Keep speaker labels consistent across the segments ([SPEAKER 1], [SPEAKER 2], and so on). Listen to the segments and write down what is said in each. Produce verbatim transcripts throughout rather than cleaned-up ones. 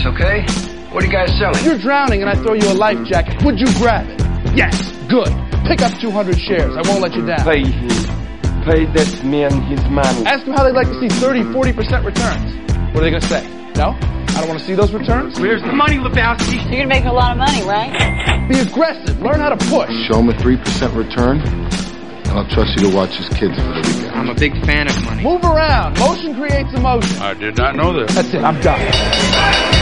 [SPEAKER 1] okay? What are you guys selling?
[SPEAKER 2] If you're drowning and I throw you a life jacket, would you grab it? Yes. Good. Pick up two hundred shares. I won't let you down.
[SPEAKER 3] Pay him. Pay that man his money.
[SPEAKER 2] Ask them how they'd like to see thirty, forty percent returns. What are they going to say? No? I don't want to see those returns?
[SPEAKER 1] Where's the money, Lebowski?
[SPEAKER 4] You're going to make a lot of money, right?
[SPEAKER 2] Be aggressive. Learn how to push.
[SPEAKER 5] Show him a three percent return, and I'll trust you to watch his kids for the weekend.
[SPEAKER 1] I'm a big fan of money.
[SPEAKER 2] Move around. Motion creates emotion.
[SPEAKER 6] I did not know that.
[SPEAKER 2] That's it. I'm done.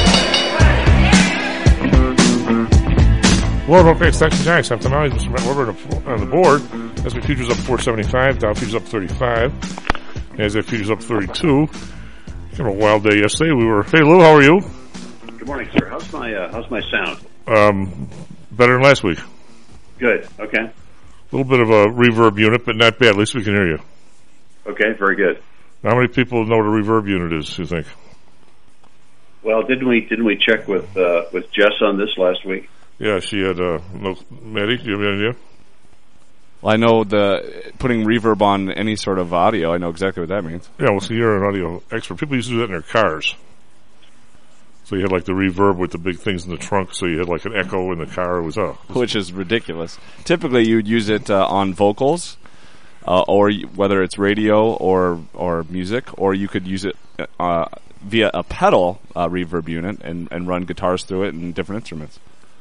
[SPEAKER 7] World Open Extension Giants. I'm Tamales, Mister Matt Weber on the board. S and P futures up four seventy-five, Dow futures up thirty-five, NASDAQ futures up thirty-two. Kind of a wild day yesterday. We were. Hey Lou, how are you?
[SPEAKER 8] Good morning, sir. How's my uh, how's my sound?
[SPEAKER 7] Um, better than last week.
[SPEAKER 8] Good. Okay.
[SPEAKER 7] A little bit of a reverb unit, but not bad. At least we can hear you.
[SPEAKER 8] Okay. Very good.
[SPEAKER 7] How many people know what a reverb unit is? You think?
[SPEAKER 8] Well, didn't we didn't we check with uh, with Jess on this last week?
[SPEAKER 7] Yeah, she had. Uh, no, Maddie, do you have any idea?
[SPEAKER 9] Well, I know the putting reverb on any sort of audio. I know exactly what that means.
[SPEAKER 7] Yeah, well, so you're an audio expert. People used to do that in their cars. So you had like the reverb with the big things in the trunk. So you had like an echo in the car. It was oh,
[SPEAKER 9] which is ridiculous. Typically, you'd use it uh, on vocals, uh, or y- whether it's radio or or music, or you could use it uh, via a pedal uh, reverb unit and, and run guitars through it and different instruments.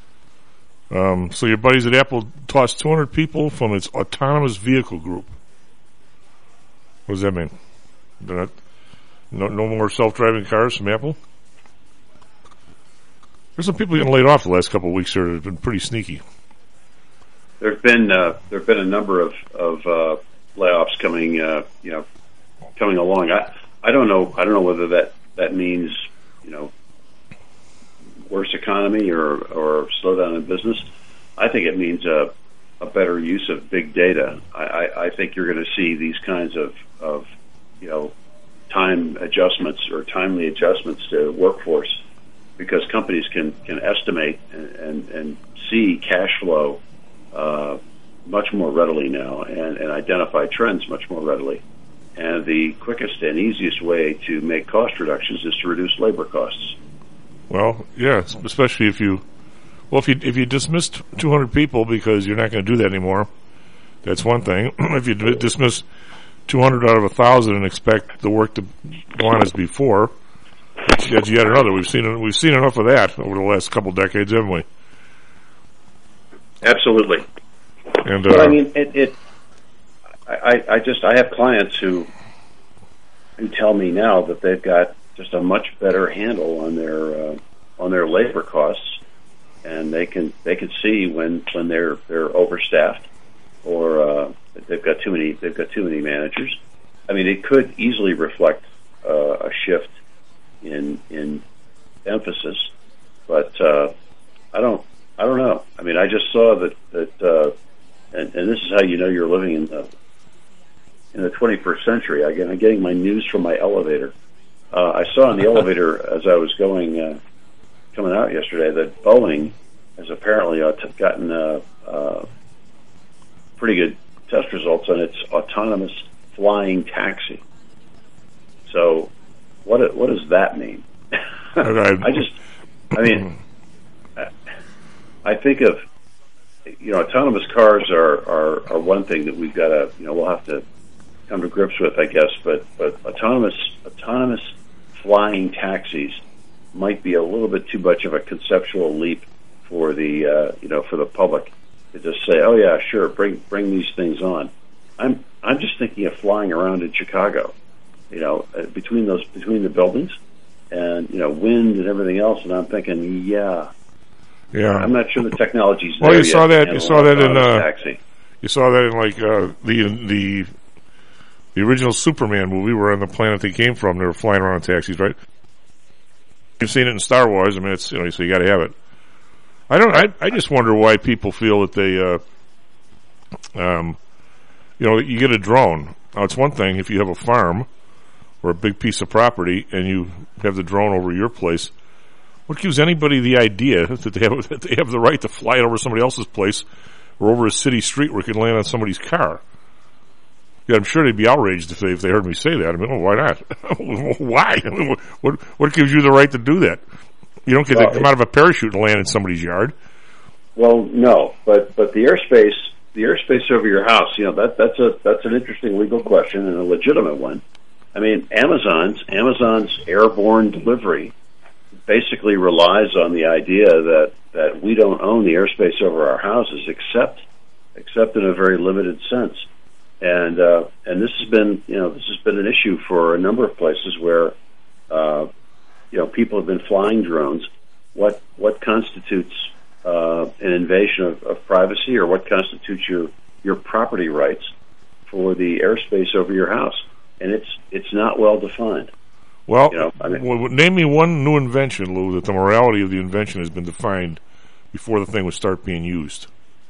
[SPEAKER 7] Um, so your buddies at Apple tossed two hundred people from its autonomous vehicle group. What does that mean? They're not, no, no more self-driving cars from Apple? There's some people getting laid off the last couple of weeks here that have been pretty sneaky.
[SPEAKER 8] There've been uh, there've been a number of of uh, layoffs coming, uh, you know, coming along. I I don't know I don't know whether that that means you know. worse economy or, or slowdown in business. I think it means a, a better use of big data. I, I, I think you're going to see these kinds of, of, you know, time adjustments or timely adjustments to workforce because companies can, can estimate and, and, and see cash flow uh, much more readily now and, and identify trends much more readily. And the quickest and easiest way to make cost reductions is to reduce labor costs.
[SPEAKER 7] Well, yeah, especially if you, well, if you if you dismiss two hundred people because you're not going to do that anymore, that's one thing. If you d- dismiss two hundred out of a thousand and expect the work to go on as before, that's yet another. We've seen we've seen enough of that over the last couple of decades, haven't we?
[SPEAKER 8] Absolutely.
[SPEAKER 7] And uh,
[SPEAKER 8] but I mean, it, it I, I just I have clients who who tell me now that they've got just a much better handle on their uh, on their labor costs, and they can they can see when, when they're they're overstaffed or uh, they've got too many they've got too many managers. I mean, it could easily reflect uh, a shift in in emphasis, but uh, I don't I don't know. I mean, I just saw that that uh, and, and this is how you know you're living in the in the twenty-first century. I get, I'm getting my news from my elevator. Uh, I saw in the elevator as I was going, uh, coming out yesterday, that Boeing has apparently uh, t- gotten uh, uh, pretty good test results on its autonomous flying taxi. So, what what does that mean? I just, I mean, I think of, you know, autonomous cars are, are, are one thing that we've got to, you know, we'll have to come to grips with, I guess. But but autonomous autonomous flying taxis might be a little bit too much of a conceptual leap for the uh, you know for the public to just say, oh yeah, sure, bring bring these things on. I'm I'm just thinking of flying around in Chicago, you know, uh, between those between the buildings, and you know, wind and everything else, and I'm thinking, yeah,
[SPEAKER 7] yeah,
[SPEAKER 8] I'm not sure the technology's
[SPEAKER 7] well,
[SPEAKER 8] there
[SPEAKER 7] you saw
[SPEAKER 8] yet
[SPEAKER 7] that. You saw that in uh,
[SPEAKER 8] taxi.
[SPEAKER 7] You saw that in like uh, the the the original Superman movie, where on the planet they came from, they were flying around in taxis, right? You've seen it in Star Wars. I mean, it's, you know, so you got to have it. I don't. I I just wonder why people feel that they, uh, um, you know, you get a drone. Now, it's one thing if you have a farm or a big piece of property and you have the drone over your place. What gives anybody the idea that they have that they have the right to fly it over somebody else's place or over a city street where it can land on somebody's car? Yeah, I'm sure they'd be outraged if they if they heard me say that. I mean, oh, why not? Why? I mean, what what gives you the right to do that? You don't get
[SPEAKER 8] Well,
[SPEAKER 7] to come out of a parachute and land in somebody's yard.
[SPEAKER 8] Well, no, but but the airspace, the airspace over your house, you know, that that's a that's an interesting legal question and a legitimate one. I mean, Amazon's Amazon's airborne delivery basically relies on the idea that, that we don't own the airspace over our houses, except except in a very limited sense. And uh, and this has been you know this has been an issue for a number of places where uh, you know people have been flying drones. What what constitutes uh, an invasion of, of privacy, or what constitutes your your property rights for the airspace over your house? And it's it's not well defined.
[SPEAKER 7] Well,
[SPEAKER 8] you know, I mean,
[SPEAKER 7] well, name me one new invention, Lou, that the morality of the invention has been defined before the thing would start being used.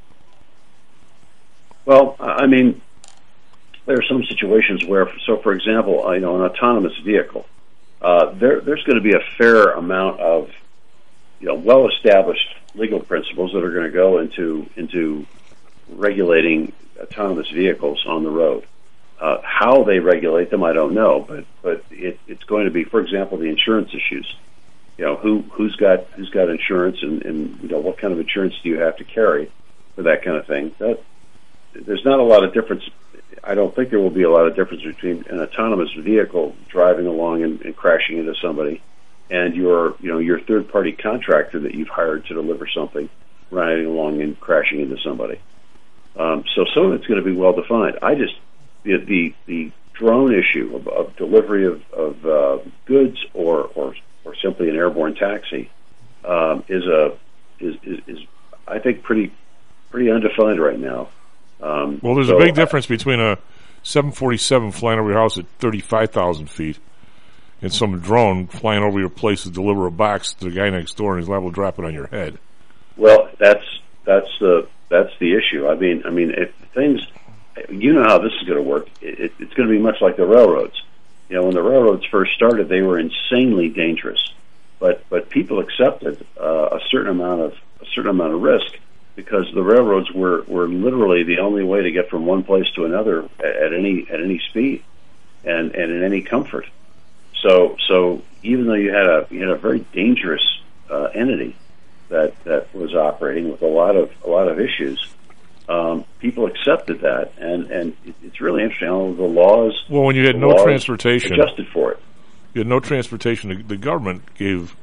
[SPEAKER 8] Well, I mean, there are some situations where, so for example, you know, an autonomous vehicle, uh, there, there's going to be a fair amount of, you know, well-established legal principles that are going to go into into regulating autonomous vehicles on the road. Uh, how they regulate them, I don't know, but but it, it's going to be, for example, the insurance issues. You know, who who's got who's got insurance, and, and you know, what kind of insurance do you have to carry for that kind of thing? That there's not a lot of difference. I don't think there will be a lot of difference between an autonomous vehicle driving along and, and crashing into somebody, and your you know your third party contractor that you've hired to deliver something riding along and crashing into somebody. Um, so some of it's going to be well defined. I just the the, the drone issue of, of delivery of, of uh, goods or, or or simply an airborne taxi um, is a is, is is I think pretty pretty undefined right now. Um,
[SPEAKER 7] well, there's
[SPEAKER 8] so
[SPEAKER 7] a big difference between a seven forty-seven flying over your house at thirty-five thousand feet and some drone flying over your place to deliver a box to the guy next door and he's liable to drop it on your head.
[SPEAKER 8] Well, that's that's the that's the issue. I mean, I mean, if things, you know how this is going to work. It, it's going to be much like the railroads. You know, when the railroads first started, they were insanely dangerous, but but people accepted uh, a certain amount of a certain amount of risk, because the railroads were, were literally the only way to get from one place to another at any at any speed and, and in any comfort. So so even though you had a you had a very dangerous uh, entity that, that was operating with a lot of a lot of issues, um, people accepted that, and, and it, it's really interesting how the laws.
[SPEAKER 7] Well, when you had no transportation,
[SPEAKER 8] adjusted for it.
[SPEAKER 7] You had no transportation. The, the government gave.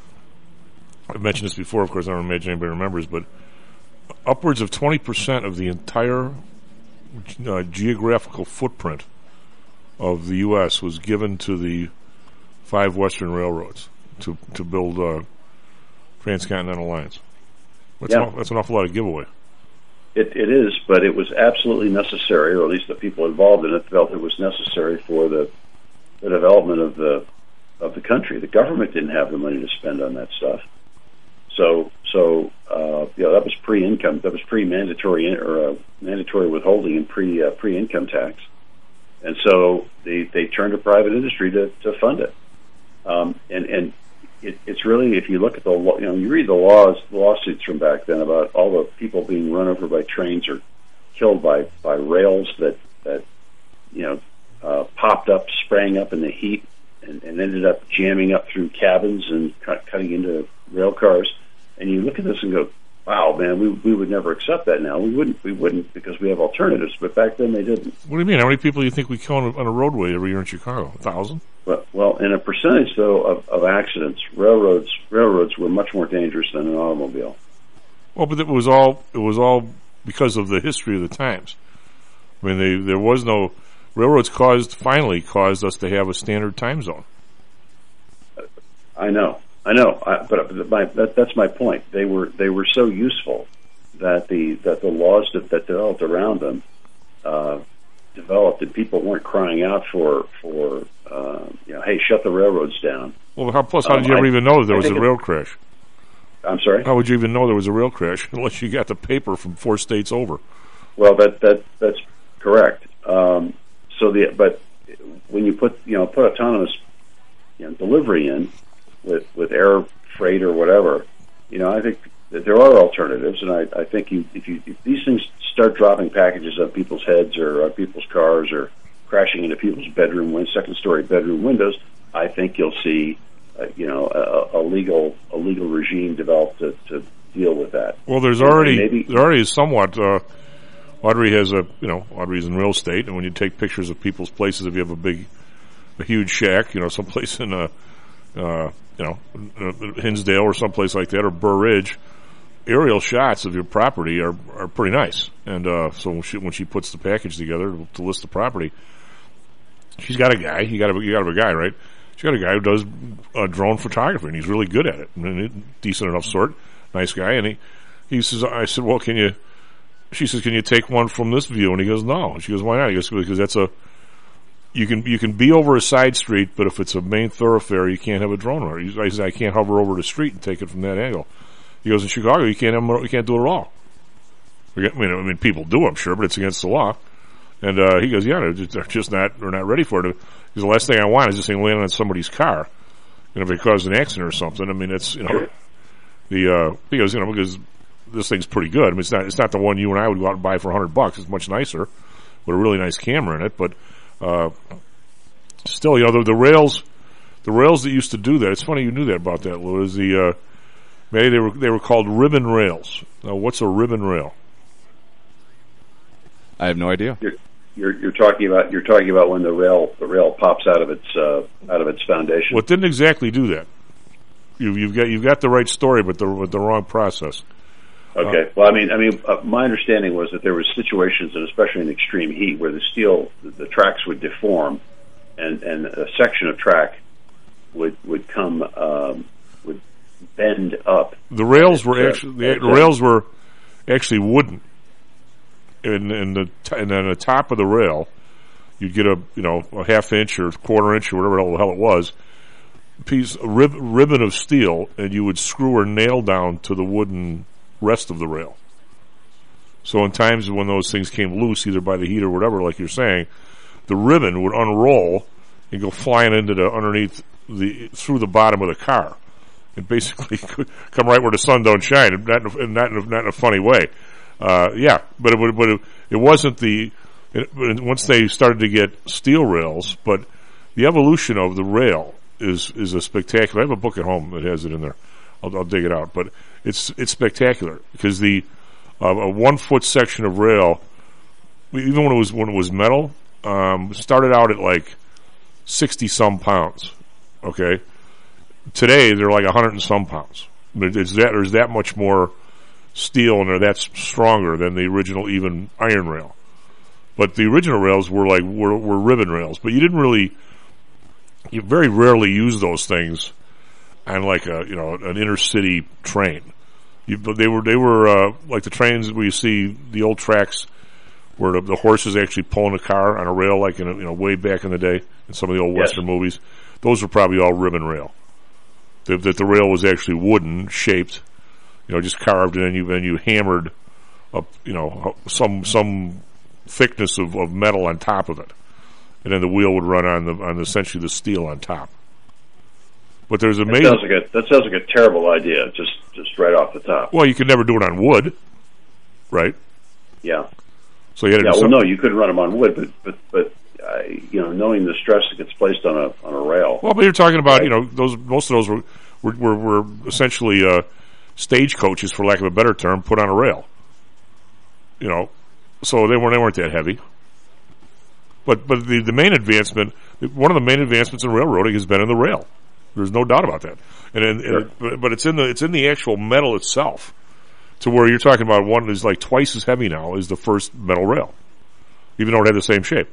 [SPEAKER 7] I've mentioned this before, of course. I don't imagine anybody remembers, but upwards of twenty percent of the entire uh, geographical footprint of the U S was given to the five Western railroads to to build uh, transcontinental lines. That's,
[SPEAKER 8] yeah.
[SPEAKER 7] an, that's an awful lot of giveaway.
[SPEAKER 8] It, it is, but it was absolutely necessary, or at least the people involved in it felt it was necessary for the, the development of the of the country. The government didn't have the money to spend on that stuff. So, so uh, you know, that was pre-income. That was pre-mandatory or uh, mandatory withholding and pre uh, pre-income tax, and so they they turned to private industry to, to fund it. Um, and and it, it's really, if you look at the law, you know, you read the laws, lawsuits from back then about all the people being run over by trains or killed by, by rails that that you know uh, popped up, sprang up in the heat, and, and ended up jamming up through cabins and cut, cutting into rail cars. And you look at this and go, "Wow, man, we we would never accept that now. We wouldn't, we wouldn't, because we have alternatives." But back then, they didn't.
[SPEAKER 7] What do you mean? How many people do you think we kill on a, on a roadway every year in Chicago? A thousand?
[SPEAKER 8] Well, well, in a percentage though of, of accidents, railroads railroads were much more dangerous than an automobile.
[SPEAKER 7] Well, but it was all it was all because of the history of the times. I mean, they, there was no railroads caused finally caused us to have a standard time zone.
[SPEAKER 8] I know. I know, I, but my, that, that's my point. They were they were so useful that the that the laws that, that developed around them uh, developed, and people weren't crying out for for uh, you know, hey, shut the railroads down.
[SPEAKER 7] Well, how plus how
[SPEAKER 8] um,
[SPEAKER 7] did you ever
[SPEAKER 8] I,
[SPEAKER 7] even know there
[SPEAKER 8] I
[SPEAKER 7] was a
[SPEAKER 8] it,
[SPEAKER 7] rail crash?
[SPEAKER 8] I'm sorry.
[SPEAKER 7] How would you even know there was a rail crash unless you got the paper from four states over?
[SPEAKER 8] Well, that that that's correct. Um, so the but when you put you know put autonomous you know, delivery in. With, with air freight or whatever, you know, I think that there are alternatives, and I, I think you, if you if these things start dropping packages on people's heads or on people's cars or crashing into people's bedroom, second story bedroom windows, I think you'll see uh, you know, a, a legal a legal regime developed to, to deal with that.
[SPEAKER 7] Well, there's already
[SPEAKER 8] maybe,
[SPEAKER 7] there already is somewhat. Uh, Audrey has a you know Audrey's in real estate, and when you take pictures of people's places, if you have a big, a huge shack, you know, someplace in a, uh, you know, Hinsdale or someplace like that, or Burr Ridge, aerial shots of your property are are pretty nice. And uh, so when she when she puts the package together to, to list the property, she's got a guy. You got a you got a guy, right? She's got a guy who does uh, drone photography, and he's really good at it. I mean, decent enough sort, nice guy. And he he says, I said, well, can you? She says, can you take one from this view? And he goes, no. And she goes, why not? He goes, because that's a, you can, you can be over a side street, but if it's a main thoroughfare, you can't have a drone on it. I said, I can't hover over the street and take it from that angle. He goes, in Chicago, you can't have, you can't do it at all. I mean, I mean, people do, I'm sure, but it's against the law. And, uh, he goes, yeah, they're just, they're just not, they're not ready for it. Because the last thing I want is this thing landing on somebody's car. And if it caused an accident or something, I mean, it's, you know, the, uh, because, you know, because, this thing's pretty good. I mean, it's not, it's not the one you and I would go out and buy for a hundred bucks. It's much nicer with a really nice camera in it. But, uh, still, you know, the, the rails, the rails that used to do that, it's funny you knew that about that, Lou, is the, uh, maybe they were, they were called ribbon rails. Now, what's a ribbon rail?
[SPEAKER 9] I have no idea.
[SPEAKER 8] You're, you're, you're talking about, you're talking about when the rail, the rail pops out of its, uh, out of its foundation.
[SPEAKER 7] Well, it didn't exactly do that. You, you've got, you've got the right story, but the, with the wrong process.
[SPEAKER 8] Okay. Well, I mean, I mean, uh, my understanding was that there were situations, and especially in extreme heat, where the steel, the, the tracks would deform, and, and a section of track would would come um, would bend up.
[SPEAKER 7] The rails were
[SPEAKER 8] uh,
[SPEAKER 7] actually the, the rails were actually wooden, and and the t- and then the top of the rail, you'd get a you know a half inch or quarter inch or whatever the hell it was, piece a rib, ribbon of steel, and you would screw or nail down to the wooden rest of the rail. So in times when those things came loose, either by the heat or whatever, like you're saying, the ribbon would unroll and go flying into the underneath the through the bottom of the car, and basically come right where the sun don't shine. Not in, not in, a, not in a funny way. Uh, yeah, but it, but it, it wasn't the it, once they started to get steel rails, but the evolution of the rail is is a spectacular. I have a book at home that has it in there. I'll, I'll dig it out, but it's it's spectacular because the uh, a one foot section of rail, even when it was when it was metal, um, started out at like sixty some pounds. Okay, today they're like a hundred and some pounds. But it's that there's that much more steel and they're that stronger than the original even iron rail. But the original rails were like were, were ribbon rails, but you didn't really, you very rarely use those things on like a you know an inner city train. You, but they were they were uh, like the trains where you see the old tracks where the, the horses actually pulling a car on a rail, like in a, you know way back in the day in some of the old
[SPEAKER 8] yes.
[SPEAKER 7] Western movies. Those were probably all ribbon rail. That, that the rail was actually wooden shaped, you know, just carved, and then you then you hammered up, you know, some some thickness of, of metal on top of it, and then the wheel would run on the on essentially the steel on top. But there's amazing.
[SPEAKER 8] That sounds like a, that sounds like a terrible idea, just just right off the top.
[SPEAKER 7] Well, you could never do it on wood, right?
[SPEAKER 8] Yeah.
[SPEAKER 7] So you had to
[SPEAKER 8] yeah.
[SPEAKER 7] do
[SPEAKER 8] Well,
[SPEAKER 7] something.
[SPEAKER 8] no, you couldn't run them on wood, but but but uh, you know, knowing the stress that gets placed on a on a rail.
[SPEAKER 7] Well, but you're talking about
[SPEAKER 8] right?
[SPEAKER 7] you know those most of those were were were, were essentially uh, stagecoaches, for lack of a better term, put on a rail. You know, so they weren't they weren't that heavy. But but the the main advancement, one of the main advancements in railroading has been in the rail. There's no doubt about that. And, and,
[SPEAKER 8] sure.
[SPEAKER 7] and but, but it's in the it's in the actual metal itself, to where you're talking about one is like twice as heavy now as the first metal rail, even though it had the same shape.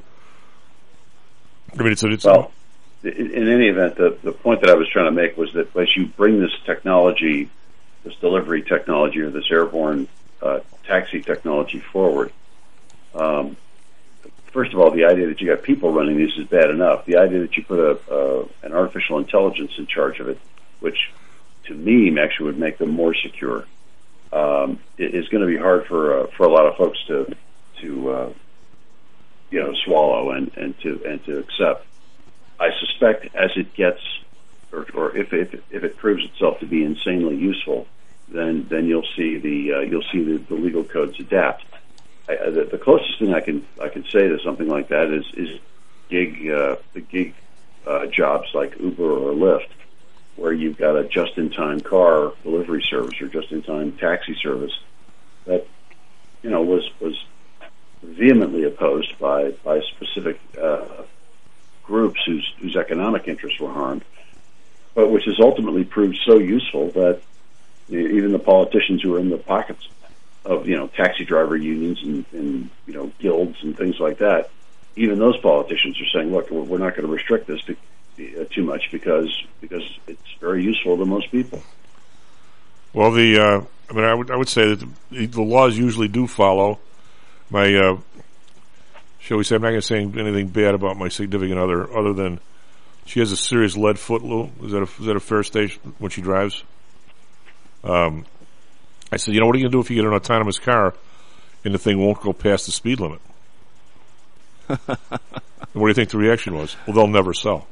[SPEAKER 7] I mean, it's a, it's
[SPEAKER 8] well, in, in any event, the the point that I was trying to make was that as you bring this technology, this delivery technology or this airborne uh, taxi technology forward, um, first of all, the idea that you got people running these is bad enough. The idea that you put a uh, an artificial intelligence in charge of it, which to me actually would make them more secure, um, is going to be hard for uh, for a lot of folks to to uh, you know swallow and, and to and to accept. I suspect as it gets, or, or if if if it proves itself to be insanely useful, then then you'll see the uh, you'll see the, the legal codes adapt. I, the, the closest thing I can I can say to something like that is is gig uh, the gig uh, jobs like Uber or Lyft, you've got a just-in-time car delivery service or just-in-time taxi service that, you know, was was vehemently opposed by by specific uh, groups whose whose economic interests were harmed, but which has ultimately proved so useful that even the politicians who are in the pockets of, you know, taxi driver unions and, and you know, guilds and things like that, even those politicians are saying, look, we're not going to restrict this to, uh, too much because because it's very useful to most people.
[SPEAKER 7] Well, the uh, I mean, I would I would say that the, the laws usually do follow. My, uh, shall we say, I'm not going to say anything bad about my significant other, other than she has a serious lead foot, Lou. Is that a, is that a fair station when she drives? Um, I said, you know, what are you going to do if you get an autonomous car and the thing won't go past the speed limit? And what do you think the reaction was? Well, they'll never sell.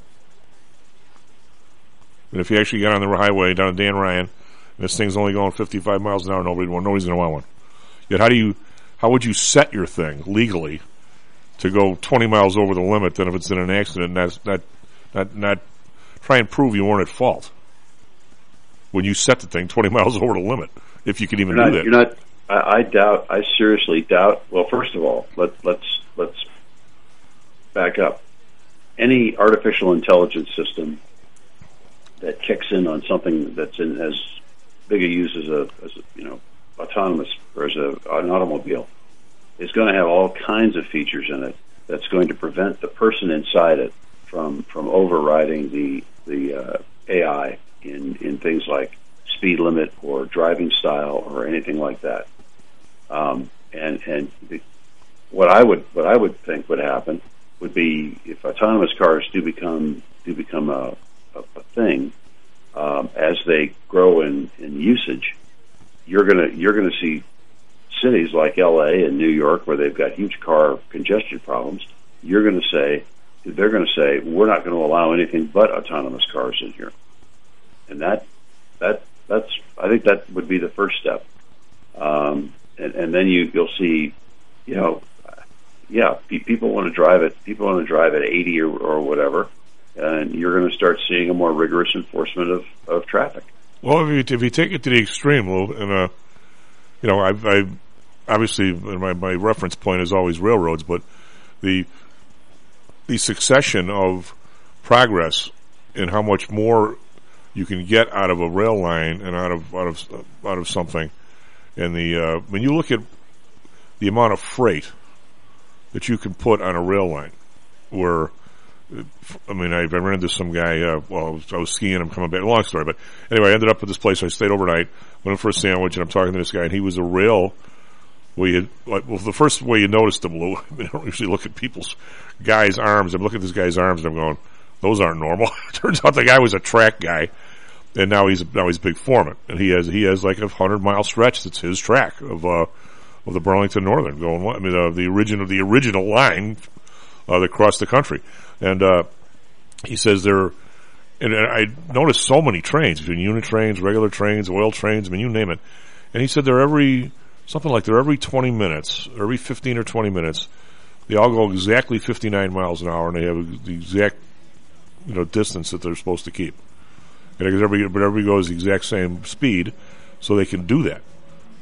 [SPEAKER 7] And if you actually get on the highway down to Dan Ryan, and this thing's only going fifty-five miles an hour, nobody, nobody's going to want one. Yet, how do you, how would you set your thing legally to go twenty miles over the limit than if it's in an accident? And not, not, not, not try and prove you weren't at fault when you set the thing twenty miles over the limit, if you can even
[SPEAKER 8] you're not,
[SPEAKER 7] do that.
[SPEAKER 8] You're not. I, I doubt. I seriously doubt. Well, first of all, let, let's let's back up. Any artificial intelligence system that kicks in on something that's in as big a use as a, as a you know autonomous or as a, an automobile is going to have all kinds of features in it that's going to prevent the person inside it from from overriding the the uh, A I in in things like speed limit or driving style or anything like that. Um, and and the, what I would what I would think would happen would be if autonomous cars do become do become a, a, a thing um, as they grow in, in usage, you're gonna you're gonna see cities like L A and New York where they've got huge car congestion problems. You're going to say they're going to say we're not going to allow anything but autonomous cars in here, and that that that's I think that would be the first step. Um, and, and then you you'll see, you know, yeah, pe- people want to drive it. People want to drive at eighty or, or whatever, and you're going to start seeing a more rigorous enforcement of, of traffic.
[SPEAKER 7] Well, if you, if you take it to the extreme, Lou, and uh, you know, I've, I've obviously my my reference point is always railroads, but the the succession of progress and how much more you can get out of a rail line and out of out of out of something, and the uh, when you look at the amount of freight that you can put on a rail line, where I mean, I, I ran into some guy. Uh, well, I was, I was skiing. I'm coming back. Long story, but anyway, I ended up at this place. I stayed overnight. Went in for a sandwich, and I'm talking to this guy, and he was a rail. Well, you, well, the first way you noticed him, Lou, I don't usually look at people's guys' arms. I'm looking at this guy's arms, and I'm going, "Those aren't normal." Turns out the guy was a track guy, and now he's now he's a big foreman, and he has he has like a hundred mile stretch that's his track of uh, of the Burlington Northern going. I mean, uh, the original the original line uh, that crossed the country, and uh, he says there. And I noticed so many trains between unit trains, regular trains, oil trains. I mean, you name it. And he said they're every something like they're every twenty minutes, every fifteen or twenty minutes. They all go exactly fifty-nine miles an hour, and they have the exact you know distance that they're supposed to keep. And everybody, but everybody goes the exact same speed, so they can do that.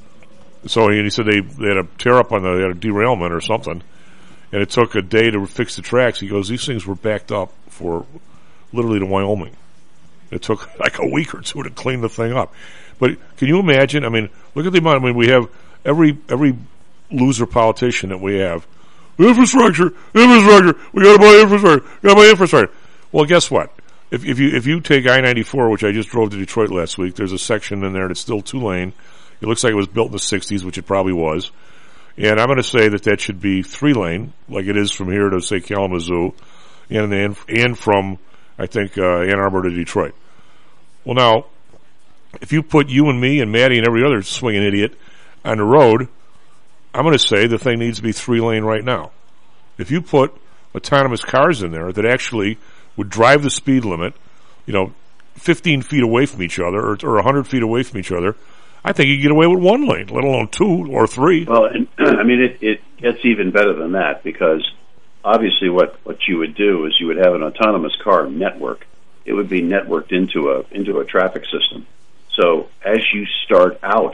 [SPEAKER 7] So he, he said they they had a tear up on the they had a derailment or something, and it took a day to fix the tracks. He goes, these things were backed up for literally to Wyoming. It took like a week or two to clean the thing up. But can you imagine? I mean, look at the amount. I mean, we have every every loser politician that we have. Infrastructure, infrastructure. We got to buy infrastructure. Got to buy infrastructure. Well, guess what? If if you if you take I ninety-four, which I just drove to Detroit last week, there's a section in there that's still two lane. It looks like it was built in the sixties, which it probably was. And I'm going to say that that should be three lane, like it is from here to say Kalamazoo, and and, and from I think uh, Ann Arbor to Detroit. Well, now, if you put you and me and Maddie and every other swinging idiot on the road, I'm going to say the thing needs to be three lane right now. If you put autonomous cars in there that actually would drive the speed limit, you know, fifteen feet away from each other or, or one hundred feet away from each other, I think you could get away with one lane, let alone two or three.
[SPEAKER 8] Well, and, I mean, it, it gets even better than that because obviously what, what you would do is you would have an autonomous car network it would be networked into a into a traffic system. So as you start out,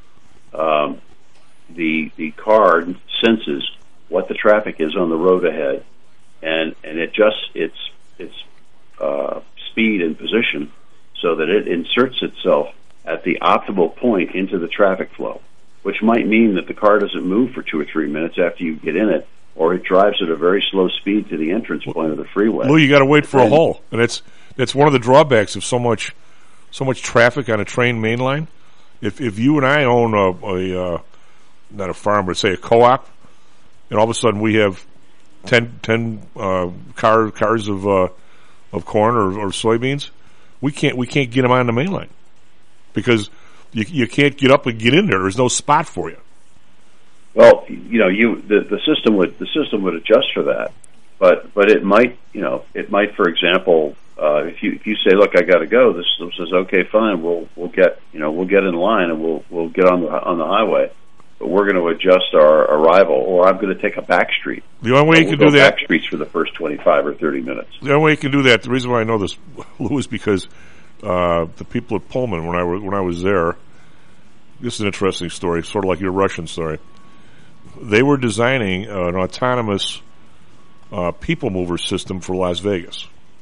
[SPEAKER 8] um, the the card senses what the traffic is on the road ahead, and and it adjusts its its uh, speed and position so that it inserts itself at the optimal point into the traffic flow, which might mean that the car doesn't move for two or three minutes after you get in it, or it drives at a very slow speed to the entrance point of the freeway.
[SPEAKER 7] Lou, you got to wait for
[SPEAKER 8] and,
[SPEAKER 7] a hole, and it's that's one of the drawbacks of so much so much traffic on a train main line. If if you and I own a, a uh, not a farm, but say a co-op, and all of a sudden we have ten, ten uh, car, cars of uh, of corn or, or soybeans, we can't we can't get them on the main line because you you can't get up and get in there. There's no spot for you.
[SPEAKER 8] Well, you know, you the, the system would the system would adjust for that, but but it might you know it might, for example, uh, if you if you say, look, I got to go, the system says, okay, fine, we'll we'll get you know we'll get in line and we'll we'll get on the on the highway. But we're going to adjust our arrival, or I'm going to take a back street.
[SPEAKER 7] The only way
[SPEAKER 8] so
[SPEAKER 7] you
[SPEAKER 8] we'll
[SPEAKER 7] can do that,
[SPEAKER 8] back streets for the first twenty-five or thirty minutes.
[SPEAKER 7] The only way you can do that, the reason why I know this, Lou, is because uh, the people at Pullman, when I was when I was there, this is an interesting story, sort of like your Russian story. They were designing uh, an autonomous uh, people mover system for Las Vegas,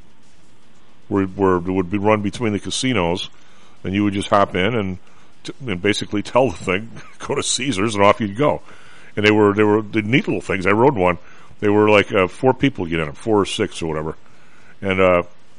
[SPEAKER 7] where, where it would be run between the casinos, and you would just hop in and. And basically tell the thing, go to Caesars, and off you'd go. And they were they were the neat little things. I rode one. They were like uh, four people get in them, four or six or whatever. And uh,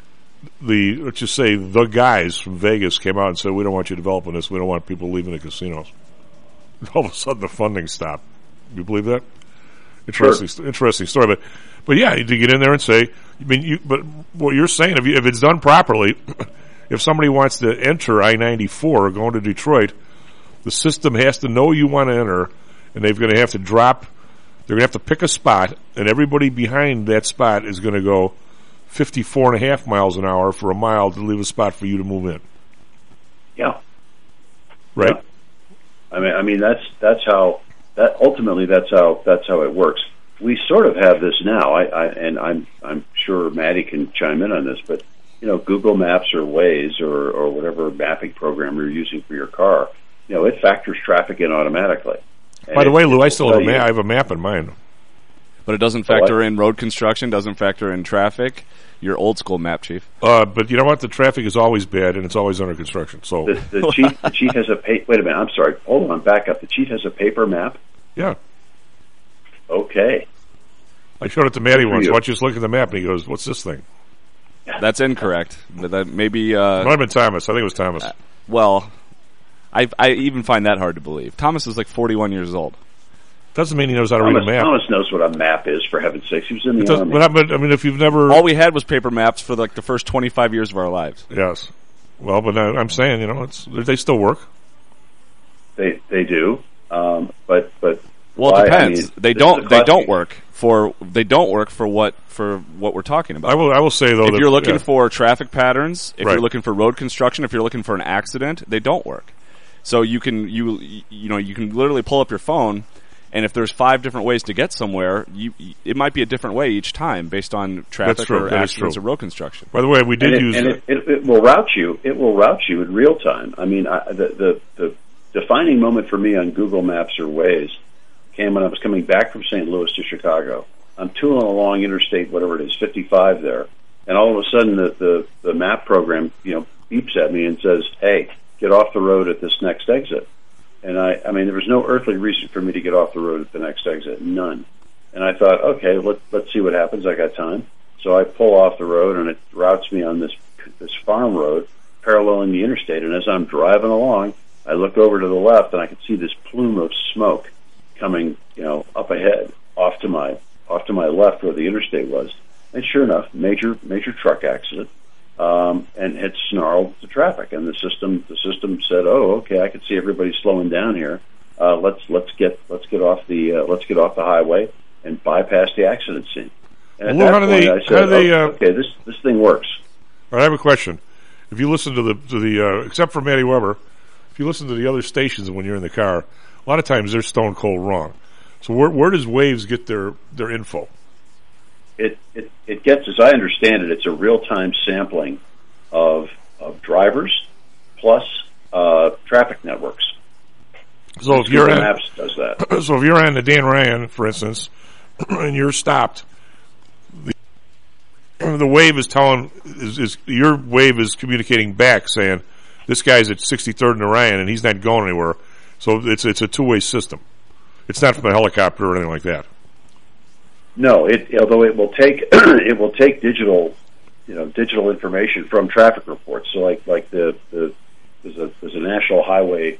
[SPEAKER 7] the let's just say the guys from Vegas came out and said, "We don't want you developing this. We don't want people leaving the casinos." And all of a sudden, the funding stopped. You believe that? Interesting,
[SPEAKER 8] Sure.
[SPEAKER 7] interesting story. But but yeah, to get in there and say, I mean, you, but what you're saying, if, you, if it's done properly. If somebody wants to enter I ninety-four going to Detroit, the system has to know you want to enter, and they're going to have to drop, they're going to have to pick a spot, and everybody behind that spot is going to go fifty-four and a half miles an hour for a mile to leave a spot for you to move in.
[SPEAKER 8] Yeah.
[SPEAKER 7] Right?
[SPEAKER 8] Yeah. I mean, I mean, that's, that's how, that ultimately that's how, that's how it works. We sort of have this now, I, I and I'm, I'm sure Maddie can chime in on this, but you know, Google Maps or Waze or, or whatever mapping program you're using for your car, you know, it factors traffic in automatically. And
[SPEAKER 7] By the
[SPEAKER 8] it,
[SPEAKER 7] way, Lou, I still have a
[SPEAKER 8] you,
[SPEAKER 7] map. I have a map in mine.
[SPEAKER 9] But it doesn't factor in road construction, doesn't factor in traffic. Your old school map, Chief.
[SPEAKER 7] Uh, but you know what? The traffic is always bad, and it's always under construction. So
[SPEAKER 8] the, the chief, the chief has a pa- wait a minute. I'm sorry. Hold on. Back up. The chief has a paper map.
[SPEAKER 7] Yeah.
[SPEAKER 8] Okay.
[SPEAKER 7] I showed it to Matty once.
[SPEAKER 8] you.
[SPEAKER 7] Why don't you just look at the map? And he goes, "What's this thing?"
[SPEAKER 9] That's incorrect. But that maybe. Uh,
[SPEAKER 7] It might have been Thomas. I think it was Thomas.
[SPEAKER 9] uh, well, I I even find that hard to believe. Thomas is like forty-one years old.
[SPEAKER 7] Doesn't mean he knows how to
[SPEAKER 8] Thomas,
[SPEAKER 7] read a map.
[SPEAKER 8] Thomas knows what a map is, for heaven's sakes. He was in the
[SPEAKER 7] It does-
[SPEAKER 8] army.
[SPEAKER 7] but, I, but I mean, if you've never,
[SPEAKER 9] All we had was paper maps for like the first twenty-five years of our lives.
[SPEAKER 7] yes. Well, but I, I'm saying, you know, it's they still work.
[SPEAKER 8] They they do, um, but but
[SPEAKER 9] Well,
[SPEAKER 8] why?
[SPEAKER 9] it depends.
[SPEAKER 8] I mean,
[SPEAKER 9] they
[SPEAKER 8] this
[SPEAKER 9] don't.
[SPEAKER 8] is a
[SPEAKER 9] They don't
[SPEAKER 8] classic-
[SPEAKER 9] work for. They don't work for what for what we're talking about.
[SPEAKER 7] I will. I will say though,
[SPEAKER 9] if
[SPEAKER 7] that,
[SPEAKER 9] you're looking
[SPEAKER 7] yeah.
[SPEAKER 9] for traffic patterns, if
[SPEAKER 7] Right.
[SPEAKER 9] you're looking for road construction, if you're looking for an accident, they don't work. So you can you you know you can literally pull up your phone, and if there's five different ways to get somewhere, you it might be a different way each time based on traffic
[SPEAKER 7] true.
[SPEAKER 9] or
[SPEAKER 7] That is
[SPEAKER 9] accidents
[SPEAKER 7] true.
[SPEAKER 9] or road construction.
[SPEAKER 7] By the way, we did
[SPEAKER 8] and, it,
[SPEAKER 7] use.
[SPEAKER 8] and it, it, it will route you. It will route you in real time. I mean, I, the, the the defining moment for me on Google Maps or Waze came when I was coming back from Saint Louis to Chicago. I'm tooling along Interstate, whatever it is, fifty-five there, and all of a sudden the, the the map program, you know, beeps at me and says, "Hey, get off the road at this next exit." And I, I mean, there was no earthly reason for me to get off the road at the next exit, none. And I thought, okay, let, let's see what happens. I got time. So I pull off the road, and it routes me on this this farm road paralleling the interstate. And as I'm driving along, I look over to the left, and I can see this plume of smoke coming, you know, up ahead, off to my off to my left where the interstate was. And sure enough, major major truck accident. Um, and had snarled the traffic, and the system the system said, "Oh, okay, I can see everybody slowing down here. Uh, let's let's get let's get off the uh, let's get off the highway and bypass the accident scene." And at
[SPEAKER 7] Well,
[SPEAKER 8] that
[SPEAKER 7] how do
[SPEAKER 8] point,
[SPEAKER 7] they-
[SPEAKER 8] I
[SPEAKER 7] how
[SPEAKER 8] said,
[SPEAKER 7] do they,
[SPEAKER 8] oh,
[SPEAKER 7] uh,
[SPEAKER 8] "Okay, this this thing works."
[SPEAKER 7] All right, I have a question. If you listen to the to the uh, except for Matty Weber, if you listen to the other stations when you're in the car, a lot of times they're stone cold wrong. So where where does Waves get their their info?
[SPEAKER 8] It, it it gets, as I understand it, it's a real time sampling of, of drivers plus uh, traffic networks.
[SPEAKER 7] So if you're
[SPEAKER 8] Google
[SPEAKER 7] on,
[SPEAKER 8] Maps does that.
[SPEAKER 7] So if you're on the Dan Ryan, for instance, and you're stopped, the, the wave is telling is, is your wave is communicating back saying this guy's at sixty-third and Orion and he's not going anywhere. So it's it's a two-way system. It's not from a helicopter or anything like that.
[SPEAKER 8] No, it although it will take it will take digital, you know, digital information from traffic reports. So like like the, the there's a there's a national highway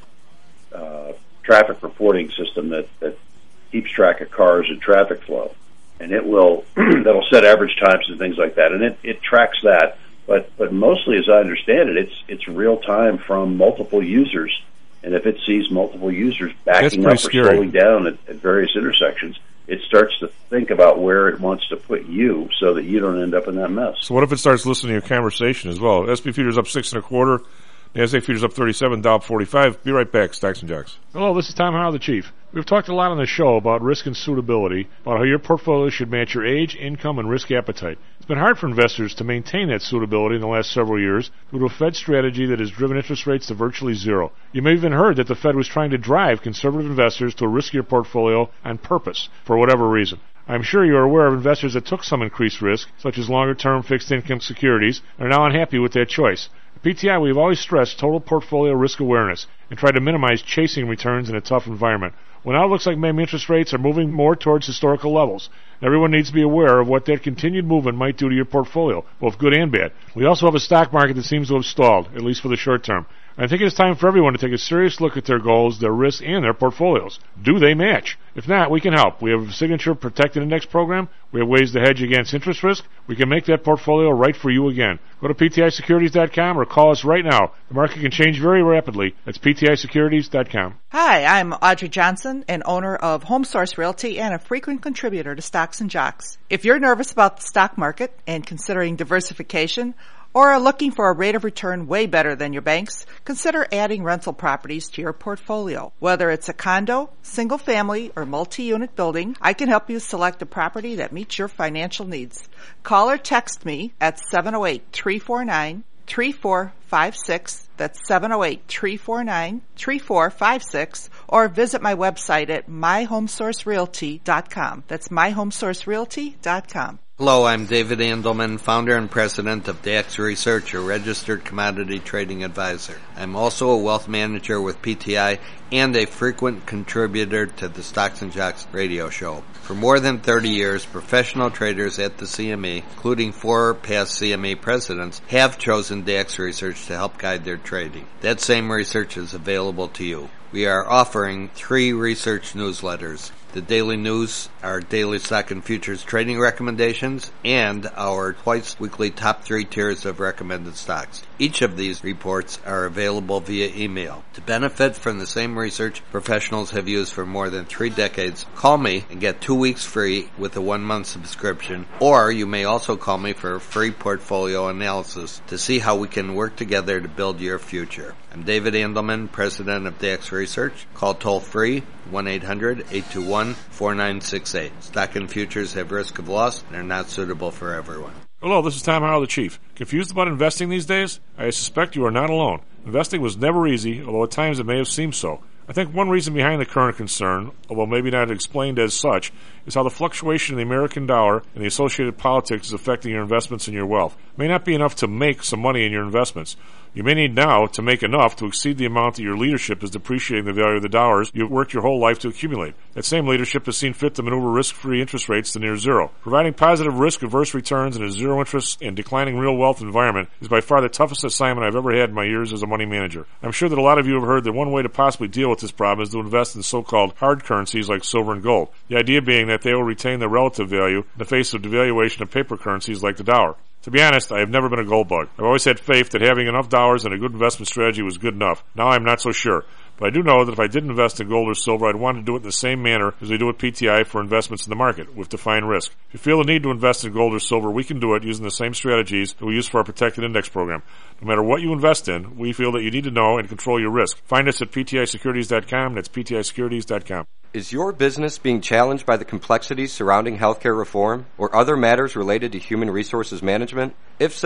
[SPEAKER 8] uh, traffic reporting system that, that keeps track of cars and traffic flow, and it will that'll set average times and things like that, and it, it tracks that. But but mostly, as I understand it, it's it's real time from multiple users, and if it sees multiple users backing up or
[SPEAKER 7] scary.
[SPEAKER 8] slowing down at, at various intersections, it starts to think about where it wants to put you so that you don't end up in that mess.
[SPEAKER 7] So what if it starts listening to your conversation as well? S and P futures up six and a quarter. NASDAQ futures up thirty-seven, Dow forty-five. Be right back, Stocks and Jocks.
[SPEAKER 6] Hello, this is Tom Howell, the Chief. We've talked a lot on the show about risk and suitability, about how your portfolio should match your age, income, and risk appetite. It's been hard for investors to maintain that suitability in the last several years due to a Fed strategy that has driven interest rates to virtually zero. You may have even heard that the Fed was trying to drive conservative investors to a riskier portfolio on purpose, for whatever reason. I'm sure you are aware of investors that took some increased risk, such as longer-term fixed income securities, and are now unhappy with that choice. At P T I, we've always stressed total portfolio risk awareness and tried to minimize chasing returns in a tough environment. Well, now it looks like maybe interest rates are moving more towards historical levels. Everyone needs to be aware of what that continued movement might do to your portfolio, both good and bad. We also have a stock market that seems to have stalled, at least for the short term. I think it's time for everyone to take a serious look at their goals, their risks, and their portfolios. Do they match? If not, we can help. We have a signature protected index program. We have ways to hedge against interest risk. We can make that portfolio right for you again. Go to P T I securities dot com or call us right now. The market can change very rapidly. That's P T I securities dot com.
[SPEAKER 10] Hi, I'm Audrey Johnson, an owner of Home Source Realty and a frequent contributor to Stocks and Jocks. If you're nervous about the stock market and considering diversification, or are looking for a rate of return way better than your banks, consider adding rental properties to your portfolio. Whether it's a condo, single family, or multi-unit building, I can help you select a property that meets your financial needs. Call or text me at seven oh eight, three four nine, three four five six. That's seven oh eight, three four nine, three four five six. Or visit my website at my home source realty dot com. That's my home source realty dot com.
[SPEAKER 11] Hello, I'm David Andelman, founder and president of Dax Research, a registered commodity trading advisor. I'm also a wealth manager with P T I and a frequent contributor to the Stocks and Jocks radio show. For more than thirty years, professional traders at the C M E, including four past C M E presidents, have chosen Dax Research to help guide their trading. That same research is available to you. We are offering three research newsletters: the Daily News, our daily stock and futures trading recommendations, and our twice-weekly top three tiers of recommended stocks. Each of these reports are available via email. To benefit from the same research professionals have used for more than three decades, call me and get two weeks free with a one-month subscription, or you may also call me for a free portfolio analysis to see how we can work together to build your future. I'm David Andelman, president of Dax Research. Call toll-free one eight hundred, eight two one, four nine six eight. Stock and futures have risk of loss and are not suitable for everyone.
[SPEAKER 7] Hello, this is Tom Howell, the Chief. Confused about investing these days? I suspect you are not alone. Investing was never easy, although at times it may have seemed so. I think one reason behind the current concern, although maybe not explained as such, is how the fluctuation in the American dollar and the associated politics is affecting your investments and your wealth. It may not be enough to make some money in your investments. You may need now to make enough to exceed the amount that your leadership is depreciating the value of the dollars you've worked your whole life to accumulate. That same leadership has seen fit to maneuver risk-free interest rates to near zero. Providing positive risk-averse returns in a zero-interest and declining real wealth environment is by far the toughest assignment I've ever had in my years as a money manager. I'm sure that a lot of you have heard that one way to possibly deal with this problem is to invest in so-called hard currencies like silver and gold. The idea being that they will retain their relative value in the face of devaluation of paper currencies like the dollar. To be honest, I have never been a gold bug. I've always had faith that having enough dollars and a good investment strategy was good enough. Now I'm not so sure. But I do know that if I did invest in gold or silver, I'd want to do it in the same manner as we do at P T I for investments in the market, with defined risk. If you feel the need to invest in gold or silver, we can do it using the same strategies that we use for our protected index program. No matter what you invest in, we feel that you need to know and control your risk. Find us at P T I securities dot com. That's P T I securities dot com.
[SPEAKER 12] Is your business being challenged by the complexities surrounding healthcare reform or other matters related to human resources management? If so,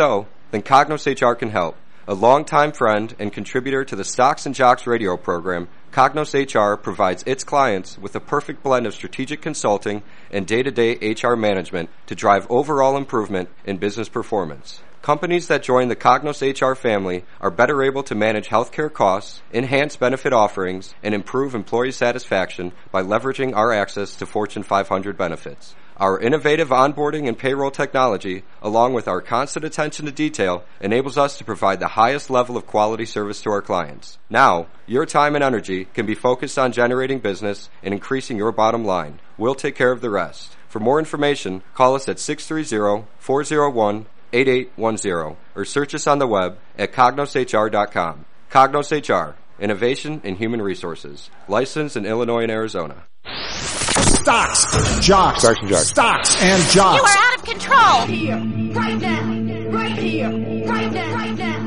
[SPEAKER 12] Then Cognos H R can help. A longtime friend and contributor to the Stocks and Jocks radio program, Cognos H R provides its clients with a perfect blend of strategic consulting and day-to-day H R management to drive overall improvement in business performance. Companies that join the Cognos H R family are better able to manage healthcare costs, enhance benefit offerings, and improve employee satisfaction by leveraging our access to Fortune five hundred benefits. Our innovative onboarding and payroll technology, along with our constant attention to detail, enables us to provide the highest level of quality service to our clients. Now, your time and energy can be focused on generating business and increasing your bottom line. We'll take care of the rest. For more information, call us at six three zero, four zero one, eight eight one zero or search us on the web at cognos h r dot com. Cognos H R, Innovation in Human Resources, licensed in Illinois and Arizona.
[SPEAKER 13] Stocks, jocks,
[SPEAKER 7] Stocks and jocks.
[SPEAKER 13] Stocks and jocks.
[SPEAKER 14] You are out of control.
[SPEAKER 15] Here, right now, right here, right now, right now.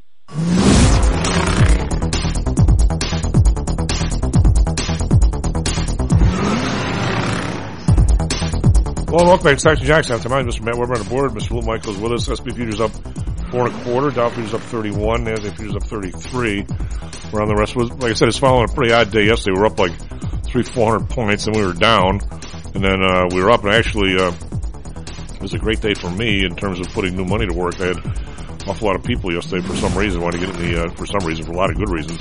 [SPEAKER 7] Well, welcome back to Stocks and Jocks. I'm Mister Matt Weber on the board. Mister Will Michaels with us. S and P futures up four and a quarter. Dow futures up thirty-one. NASDAQ futures up thirty-three. Around the rest was, like I said, it's following a pretty odd day yesterday. We were up like three, four hundred points, and we were down, and then uh, we were up. And actually, uh, it was a great day for me in terms of putting new money to work. I had an awful lot of people yesterday for some reason wanted to get in the uh, for some reason for a lot of good reasons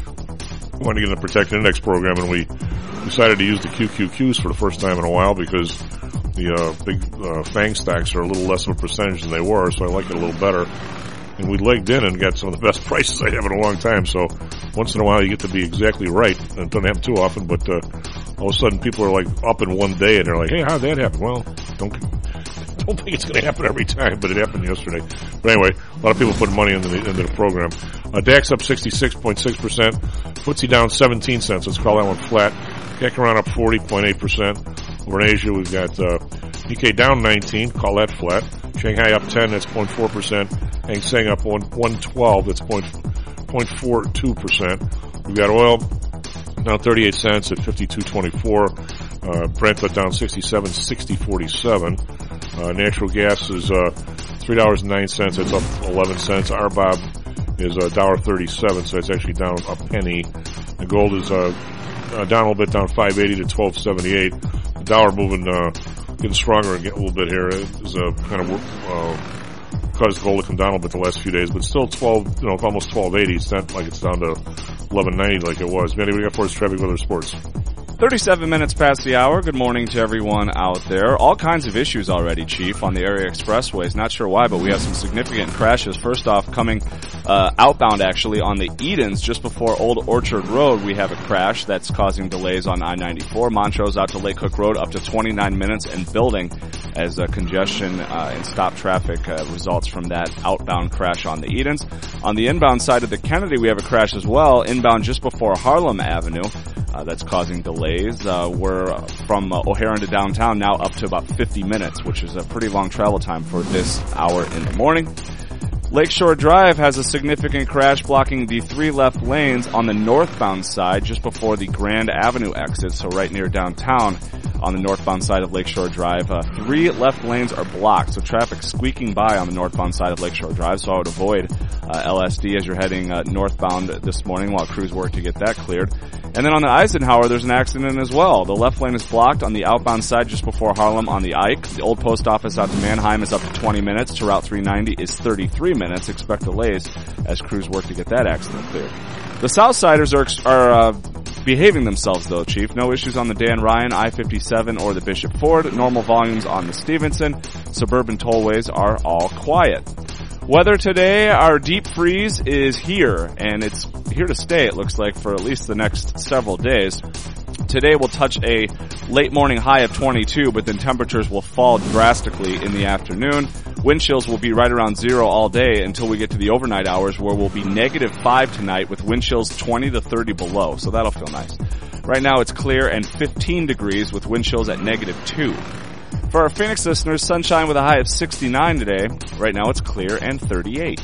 [SPEAKER 7] wanted to get in the protected index program, and we decided to use the Q Q Qs for the first time in a while because the uh, big uh, FANG stacks are a little less of a percentage than they were, so I like it a little better. And we legged in and got some of the best prices I have in a long time. So once in a while you get to be exactly right. And it doesn't happen too often, but uh, all of a sudden people are like up in one day and they're like, hey, how'd that happen? Well, don't don't think it's going to happen every time, but it happened yesterday. But anyway, a lot of people put money into the, into the program. Uh, DAX up sixty-six point six percent. F T S E down seventeen cents. Let's call that one flat. C A C around up forty point eight percent. Over in Asia, we've got uh, Nikkei down nineteen. Call that flat. Shanghai up ten. That's zero point four percent. Hang Seng up one twelve, that's zero point four two percent. We've got oil down thirty-eight cents at fifty-two twenty-four. Uh, Brent down sixty-seven, sixty forty-seven. Uh, natural gas is uh, three dollars and nine cents, that's up eleven cents. R B O B is uh, one dollar thirty-seven, so it's actually down a penny. The gold is uh, uh, down a little bit, down five eighty to twelve seventy-eight. The dollar moving, uh, getting stronger again a little bit here. It's uh, kind of uh, caused gold to come down a little bit the last few days, but still twelve, you know, almost twelve eighty. It's not like it's down to eleven ninety like it was. Manny, what do you got for us, Traffic, Weather, Sports?
[SPEAKER 9] thirty-seven minutes past the hour. Good morning to everyone out there. All kinds of issues already, Chief, on the area expressways. Not sure why, but we have some significant crashes. First off, coming uh, outbound, actually, on the Edens, just before Old Orchard Road, we have a crash that's causing delays on I ninety-four. Montrose out to Lake Cook Road, up to twenty-nine minutes and building as uh, congestion uh, and stop traffic uh, results from that outbound crash on the Edens. On the inbound side of the Kennedy, we have a crash as well, inbound just before Harlem Avenue. Uh, that's causing delays. Uh, we're from uh, O'Hare into downtown now up to about fifty minutes, which is a pretty long travel time for this hour in the morning. Lakeshore Drive has a significant crash blocking the three left lanes on the northbound side just before the Grand Avenue exit, so right near downtown on the northbound side of Lakeshore Drive. Uh, three left lanes are blocked, so traffic squeaking by on the northbound side of Lakeshore Drive, so I would avoid uh, L S D as you're heading uh, northbound this morning while crews work to get that cleared. And then on the Eisenhower, there's an accident as well. The left lane is blocked on the outbound side just before Harlem on the Ike. The old post office out to Manheim is up to twenty minutes. To Route three ninety is thirty-three minutes. Expect delays as crews work to get that accident cleared. The Southsiders are, are uh, behaving themselves, though, Chief. No issues on the Dan Ryan, I fifty-seven, or the Bishop Ford. Normal volumes on the Stevenson. Suburban tollways are all quiet. Weather today, our deep freeze is here, and it's here to stay, it looks like, for at least the next several days. Today we'll touch a late morning high of twenty-two, but then temperatures will fall drastically in the afternoon. Wind chills will be right around zero all day until we get to the overnight hours, where we'll be negative five tonight with wind chills twenty to thirty below, so that'll feel nice. Right now it's clear and fifteen degrees with wind chills at negative two. For our Phoenix listeners, sunshine with a high of sixty-nine today. Right now it's clear and thirty-eight.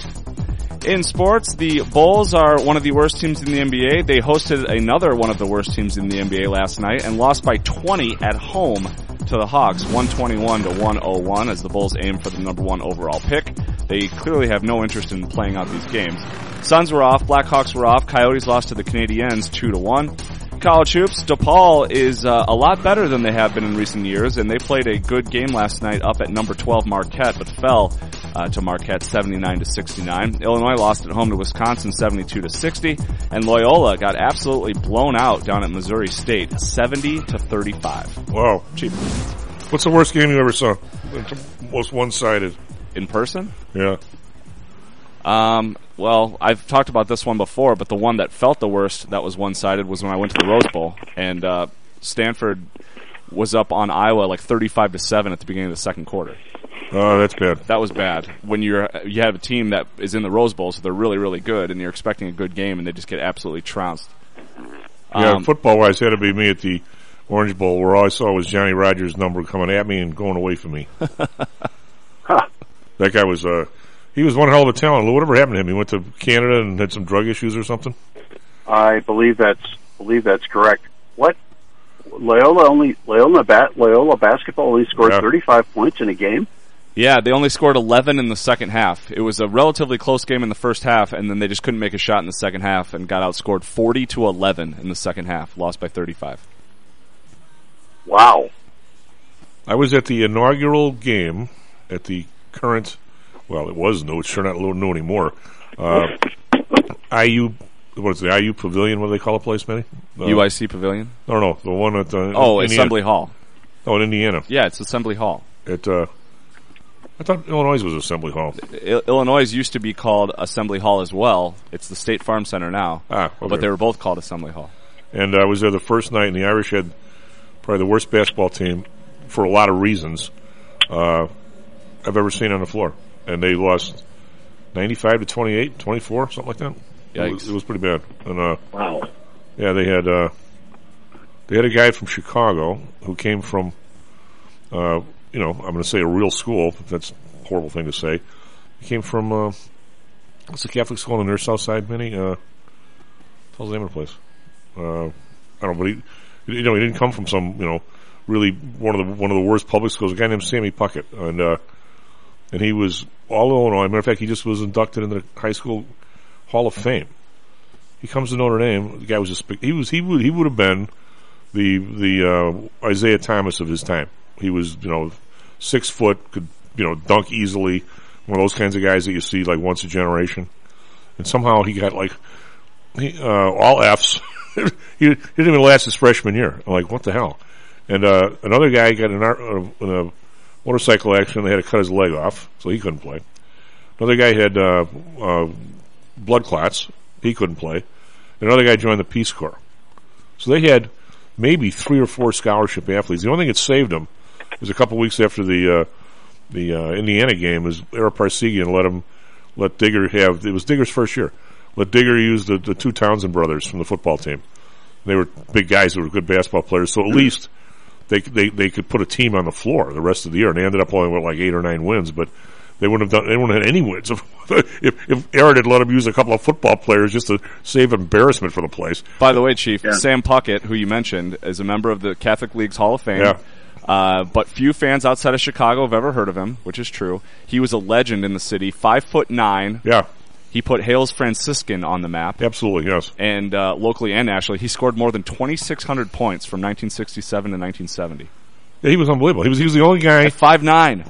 [SPEAKER 9] In sports, the Bulls are one of the worst teams in the N B A. They hosted another one of the worst teams in the N B A last night and lost by twenty at home to the Hawks, one twenty-one to one oh one, as the Bulls aim for the number one overall pick. They clearly have no interest in playing out these games. Suns were off, Blackhawks were off, Coyotes lost to the Canadiens two to one. College hoops, DePaul is uh, a lot better than they have been in recent years, and they played a good game last night up at number twelve Marquette, but fell uh, to Marquette seventy-nine to sixty-nine. Illinois lost at home to Wisconsin seventy-two to sixty, and Loyola got absolutely blown out down at Missouri State seventy to thirty-five.
[SPEAKER 7] Wow.
[SPEAKER 9] Cheap.
[SPEAKER 7] What's the worst game you ever saw? Most one-sided.
[SPEAKER 9] In person?
[SPEAKER 7] Yeah.
[SPEAKER 9] Um, well, I've talked about this one before, but the one that felt the worst that was one-sided was when I went to the Rose Bowl, and uh, Stanford was up on Iowa like thirty-five to seven at the beginning of the second quarter.
[SPEAKER 7] Oh, that's bad.
[SPEAKER 9] That was bad. When you're you have a team that is in the Rose Bowl, so they're really, really good, and you're expecting a good game, and they just get absolutely trounced.
[SPEAKER 7] Yeah,
[SPEAKER 9] Um,
[SPEAKER 7] football-wise, it had to be me at the Orange Bowl, where all I saw was Johnny Rogers' number coming at me and going away from me.
[SPEAKER 8] Huh.
[SPEAKER 7] That guy was, uh, he was one hell of a talent. Whatever happened to him? He went to Canada and had some drug issues or something?
[SPEAKER 8] I believe that's believe that's correct. What? Loyola only Loyola bat Loyola basketball only scored
[SPEAKER 7] Yeah.
[SPEAKER 8] thirty-five points in a game.
[SPEAKER 9] Yeah, they only scored eleven in the second half. It was a relatively close game in the first half, and then they just couldn't make a shot in the second half and got outscored forty to eleven in the second half, lost by thirty-five.
[SPEAKER 8] Wow.
[SPEAKER 7] I was at the inaugural game at the current, well, it was new, it's sure not new anymore. Uh, I U, what is the I U Pavilion, what do they call the place, Manny? Uh,
[SPEAKER 9] U I C Pavilion?
[SPEAKER 7] No, no, the one at the...
[SPEAKER 9] Oh,
[SPEAKER 7] Indiana.
[SPEAKER 9] Assembly Hall.
[SPEAKER 7] Oh, in Indiana.
[SPEAKER 9] Yeah, it's Assembly Hall.
[SPEAKER 7] It, uh, I thought Illinois was Assembly Hall.
[SPEAKER 9] I- Illinois used to be called Assembly Hall as well. It's the State Farm Center now.
[SPEAKER 7] Ah, okay.
[SPEAKER 9] But they were both called Assembly Hall.
[SPEAKER 7] And I was there the first night, and the Irish had probably the worst basketball team for a lot of reasons uh, I've ever seen on the floor. And they lost ninety-five to twenty-eight, twenty-four, something like that. It was, it was pretty bad. And, uh,
[SPEAKER 8] wow.
[SPEAKER 7] Yeah, they had uh, they had a guy from Chicago who came from, uh, you know, I'm going to say a real school. That's a horrible thing to say. He came from, uh, what's the Catholic school on their south side, Minnie? Uh, what's the name of the place? Uh, I don't know, but he, you know, he didn't come from some, you know, really one of the one of the worst public schools. A guy named Sammy Puckett, and uh, and he was all Illinois. Matter of fact, he just was inducted into the high school Hall of Fame. He comes to Notre Dame. The guy was just he was he would he would have been the the uh, Isaiah Thomas of his time. He was, you know, six foot, could, you know, dunk easily. One of those kinds of guys that you see like once a generation. And somehow he got like he, uh, all Fs. he, he didn't even last his freshman year. I'm like, what the hell? And uh, another guy got in, our, uh, in a motorcycle accident. They had to cut his leg off, so he couldn't play. Another guy had uh, uh, blood clots. He couldn't play. And another guy joined the Peace Corps. So they had maybe three or four scholarship athletes. The only thing that saved them was a couple weeks after the uh, the uh, Indiana game was Ara Parsegian let him let Digger have. It was Digger's first year. Let Digger use the, the two Townsend brothers from the football team. They were big guys who were good basketball players, so at least they they they could put a team on the floor the rest of the year. And they ended up only with like eight or nine wins, but they wouldn't have done. They wouldn't have had any wins if if, if Aaron had let them use a couple of football players just to save embarrassment for the place.
[SPEAKER 9] By the way, Chief,
[SPEAKER 7] Yeah.
[SPEAKER 9] Sam Puckett, who you mentioned, is a member of the Catholic League's Hall of Fame.
[SPEAKER 7] Yeah.
[SPEAKER 9] Uh, but few fans outside of Chicago have ever heard of him, which is true. He was a legend in the city, five foot nine.
[SPEAKER 7] Yeah.
[SPEAKER 9] He put Hales Franciscan on the map.
[SPEAKER 7] Absolutely, yes.
[SPEAKER 9] And uh, locally and nationally, he scored more than twenty-six hundred points from nineteen sixty-seven to nineteen seventy.
[SPEAKER 7] Yeah, he was unbelievable. He was he was the only guy.
[SPEAKER 9] At five nine.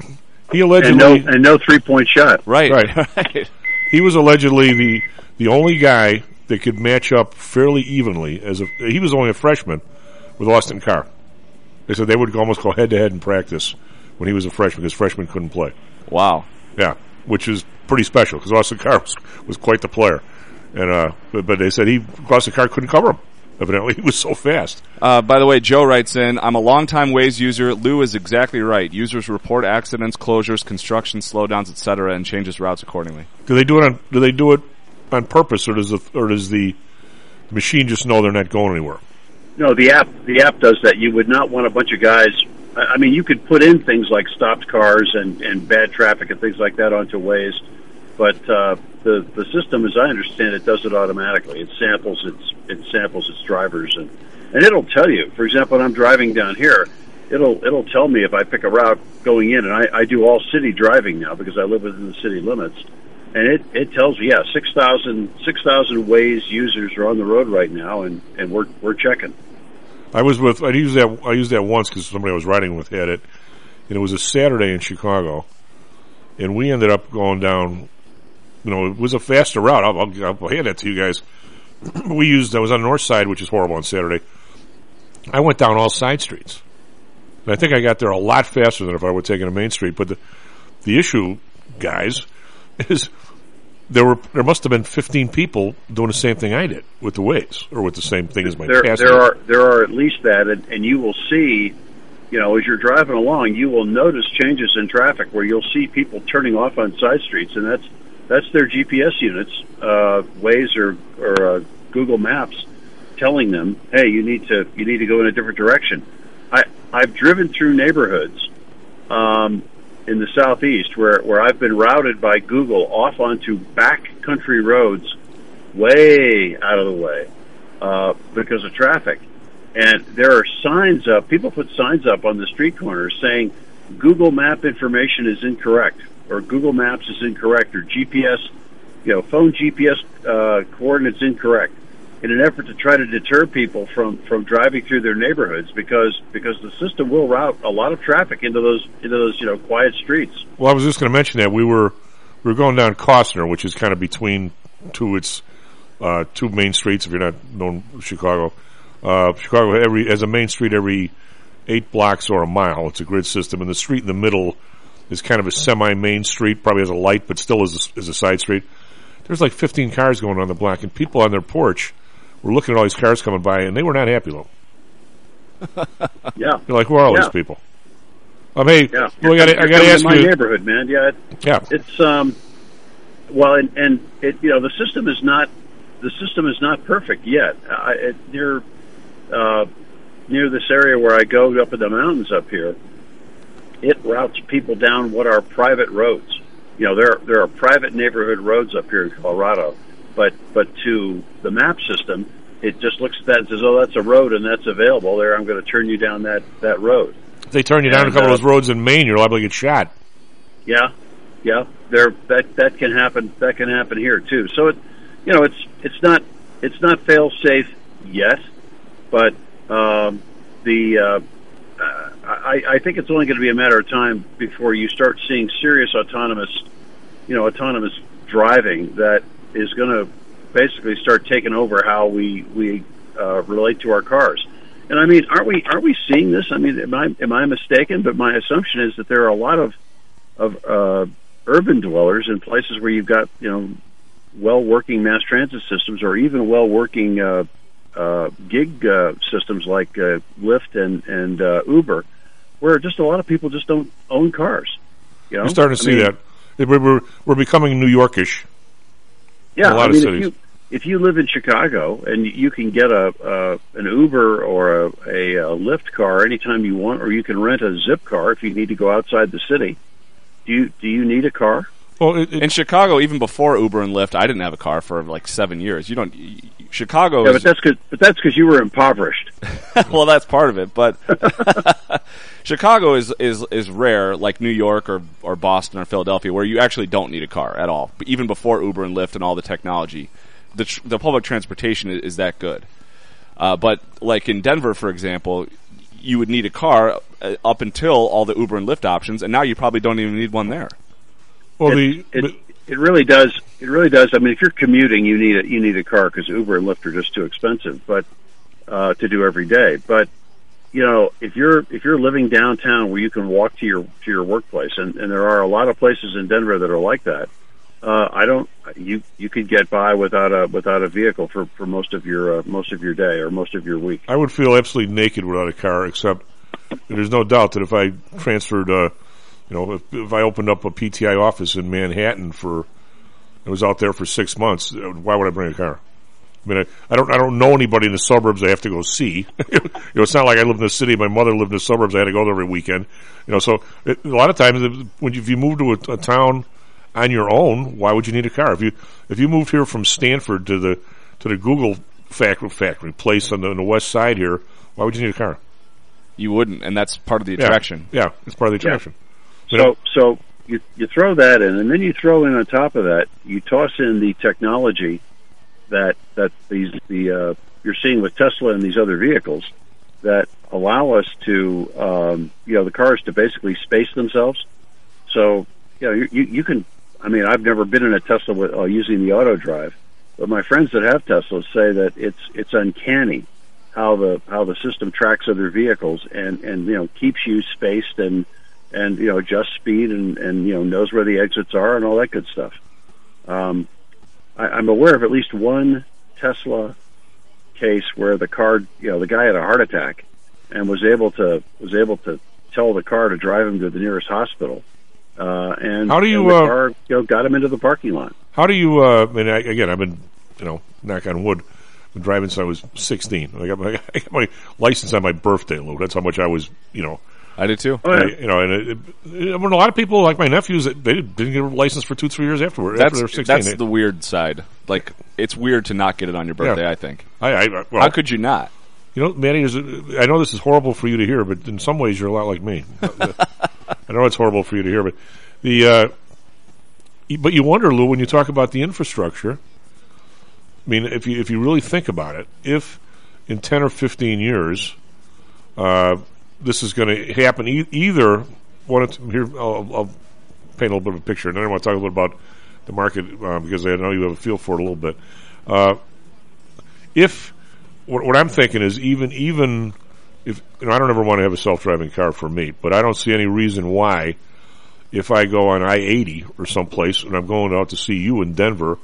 [SPEAKER 7] He allegedly
[SPEAKER 8] and no and no three point shot.
[SPEAKER 9] Right.
[SPEAKER 7] Right.
[SPEAKER 9] right.
[SPEAKER 7] He was allegedly the the only guy that could match up fairly evenly as a. He was only a freshman with Austin Carr. They said they would almost go head to head in practice when he was a freshman because freshmen couldn't play.
[SPEAKER 9] Wow.
[SPEAKER 7] Yeah, which is pretty special because Austin Carr was, was quite the player, and uh, but, but they said he Austin Carr couldn't cover him. Evidently, he was so fast.
[SPEAKER 9] Uh, by the way, Joe writes in, I'm a longtime Waze user. Lou is exactly right. Users report accidents, closures, construction, slowdowns, et cetera, and changes routes accordingly.
[SPEAKER 7] Do they do it on? Do they do it on purpose, or does the or does the machine just know they're not going anywhere?
[SPEAKER 8] No, the app the app does that. You would not want a bunch of guys. I mean, you could put in things like stopped cars and, and bad traffic and things like that onto Waze, but uh, the the system, as I understand it, does it automatically. It samples its it samples its drivers, and and it'll tell you. For example, when I'm driving down here, it'll it'll tell me if I pick a route going in, and I, I do all city driving now because I live within the city limits, and it, it tells me, yeah, six thousand six thousand Waze users are on the road right now, and, and we're we're checking.
[SPEAKER 7] I was with I used that I used that once because somebody I was riding with had it, and it was a Saturday in Chicago, and we ended up going down. You know, it was a faster route. I'll, I'll, I'll hand that to you guys. We used I was on the north side, which is horrible on Saturday. I went down all side streets. And I think I got there a lot faster than if I were taking a main street. But the the issue, guys, is there were there must have been fifteen people doing the same thing I did with the Waze, or with the same thing as my
[SPEAKER 8] there,
[SPEAKER 7] passenger.
[SPEAKER 8] There are there are at least that, and, and you will see, you know, as you're driving along, you will notice changes in traffic where you'll see people turning off on side streets, and that's that's their G P S units, uh, Waze or or uh, Google Maps, telling them, hey, you need to you need to go in a different direction. I I've driven through neighborhoods um, in the southeast where, where I've been routed by Google off onto back country roads way out of the way uh, because of traffic. And there are signs up, people put signs up on the street corners saying Google Map information is incorrect, or Google Maps is incorrect, or G P S, you know, phone G P S uh, coordinates incorrect, in an effort to try to deter people from, from driving through their neighborhoods, because because the system will route a lot of traffic into those into those you know quiet streets.
[SPEAKER 7] Well, I was just going to mention that we were we were going down Costner, which is kind of between two its uh, two main streets. If you're not known Chicago, uh, Chicago every as a main street every eight blocks or a mile. It's a grid system, and the street in the middle is kind of a semi-main street. Probably has a light, but still is a, is a side street. There's like fifteen cars going on the block, and people on their porch were looking at all these cars coming by, and they were not happy, though.
[SPEAKER 8] Yeah.
[SPEAKER 7] They're like, who are all
[SPEAKER 8] yeah.
[SPEAKER 7] these people? Um, hey,
[SPEAKER 8] yeah.
[SPEAKER 7] well, I got to ask
[SPEAKER 8] my
[SPEAKER 7] you.
[SPEAKER 8] My neighborhood, man. Yeah. It,
[SPEAKER 7] yeah.
[SPEAKER 8] It's um. Well, and, and it you know the system is not the system is not perfect yet. I, it, near uh, near this area where I go up in the mountains up here, it routes people down what are private roads. You know, there there are private neighborhood roads up here in Colorado. But but to the map system, it just looks at that and says, oh, that's a road and that's available there. I'm going to turn you down that, that road.
[SPEAKER 7] If they turn you down
[SPEAKER 8] and,
[SPEAKER 7] a couple
[SPEAKER 8] uh,
[SPEAKER 7] of those roads in Maine, you're liable to get shot.
[SPEAKER 8] Yeah, yeah. There that that can happen. That can happen here too. So it, you know, it's it's not it's not fail safe yet, but um, the uh, uh, I, I think it's only going to be a matter of time before you start seeing serious autonomous, you know, autonomous driving that is going to basically start taking over how we we uh, relate to our cars. And I mean, aren't we aren't we seeing this? I mean, am I am I mistaken? But my assumption is that there are a lot of of uh, urban dwellers in places where you've got you know well working mass transit systems, or even well working uh, uh, gig uh, systems like uh, Lyft and and uh, Uber, where just a lot of people just don't own cars. You know,
[SPEAKER 7] we're starting to
[SPEAKER 8] I
[SPEAKER 7] see
[SPEAKER 8] mean,
[SPEAKER 7] that. We're, we're we're becoming New Yorkish.
[SPEAKER 8] Yeah,
[SPEAKER 7] a lot
[SPEAKER 8] I mean,
[SPEAKER 7] of cities.
[SPEAKER 8] if you if you live in Chicago and you can get a uh, an Uber or a, a, a Lyft car anytime you want, or you can rent a Zip car if you need to go outside the city. Do you do you need a car?
[SPEAKER 7] Well, it, it,
[SPEAKER 9] in Chicago, even before Uber and Lyft, I didn't have a car for like seven years. You don't. Chicago.
[SPEAKER 8] Yeah,
[SPEAKER 9] is,
[SPEAKER 8] but that's cause, but that's because you were impoverished.
[SPEAKER 9] Well, that's part of it, but Chicago is, is is rare, like New York or or Boston or Philadelphia, where you actually don't need a car at all. But even before Uber and Lyft and all the technology, the tr- the public transportation is, is that good. Uh, but like in Denver, for example, you would need a car uh, up until all the Uber and Lyft options, and now you probably don't even need one there.
[SPEAKER 7] Well,
[SPEAKER 8] it,
[SPEAKER 7] the
[SPEAKER 8] it, it really does. It really does. I mean, if you're commuting, you need a you need a car because Uber and Lyft are just too expensive, but uh, to do every day. But you know, if you're if you're living downtown where you can walk to your to your workplace, and, and there are a lot of places in Denver that are like that, uh, I don't. You you could get by without a without a vehicle for, for most of your uh, most of your day or most of your week.
[SPEAKER 7] I would feel absolutely naked without a car, except there's no doubt that if I transferred. Uh, You know, if, if I opened up a P T I office in Manhattan for, I was out there for six months, why would I bring a car? I mean, I, I don't, I don't know anybody in the suburbs I have to go see. You know, it's not like I live in the city. My mother lived in the suburbs. I had to go there every weekend. You know, so it, a lot of times when you, if you move to a, a town on your own, why would you need a car? If you, if you moved here from Stanford to the, to the Google factory, factory place on the, on the west side here, why would you need a car?
[SPEAKER 9] You wouldn't, and that's part of the
[SPEAKER 7] Yeah.
[SPEAKER 9] attraction.
[SPEAKER 7] Yeah, it's part of the attraction. You
[SPEAKER 8] So,
[SPEAKER 7] know?
[SPEAKER 8] so you you throw that in, and then you throw in on top of that, you toss in the technology that that these the uh, you're seeing with Tesla and these other vehicles that allow us to um, you know the cars to basically space themselves. So you know you you, you can. I mean, I've never been in a Tesla with, uh, using the auto drive, but my friends that have Teslas say that it's it's uncanny how the how the system tracks other vehicles and, and you know keeps you spaced and and you know adjusts speed and, and you know knows where the exits are and all that good stuff. Um, I, I'm aware of at least one Tesla case where the car, you know, the guy had a heart attack and was able to was able to tell the car to drive him to the nearest hospital. Uh, and
[SPEAKER 7] How do you,
[SPEAKER 8] and the
[SPEAKER 7] uh,
[SPEAKER 8] car, you know, got him into the parking lot.
[SPEAKER 7] How do you? Uh, I mean, I, again, I've been, you know, knock on wood, been driving since I was sixteen. I got, my, I got my license on my birthday, Lou. That's how much I was, you know.
[SPEAKER 9] I did too.
[SPEAKER 7] Oh, yeah. I, you know, and it, it, I mean, a lot of people, like my nephews, they didn't get a license for two, three years afterward.
[SPEAKER 9] That's
[SPEAKER 7] after they were sixteen.
[SPEAKER 9] that's
[SPEAKER 7] They,
[SPEAKER 9] the weird side. Like, it's weird to not get it on your birthday.
[SPEAKER 7] Yeah.
[SPEAKER 9] I think.
[SPEAKER 7] I, I well,
[SPEAKER 9] How could you not?
[SPEAKER 7] You know, Manny, is, I know this is horrible for you to hear, but in some ways you're a lot like me. I know it's horrible for you to hear, but the uh, but you wonder, Lou, when you talk about the infrastructure. I mean, if you if you really think about it, if in ten or fifteen years, uh, this is going to happen, e- either one of t- here, I'll, I'll paint a little bit of a picture, and then I want to talk a little about the market uh, because I know you have a feel for it a little bit. Uh, if what, what I'm thinking is even even if you know, I don't ever want to have a self-driving car for me, but I don't see any reason why. If I go on I eighty or someplace and I'm going out to see you in Denver,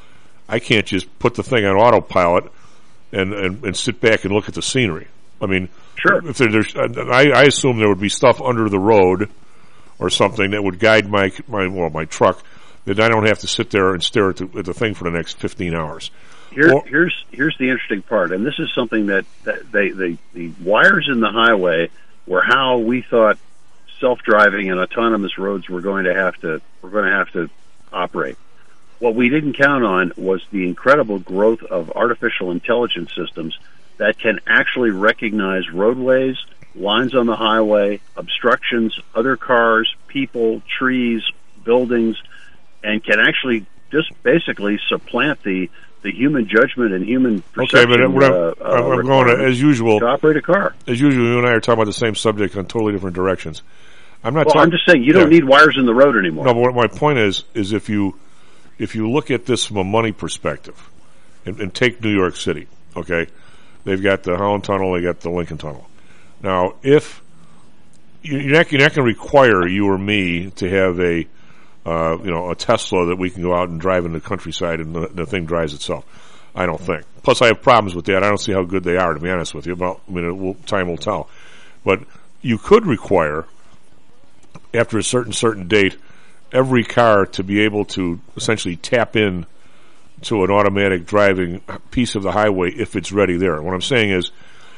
[SPEAKER 7] I can't just put the thing on autopilot and, and, and sit back and look at the scenery. I mean,
[SPEAKER 8] sure.
[SPEAKER 7] If there, there's, I, I assume there would be stuff under the road or something that would guide my my well my truck that I don't have to sit there and stare at the, at the thing for the next fifteen hours.
[SPEAKER 8] Here,
[SPEAKER 7] Or,
[SPEAKER 8] here's here's the interesting part, and this is something that, that they, they the wires in the highway were how we thought self-driving and autonomous roads were going to have to were going to have to operate. What we didn't count on was the incredible growth of artificial intelligence systems that can actually recognize roadways, lines on the highway, obstructions, other cars, people, trees, buildings, and can actually just basically supplant the the human judgment and human perception.
[SPEAKER 7] Okay, but what I'm,
[SPEAKER 8] uh,
[SPEAKER 7] I'm,
[SPEAKER 8] uh,
[SPEAKER 7] I'm going to, as usual
[SPEAKER 8] to operate a car.
[SPEAKER 7] As usual, you and I are talking about the same subject in totally different directions. I'm not.
[SPEAKER 8] Well,
[SPEAKER 7] talk-
[SPEAKER 8] I'm just saying you don't
[SPEAKER 7] yeah.
[SPEAKER 8] need wires in the road anymore.
[SPEAKER 7] No, but what my point is, is if you if you look at this from a money perspective, and, and take New York City, okay, they've got the Holland Tunnel, they got the Lincoln Tunnel. Now, if you're not, you're not going to require you or me to have a uh, you know a Tesla that we can go out and drive in the countryside and the, the thing drives itself. I don't think. Plus, I have problems with that. I don't see how good they are, to be honest with you. But I mean, it will, time will tell. But you could require, after a certain certain date, every car to be able to essentially tap in to an automatic driving piece of the highway if it's ready there. What I'm saying is,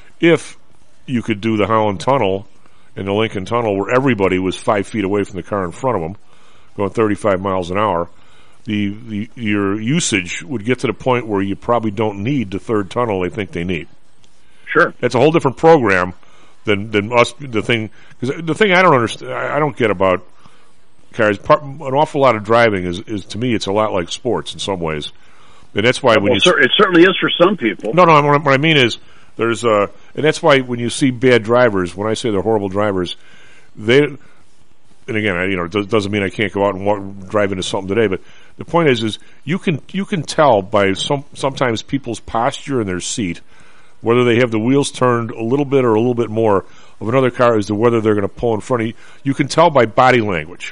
[SPEAKER 7] if you could do the Holland Tunnel and the Lincoln Tunnel where everybody was five feet away from the car in front of them, going thirty-five miles an hour, the, the your usage would get to the point where you probably don't need the third tunnel they think they need.
[SPEAKER 8] Sure.
[SPEAKER 7] That's a whole different program than than us. The thing, because the thing I don't understand, I don't get about cars. Part, an awful lot of driving is, is to me, it's a lot like sports in some ways, and that's why when
[SPEAKER 8] well,
[SPEAKER 7] you
[SPEAKER 8] sir, it certainly is for some people.
[SPEAKER 7] No, no. What I mean is there's uh, and that's why when you see bad drivers, when I say they're horrible drivers, they. And again, I, you know, it doesn't mean I can't go out and walk, drive into something today. But the point is, is you can you can tell by some sometimes people's posture in their seat whether they have the wheels turned a little bit or a little bit more of another car as to whether they're going to pull in front of you. You can tell by body language.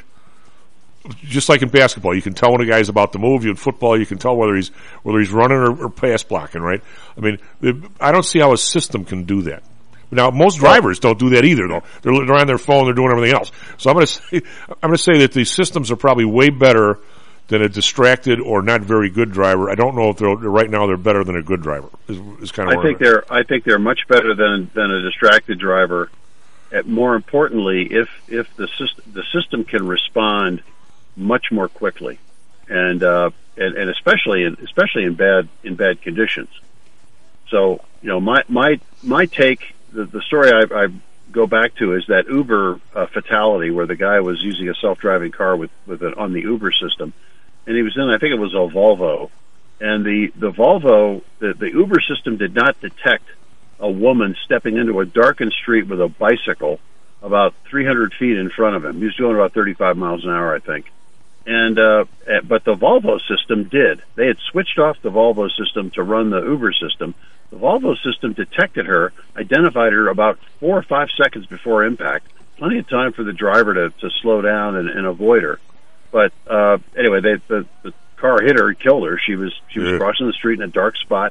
[SPEAKER 7] Just like in basketball, you can tell when a guy's about to move. In football, you can tell whether he's whether he's running or, or pass blocking. Right? I mean, I don't see how a system can do that. Now, most drivers don't do that either, though. They're, they're on their phone, they're doing everything else. So I'm going to say, I'm going to say that these systems are probably way better than a distracted or not very good driver. I don't know if they're right now they're better than a good driver. Is, is kind of
[SPEAKER 8] I think they're I think they're much better than than a distracted driver. And more importantly, if if the system the system can respond much more quickly, and uh, and, and especially in, especially in bad in bad conditions. So you know, my my my take. The, the story I've, I've go back to is that Uber uh, fatality where the guy was using a self-driving car with, with it on the Uber system. And he was in, I think it was a Volvo. And the, the Volvo, the, the Uber system did not detect a woman stepping into a darkened street with a bicycle about three hundred feet in front of him. He was doing about thirty-five miles an hour, I think. And uh, but the Volvo system did. They had switched off the Volvo system to run the Uber system. The Volvo system detected her, identified her about four or five seconds before impact. Plenty of time for the driver to, to slow down and, and avoid her. But uh, anyway, they, the, the car hit her and killed her. She was she was yeah. crossing the street in a dark spot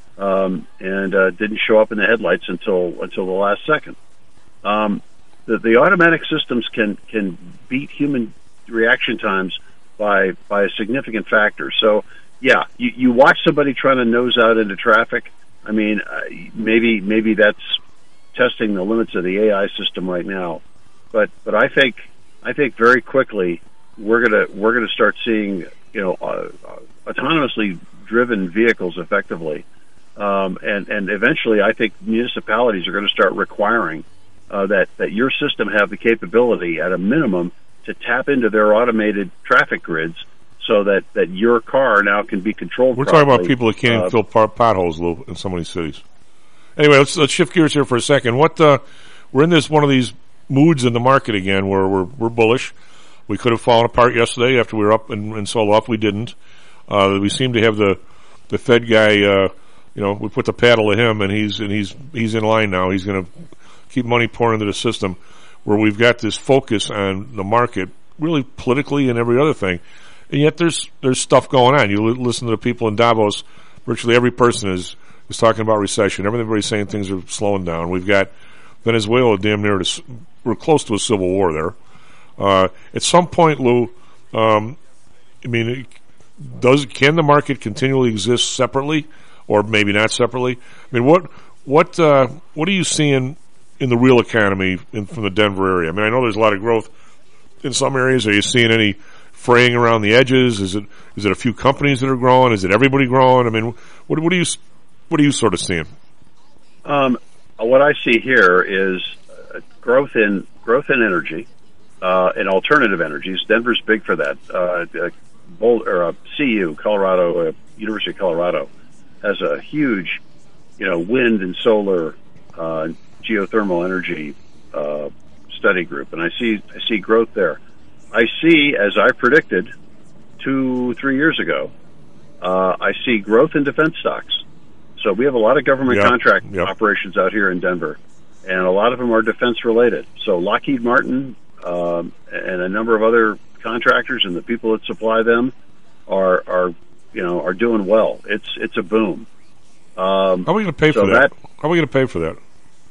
[SPEAKER 8] um, and uh, didn't show up in the headlights until until the last second. Um, the, the automatic systems can can beat human reaction times by by a significant factor. So, yeah, you, you watch somebody trying to nose out into traffic. I mean, uh, maybe maybe that's testing the limits of the A I system right now. But but I think I think very quickly we're gonna we're gonna start seeing you know uh, uh, autonomously driven vehicles effectively, um, and and eventually I think municipalities are going to start requiring uh, that that your system have the capability at a minimum to tap into their automated traffic grids so that, that your car now can be controlled
[SPEAKER 7] We're
[SPEAKER 8] properly.
[SPEAKER 7] talking about people that can't uh, fill pot- potholes, Lou, in so many cities. Anyway, let's let's shift gears here for a second. What uh, we're in this one of these moods in the market again where we're we're bullish. We could have fallen apart yesterday after we were up and, and sold off. We didn't. Uh, we seem to have the the Fed guy. Uh, you know, we put the paddle to him, and he's and he's he's in line now. He's going to keep money pouring into the system. Where we've got this focus on the market, really politically and every other thing, and yet there's there's stuff going on. You li- listen to the people in Davos. Virtually every person is is talking about recession. Everybody's saying things are slowing down. We've got Venezuela damn near to, we're close to a civil war there. Uh, at some point, Lou, um, I mean, does can the market continually exist separately, or maybe not separately? I mean, what what uh, what are you seeing in the real economy in, from the Denver area? I mean, I know there's a lot of growth in some areas. Are you seeing any fraying around the edges? Is it is it a few companies that are growing? Is it everybody growing? I mean, what what are you what are you sort of seeing?
[SPEAKER 8] Um, what I see here is uh, growth in growth in energy uh, and alternative energies. Denver's big for that. Uh, uh, Boulder, uh, C U, Colorado, uh, University of Colorado, has a huge, you know, wind and solar uh, geothermal energy uh, study group, and I see I see growth there. I see, as I predicted two, three years ago, uh, I see growth in defense stocks. So we have a lot of government yep. contract yep. operations out here in Denver, and a lot of them are defense related. So Lockheed Martin um, and a number of other contractors and the people that supply them are are you know are doing well. It's it's a boom. Um,
[SPEAKER 7] How are we going to pay
[SPEAKER 8] so
[SPEAKER 7] for that?
[SPEAKER 8] that?
[SPEAKER 7] How are we going to pay for that?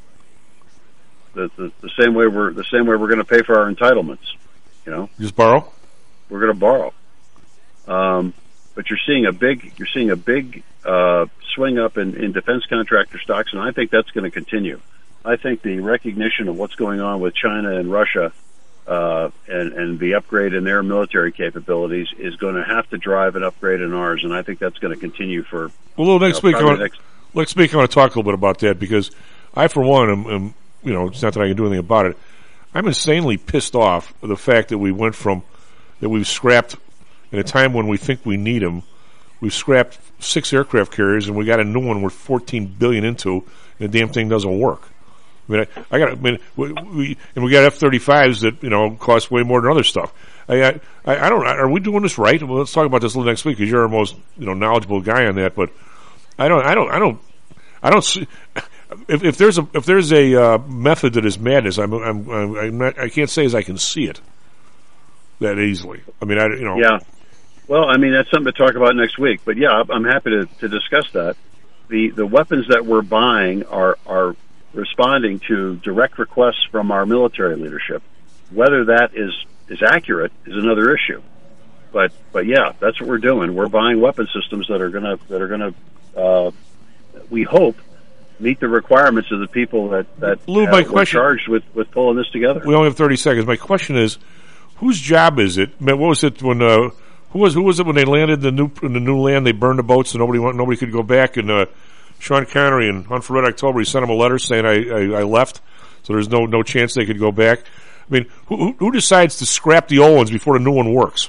[SPEAKER 8] The, the, the same way we're the same way we're going to pay for our entitlements, you know.
[SPEAKER 7] Just borrow.
[SPEAKER 8] We're going to borrow, um, but you're seeing a big you're seeing a big uh, swing up in, in defense contractor stocks, and I think that's going to continue. I think the recognition of what's going on with China and Russia uh, and and the upgrade in their military capabilities is going to have to drive an upgrade in ours, and I think that's going to continue for.
[SPEAKER 7] Well, next
[SPEAKER 8] you know,
[SPEAKER 7] week, I want,
[SPEAKER 8] next...
[SPEAKER 7] next week I want to talk a little bit about that because I, for one, am. am you know, it's not that I can do anything about it. I'm insanely pissed off with the fact that we went from, that we've scrapped, in a time when we think we need them, we've scrapped six aircraft carriers and we got a new one we're fourteen billion dollars into, and the damn thing doesn't work. I mean, I, I got, I mean, we, we, and we got F thirty-fives that, you know, cost way more than other stuff. I, I, I don't, are we doing this right? Well, let's talk about this a little next week because you're our most, you know, knowledgeable guy on that, but I don't, I don't, I don't, I don't see, If, if there's a if there's a uh, method that is madness, I'm I'm, I'm not, I can't say as I can see it that easily. I mean, I you know.
[SPEAKER 8] Yeah. Well, I mean that's something to talk about next week. But yeah, I'm happy to, to discuss that. The the weapons that we're buying are are responding to direct requests from our military leadership. Whether that is is accurate is another issue. But but yeah, that's what we're doing. We're buying weapon systems that are gonna that are gonna uh, we hope. meet the requirements of the people that that
[SPEAKER 7] Lou,
[SPEAKER 8] uh,
[SPEAKER 7] my
[SPEAKER 8] were
[SPEAKER 7] question,
[SPEAKER 8] charged with, with pulling this together.
[SPEAKER 7] We only have thirty seconds. My question is, whose job is it? What was it when uh, who was who was it when they landed the new in the new land? They burned the boats and nobody went, nobody could go back. And uh, Sean Connery and Hunt for Red October, he sent him a letter saying I, I, I left. So there's no no chance they could go back. I mean, who, who decides to scrap the old ones before the new one works?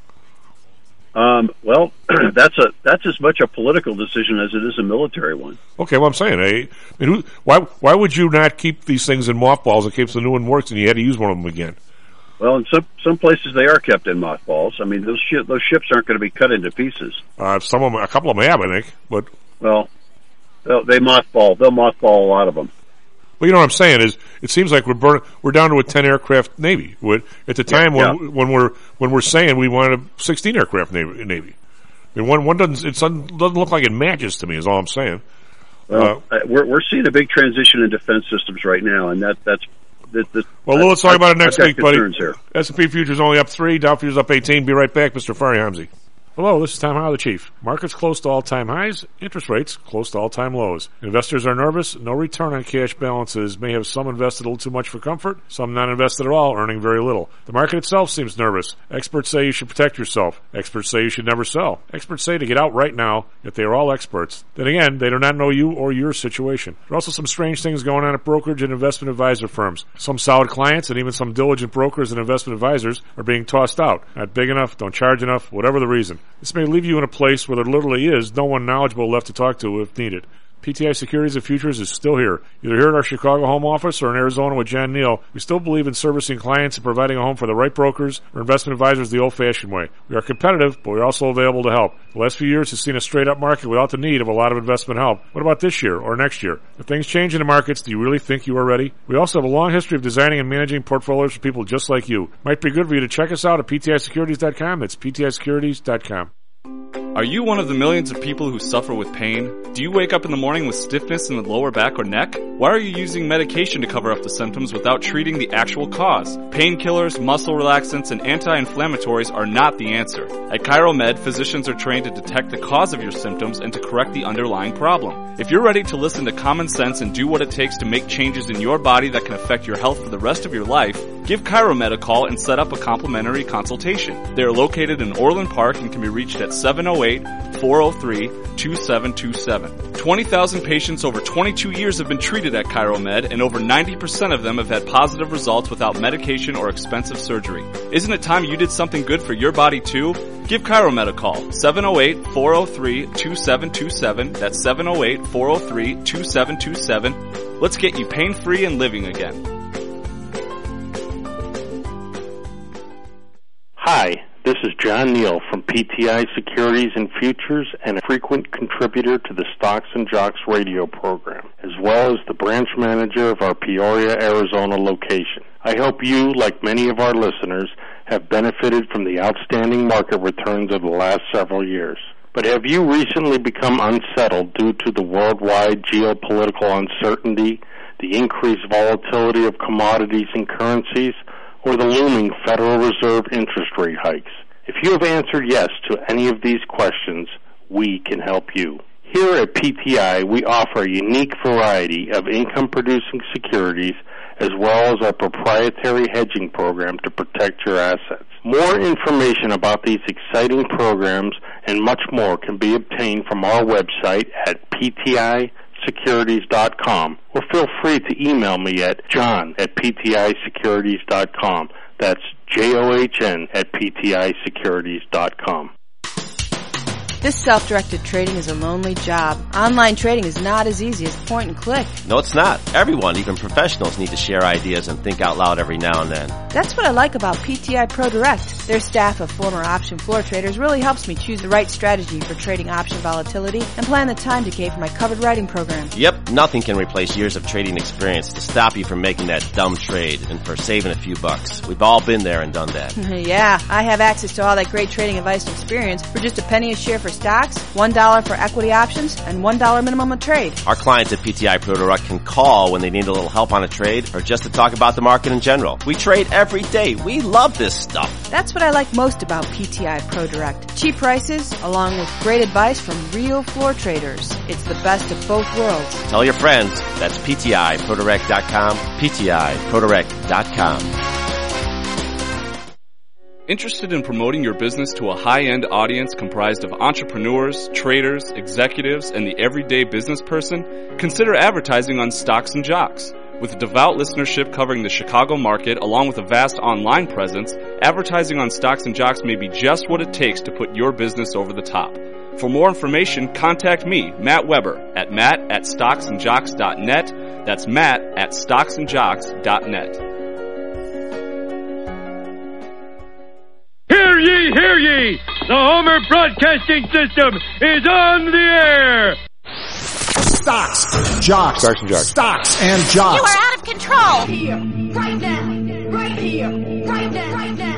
[SPEAKER 8] Um, well, that's a that's as much a political decision as it is a military one.
[SPEAKER 7] Okay, well, I'm saying, I, I mean, who, why why would you not keep these things in mothballs in case the new one works and you had to use one of them again?
[SPEAKER 8] Well, in some some places they are kept in mothballs. I mean, those shi- those ships aren't going to be cut into pieces.
[SPEAKER 7] Uh, some of them, a couple of them have, I think, but
[SPEAKER 8] well, they'll, they mothball. They'll mothball a lot of them.
[SPEAKER 7] Well, you know what I'm saying is, it seems like we're burn, we're down to a ten aircraft Navy. At the time
[SPEAKER 8] yeah,
[SPEAKER 7] when
[SPEAKER 8] yeah.
[SPEAKER 7] when we're when we're saying we wanted a sixteen aircraft Navy. Navy. I mean, one one doesn't it doesn't look like it matches to me. Is all I'm saying.
[SPEAKER 8] Well,
[SPEAKER 7] uh,
[SPEAKER 8] we're we're seeing a big transition in defense systems right now, and that that's. That, that,
[SPEAKER 7] well, let's talk about it next week, buddy.
[SPEAKER 8] Here.
[SPEAKER 7] S and P futures only up three, Dow futures up eighteen. Be right back, Mister Fari Hamzy. Hello, this is Tom Howell, the Chief. Markets close to all-time highs, interest rates close to all-time lows. Investors are nervous. No return on cash balances may have some invested a little too much for comfort, some not invested at all, earning very little. The market itself seems nervous. Experts say you should protect yourself. Experts say you should never sell. Experts say to get out right now, yet they are all experts. Then again, they do not know you or your situation. There are also some strange things going on at brokerage and investment advisor firms. Some solid clients and even some diligent brokers and investment advisors are being tossed out. Not big enough, don't charge enough, whatever the reason. This may leave you in a place where there literally is no one knowledgeable left to talk to if needed. P T I Securities and Futures is still here. Either here at our Chicago home office or in Arizona with John Neal, we still believe in servicing clients and providing a home for the right brokers or investment advisors the old-fashioned way. We are competitive, but we're also available to help. The last few years has seen a straight-up market without the need of a lot of investment help. What about this year or next year? If things change in the markets, do you really think you are ready? We also have a long history of designing and managing portfolios for people just like you. Might be good for you to check us out at P T I securities dot com. That's P T I securities dot com.
[SPEAKER 9] Are you one of the millions of people who suffer with pain? Do you wake up in the morning with stiffness in the lower back or neck? Why are you using medication to cover up the symptoms without treating the actual cause? Painkillers, muscle relaxants, and anti-inflammatories are not the answer. At ChiroMed, physicians are trained to detect the cause of your symptoms and to correct the underlying problem. If you're ready to listen to common sense and do what it takes to make changes in your body that can affect your health for the rest of your life, give ChiroMed a call and set up a complimentary consultation. They are located in Orland Park and can be reached at seven oh eight, four oh three, two seven two seven. twenty thousand patients over twenty-two years have been treated at ChiroMed, and over ninety percent of them have had positive results without medication or expensive surgery. Isn't it time you did something good for your body too? Give ChiroMed a call, seven oh eight, four oh three, two seven two seven. That's seven oh eight, four oh three, two seven two seven. Let's get you pain-free and living again.
[SPEAKER 14] Hi, this is John Neal from P T I Securities and Futures and a frequent contributor to the Stocks and Jocks radio program, as well as the branch manager of our Peoria, Arizona location. I hope you, like many of our listeners, have benefited from the outstanding market returns of the last several years. But have you recently become unsettled due to the worldwide geopolitical uncertainty, the increased volatility of commodities and currencies, or the looming Federal Reserve interest rate hikes? If you have answered yes to any of these questions, we can help you. Here at P T I, we offer a unique variety of income-producing securities as well as our proprietary hedging program to protect your assets. More information about these exciting programs and much more can be obtained from our website at P T I securities dot com, or feel free to email me at john at P T I securities dot com. That's J O H N at P T I securities dot com.
[SPEAKER 16] This self-directed trading is a lonely job. Online trading is not as easy as point and click.
[SPEAKER 17] No, it's not. Everyone, even professionals, need to share ideas and think out loud every now and then.
[SPEAKER 16] That's what I like about P T I Pro Direct. Their staff of former option floor traders really helps me choose the right strategy for trading option volatility and plan the time decay for my covered writing program.
[SPEAKER 17] Yep, nothing can replace years of trading experience to stop you from making that dumb trade and for saving a few bucks. We've all been there and done that.
[SPEAKER 16] Yeah, I have access to all that great trading advice and experience for just a penny a share for stocks, one dollar for equity options, and one dollar minimum a trade.
[SPEAKER 17] Our clients at P T I Pro Direct can call when they need a little help on a trade or just to talk about the market in general. We trade every day. We love this stuff.
[SPEAKER 16] That's what I like most about P T I Pro Direct. Cheap prices, along with great advice from real floor traders. It's the best of both worlds.
[SPEAKER 17] Tell your friends. That's P T I Pro Direct dot com, P T I Pro Direct dot com.
[SPEAKER 9] Interested in promoting your business to a high-end audience comprised of entrepreneurs, traders, executives, and the everyday business person? Consider advertising on Stocks and Jocks.
[SPEAKER 18] With a devout listenership covering the Chicago market, along with a vast online presence, advertising on Stocks and Jocks may be just what it takes to put your business over the top. For more information, contact me, Matt Weber, at matt at stocks and jocks dot net. That's Matt at stocks and jocks dot net.
[SPEAKER 19] Hear ye, hear ye! The Homer Broadcasting System is on the air!
[SPEAKER 13] Stocks, jocks,
[SPEAKER 7] Stocks and Jocks.
[SPEAKER 13] Stocks and Jocks.
[SPEAKER 15] You are out of control! Here, right now, right here, right now, right now.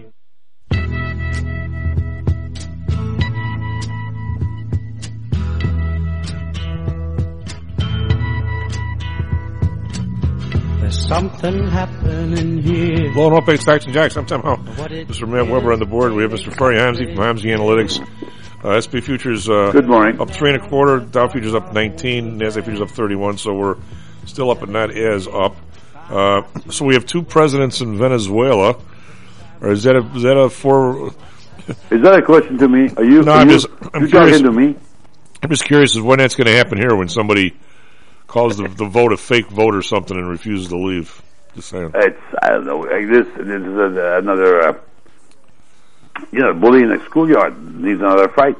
[SPEAKER 20] There's something happening here.
[SPEAKER 7] Blowing up eight Stocks and Jocks. Somehow, Mister Matt Weber on the board. We have Mister Ferry Hamsey from Hamsey Analytics. Uh, S and P futures uh,
[SPEAKER 8] Good morning.
[SPEAKER 7] up three and a quarter. Dow futures up nineteen. Nasdaq futures up thirty-one. So we're still up, but not as up. Uh, so we have two presidents in Venezuela. Or is that a is that a four?
[SPEAKER 21] Is that a question to me? Are you?
[SPEAKER 7] No,
[SPEAKER 21] are
[SPEAKER 7] I'm
[SPEAKER 21] you,
[SPEAKER 7] just I'm
[SPEAKER 21] you
[SPEAKER 7] curious.
[SPEAKER 21] talking to me?
[SPEAKER 7] I'm just curious as when that's going to happen here when somebody calls the, the vote a fake vote or something and refuses to leave. Just saying.
[SPEAKER 21] It's I don't know. Like this, this is a, another. Uh, you know, bully in a schoolyard needs another fight.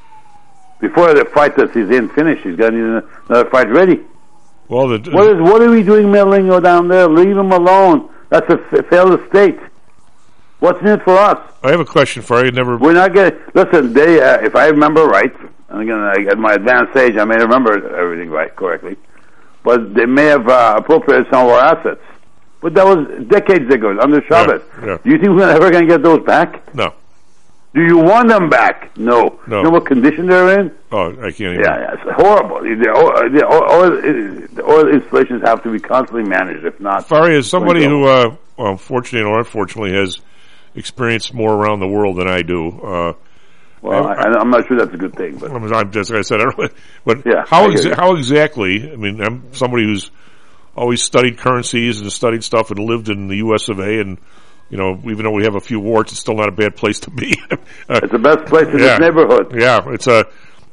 [SPEAKER 21] Before the fight that he's in finished, he's got to need another fight ready.
[SPEAKER 7] Well, the,
[SPEAKER 21] what is what are we doing meddling down there? Leave him alone. That's a f- failed state. What's in it for us?
[SPEAKER 7] I have a question for you. Never.
[SPEAKER 21] We're not getting. Listen, they. Uh, if I remember right, and again, I, at my advanced age, I may remember everything right correctly, but they may have uh, appropriated some of our assets. But that was decades ago under Chavez.
[SPEAKER 7] Yeah, yeah.
[SPEAKER 21] Do you think we're ever going to get those back?
[SPEAKER 7] No.
[SPEAKER 21] Do you want them back? No.
[SPEAKER 7] No.
[SPEAKER 21] You know what condition they're in?
[SPEAKER 7] Oh, I can't even.
[SPEAKER 21] Yeah, yeah, it's horrible. The oil, the oil, the oil installations have to be constantly managed. If not,
[SPEAKER 7] Fari, as somebody who, uh, well, fortunately or unfortunately, has experienced more around the world than I do. Uh,
[SPEAKER 21] well, I, I, I'm not sure that's a good thing, but
[SPEAKER 7] I'm just like I said, I don't. Really, but
[SPEAKER 21] yeah,
[SPEAKER 7] how exa- how exactly? I mean, I'm somebody who's always studied currencies and studied stuff and lived in the U S of A and. You know, even though we have a few warts, it's still not a bad place to be. uh,
[SPEAKER 21] it's the best place in
[SPEAKER 7] yeah,
[SPEAKER 21] this neighborhood.
[SPEAKER 7] Yeah, it's a.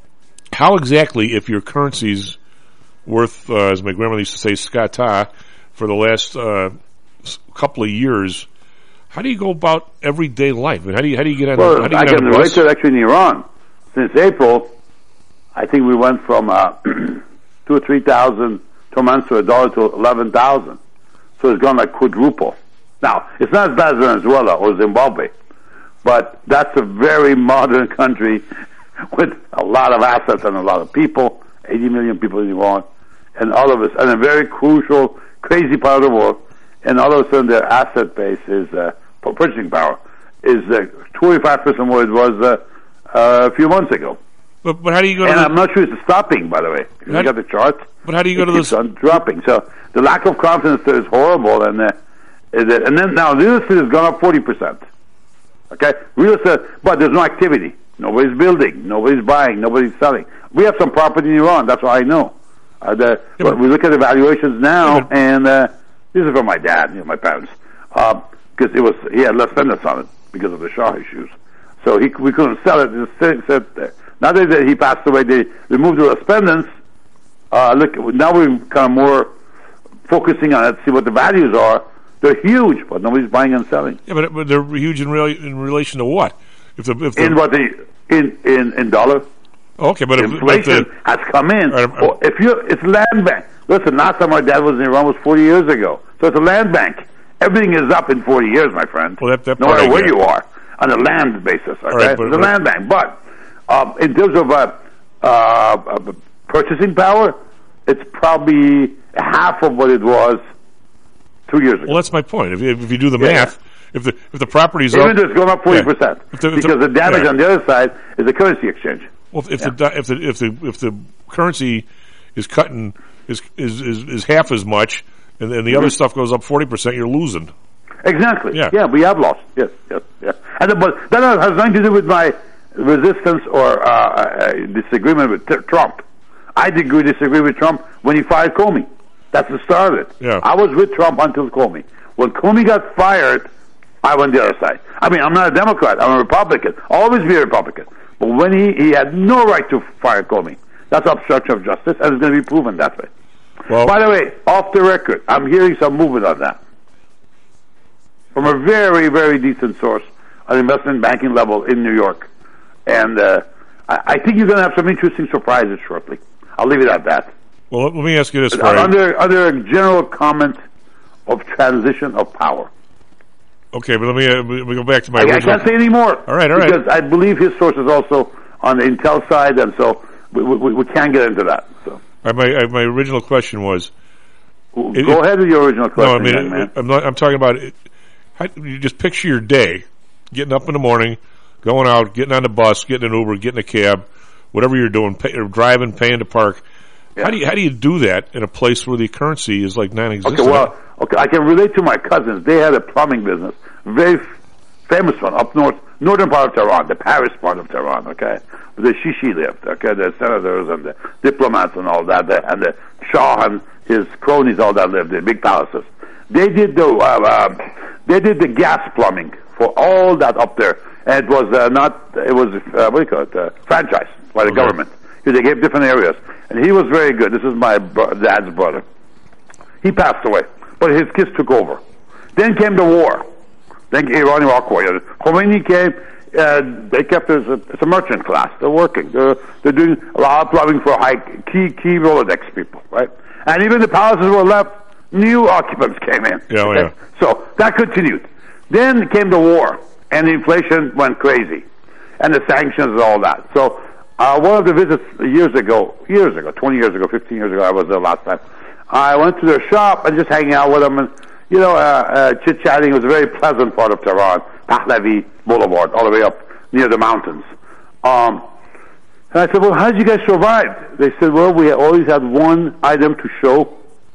[SPEAKER 7] How exactly, if your currency's worth, uh, as my grandmother used to say, skata, for the last uh, couple of years, how do you go about everyday life? I mean, how do you how do you get on?
[SPEAKER 21] Well,
[SPEAKER 7] how do you
[SPEAKER 21] I
[SPEAKER 7] get
[SPEAKER 21] can
[SPEAKER 7] on
[SPEAKER 21] relate to it actually in Iran. Since April, I think we went from uh, two or three thousand per month to a dollar to eleven thousand. So it's gone like quadruple. Now, it's not as bad as Venezuela or Zimbabwe, but that's a very modern country with a lot of assets and a lot of people, eighty million people in Iran, and all of us, and a very crucial, crazy part of the world, and all of a sudden their asset base is, uh, purchasing power, is uh, twenty-five percent more it was uh, uh, a few months ago.
[SPEAKER 7] But, but how do you go to
[SPEAKER 21] And
[SPEAKER 7] the,
[SPEAKER 21] I'm not sure it's stopping, by the way. You got the chart?
[SPEAKER 7] But how do you go
[SPEAKER 21] it
[SPEAKER 7] to
[SPEAKER 21] keeps
[SPEAKER 7] this?
[SPEAKER 21] on dropping. So the lack of confidence there is horrible, and uh, and then now real estate has gone up forty percent. Okay, real estate, but there's no activity. Nobody's building, nobody's buying, nobody's selling. We have some property in Iran. That's what I know. Uh, the, yeah, but we look at the valuations now, yeah, and uh, this is from my dad, you know, my parents, because uh, it was he had less spenders on it because of the Shah issues. So he we couldn't sell it. It just sit there. Now that he passed away, they removed the spenders. Uh, look, now we're kind of more focusing on it, see what the values are. They're huge, but nobody's buying and selling.
[SPEAKER 7] Yeah, but, but they're huge in, real, in relation to what? If the, if the
[SPEAKER 21] in what the in in in dollar.
[SPEAKER 7] Oh, okay, but
[SPEAKER 21] inflation
[SPEAKER 7] if, the,
[SPEAKER 21] has come in.
[SPEAKER 7] Right,
[SPEAKER 21] well, if you, it's land bank. Listen, last time our dad was in Iran was forty years ago, so it's a land bank. Everything is up in forty years, my friend.
[SPEAKER 7] Well, that, that
[SPEAKER 21] no matter where you are on a land basis. Okay,
[SPEAKER 7] right, but,
[SPEAKER 21] it's a
[SPEAKER 7] but,
[SPEAKER 21] land bank. But um, in terms of uh, uh, purchasing power, it's probably half of what it was two years ago.
[SPEAKER 7] Well, that's my point. If, if you do the
[SPEAKER 21] yeah,
[SPEAKER 7] math,
[SPEAKER 21] yeah.
[SPEAKER 7] if the if the property's
[SPEAKER 21] even
[SPEAKER 7] up,
[SPEAKER 21] though it's going up forty yeah. percent, if the, if because the, the damage yeah. on the other side is the currency exchange.
[SPEAKER 7] Well, if
[SPEAKER 21] yeah.
[SPEAKER 7] the if the if the if the currency is cutting is is is, is half as much, and, and the mm-hmm. other stuff goes up forty percent, you're losing.
[SPEAKER 21] Exactly.
[SPEAKER 7] Yeah.
[SPEAKER 21] Yeah, we have lost. Yes, yes, yes. And the, but that has nothing to do with my resistance or uh, uh, disagreement with t- Trump. I disagree disagree with Trump when he fired Comey. That's the start of it.
[SPEAKER 7] Yeah.
[SPEAKER 21] I was with Trump until Comey. When Comey got fired, I went the other side. I mean, I'm not a Democrat. I'm a Republican. I'll always be a Republican. But when he, he had no right to fire Comey. That's obstruction of justice, and it's going to be proven that way. Well, by the way, off the record, I'm hearing some movement on that from a very, very decent source on investment banking level in New York, and uh, I, I think you're going to have some interesting surprises shortly. I'll leave it at that.
[SPEAKER 7] Well, let me ask you this,
[SPEAKER 21] But under under a general comment of transition of power.
[SPEAKER 7] Okay, but let me uh, let me go back to my
[SPEAKER 21] I, I
[SPEAKER 7] original.
[SPEAKER 21] can't say any more.
[SPEAKER 7] All right, all right.
[SPEAKER 21] Because I believe his source is also on the Intel side, and so we, we, we can't get into that. So
[SPEAKER 7] All right, my uh, my original question was.
[SPEAKER 21] go
[SPEAKER 7] it,
[SPEAKER 21] ahead with your original question.
[SPEAKER 7] No, I mean,
[SPEAKER 21] young man.
[SPEAKER 7] I'm not. I'm talking about. It, how, you just picture your day, getting up in the morning, going out, getting on the bus, getting an Uber, getting a cab, whatever you're doing, pay, or driving, paying to park.
[SPEAKER 21] Yeah.
[SPEAKER 7] How do you how do you do that in a place where the currency is like non-existent?
[SPEAKER 21] Okay, well, okay, I can relate to my cousins. They had a plumbing business, very f- famous one up north, northern part of Tehran, the Paris part of Tehran. Okay, where the Shishi lived. Okay, the senators and the diplomats and all that, the, and the Shah and his cronies, all that lived in big palaces. They did the uh, uh, they did the gas plumbing for all that up there, and it was uh, not it was uh, what do you call it uh, franchise by the
[SPEAKER 7] Okay.
[SPEAKER 21] government. They gave different areas, and he was very good. This is my bro- dad's brother. He passed away, but his kids took over. Then came the war. Then Iran-Iraq war. Khomeini came. Uh, they kept it as a, it's a merchant class. They're working. They're, they're doing a lot of plumbing for high key key Rolodex people, right? And even the palaces were left. New occupants came in.
[SPEAKER 7] Yeah,
[SPEAKER 21] okay?
[SPEAKER 7] yeah.
[SPEAKER 21] So that continued. Then came the war, and the inflation went crazy, and the sanctions and all that. So. Uh, one of the visits years ago, years ago, twenty years ago, fifteen years ago, I was there last time. I went to their shop and just hanging out with them and, you know, uh, uh, chit-chatting. It was a very pleasant part of Tehran, Pahlavi Boulevard, all the way up near the mountains. Um, and I said, well, how did you guys survive? They said, well, we always had one item to show,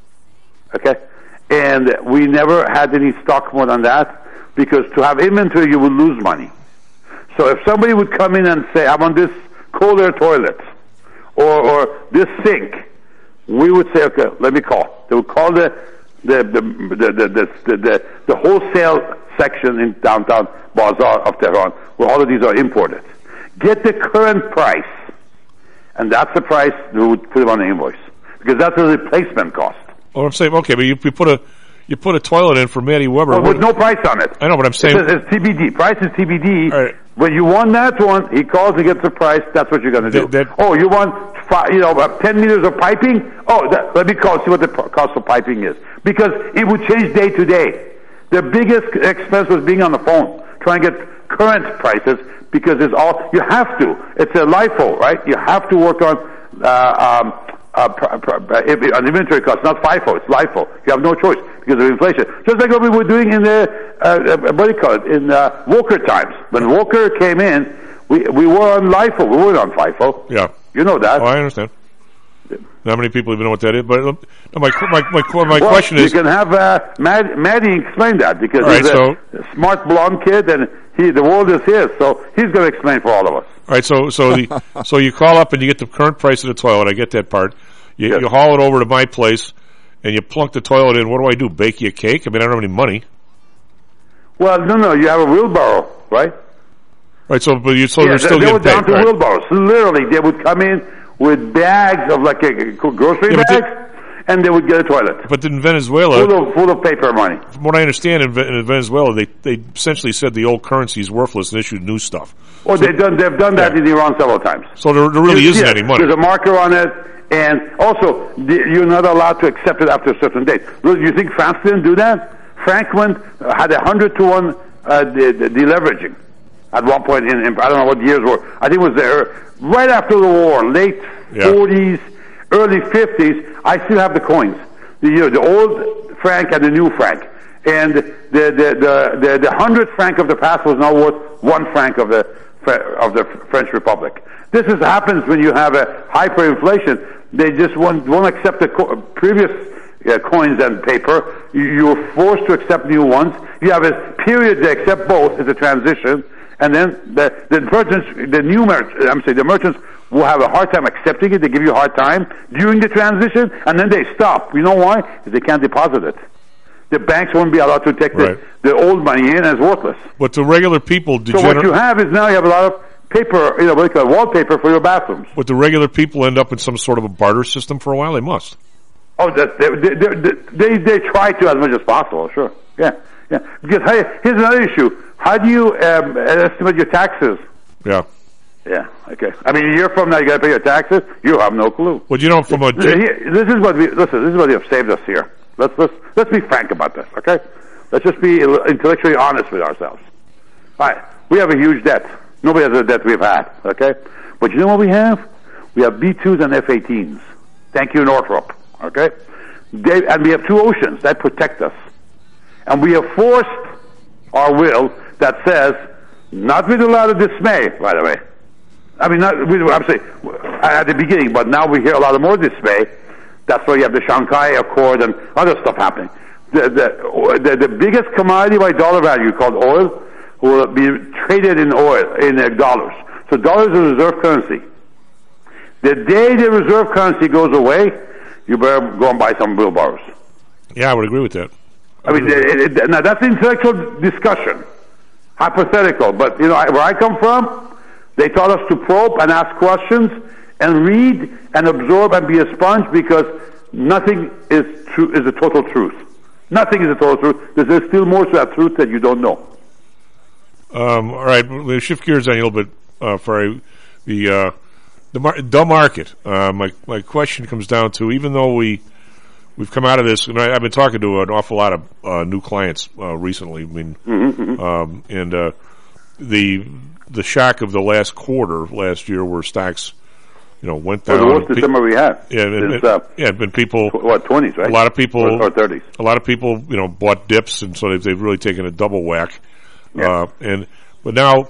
[SPEAKER 21] okay? And we never had any stock more than that, because to have inventory, you would lose money. So if somebody would come in and say, I'm on this cold air toilet, or, or this sink, we would say, okay, let me call. They would call the the the the the the, the, the wholesale section in downtown Bazaar of Tehran, where all of these are imported. Get the current price, and that's the price we would put it on the invoice, because that's a replacement cost.
[SPEAKER 7] Well, I'm saying, okay, but you, you put a you put a toilet in for Maddie Weber
[SPEAKER 21] Well, with no price on it.
[SPEAKER 7] I know, but I'm saying
[SPEAKER 21] it's, it's T B D. Price is T B D. Right. When you want that one, he calls and gets the price. That's what you're going to do.
[SPEAKER 7] That, that,
[SPEAKER 21] oh, you want five, you know uh, ten meters of piping? Oh, that, let me call see what the p- cost of piping is, because it would change day to day. The biggest expense was being on the phone, trying to get current prices, because it's all you have to. It's a LIFO, right? You have to work on uh, um, uh, pr- pr- if, an inventory cost, not FIFO. It's LIFO. You have no choice because of inflation. Just like what we were doing in the uh, what do you call it in uh, Walker times. When Walker came in, we we were on LIFO. We weren't on FIFO.
[SPEAKER 7] Yeah,
[SPEAKER 21] you know that.
[SPEAKER 7] Oh, I understand. Not many people even know what that is. But uh, no, my my my, my
[SPEAKER 21] well,
[SPEAKER 7] question is,
[SPEAKER 21] you can have uh, Mad, Maddie explain that, because
[SPEAKER 7] all right,
[SPEAKER 21] he's a
[SPEAKER 7] so,
[SPEAKER 21] smart blonde kid, and he the world is his, so he's going to explain for all of us.
[SPEAKER 7] All right, so so the so you call up and you get the current price of the toilet. I get that part. You,
[SPEAKER 21] Yes.
[SPEAKER 7] you haul it over to my place, and you plunk the toilet in. What do I do? Bake you a cake? I mean, I don't have any money.
[SPEAKER 21] Well, no, no, you have a wheelbarrow, right?
[SPEAKER 7] Right. So, but you so
[SPEAKER 21] yeah,
[SPEAKER 7] they're still
[SPEAKER 21] they, they
[SPEAKER 7] getting
[SPEAKER 21] were down
[SPEAKER 7] paid,
[SPEAKER 21] to
[SPEAKER 7] right?
[SPEAKER 21] wheelbarrows. So literally, they would come in with bags of like a, grocery
[SPEAKER 7] Yeah, but
[SPEAKER 21] bags, and they would get a toilet
[SPEAKER 7] But in Venezuela,
[SPEAKER 21] full of full of paper money.
[SPEAKER 7] from what I understand, in, Ve- in Venezuela, they they essentially said the old currency is worthless and issued new stuff.
[SPEAKER 21] Oh, they've done they've done that
[SPEAKER 7] Yeah.
[SPEAKER 21] in Iran several times.
[SPEAKER 7] So there, there really
[SPEAKER 21] You-
[SPEAKER 7] isn't
[SPEAKER 21] yeah,
[SPEAKER 7] any money.
[SPEAKER 21] There's a marker on it, and also the, you're not allowed to accept it after a certain date. Look, you think France didn't do that? Frank went uh, had a hundred to one uh, de- de- deleveraging at one point in, in I don't know what years were. I think it was there right after the war, late
[SPEAKER 7] Yeah.
[SPEAKER 21] forties, early fifties. I still have the coins. The, you know, the old franc and the new franc, and the the the the, the hundred franc of the past was now worth one franc of the of the French Republic. This is, happens when you have a hyperinflation. They just won't, won't accept the co- previous uh, coins and paper. You, you're forced to accept new ones. You have a period to accept both. It's a transition, and then the the merchants, the new merchants, I'm saying the merchants will have a hard time accepting it. They give you a hard time during the transition, and then they stop. You know why? Because they can't deposit it. The banks won't be allowed to take
[SPEAKER 7] Right.
[SPEAKER 21] the, the old money in as worthless.
[SPEAKER 7] But to regular people,
[SPEAKER 21] So what you
[SPEAKER 7] degenerate.
[SPEAKER 21] have is now you have a lot of paper, you know, what do you call it, wallpaper for your bathrooms.
[SPEAKER 7] But the regular people end up in some sort of a barter system for a while. They must.
[SPEAKER 21] Oh, that, they, they, they, they try to as much as possible, sure. Yeah, yeah. Because hey, here's another issue. How do you um, estimate your taxes?
[SPEAKER 7] Yeah.
[SPEAKER 21] Yeah, okay. I mean, a year from now, you got to pay your taxes. You have no clue.
[SPEAKER 7] Well, you know, from a...
[SPEAKER 21] Here, this is what we... Listen, this is what you have saved us here. Let's, let's, let's be frank about this, okay? Let's just be intellectually honest with ourselves. All right, we have a huge debt. Nobody has the debt we've had, okay? But you know what we have? We have B twos and F eighteens. Thank you, Northrop, okay? They, and we have two oceans that protect us. And we have forced our will that says, not with a lot of dismay, by the way. I mean, not, I'm saying at the beginning, but now we hear a lot of more dismay. That's why you have the Shanghai Accord and other stuff happening. The, the, the, the biggest commodity by dollar value, called oil, will be traded in oil, in uh, dollars. So dollars is a reserve currency. The day the reserve currency goes away, you better go and buy some wheelbarrows.
[SPEAKER 7] Yeah, I would agree with that.
[SPEAKER 21] I, I mean, it, it, now that's intellectual discussion, hypothetical. But you know, where I come from, they taught us to probe and ask questions and read and absorb and be a sponge, because nothing is true is a total truth. Nothing is a total truth. There's still more to that truth that you don't know.
[SPEAKER 7] Um, all right, we'll shift gears on a little bit uh, for the uh, the, mar- the market. Uh, my my question comes down to, even though we we've come out of this, and I, I've been talking to an awful lot of uh, new clients uh, recently. I mean,
[SPEAKER 21] mm-hmm.
[SPEAKER 7] um, and uh, the the shock of the last quarter last year, where stocks, you know, went down.
[SPEAKER 21] Well, the worst
[SPEAKER 7] Pe-
[SPEAKER 21] December we had.
[SPEAKER 7] Yeah, and,
[SPEAKER 21] since, uh,
[SPEAKER 7] yeah, been people.
[SPEAKER 21] What, twenties, right?
[SPEAKER 7] A lot of people,
[SPEAKER 21] or, or thirties.
[SPEAKER 7] A lot of people, you know, bought dips, and so they've, they've really taken a double whack.
[SPEAKER 21] Yeah.
[SPEAKER 7] Uh, and but now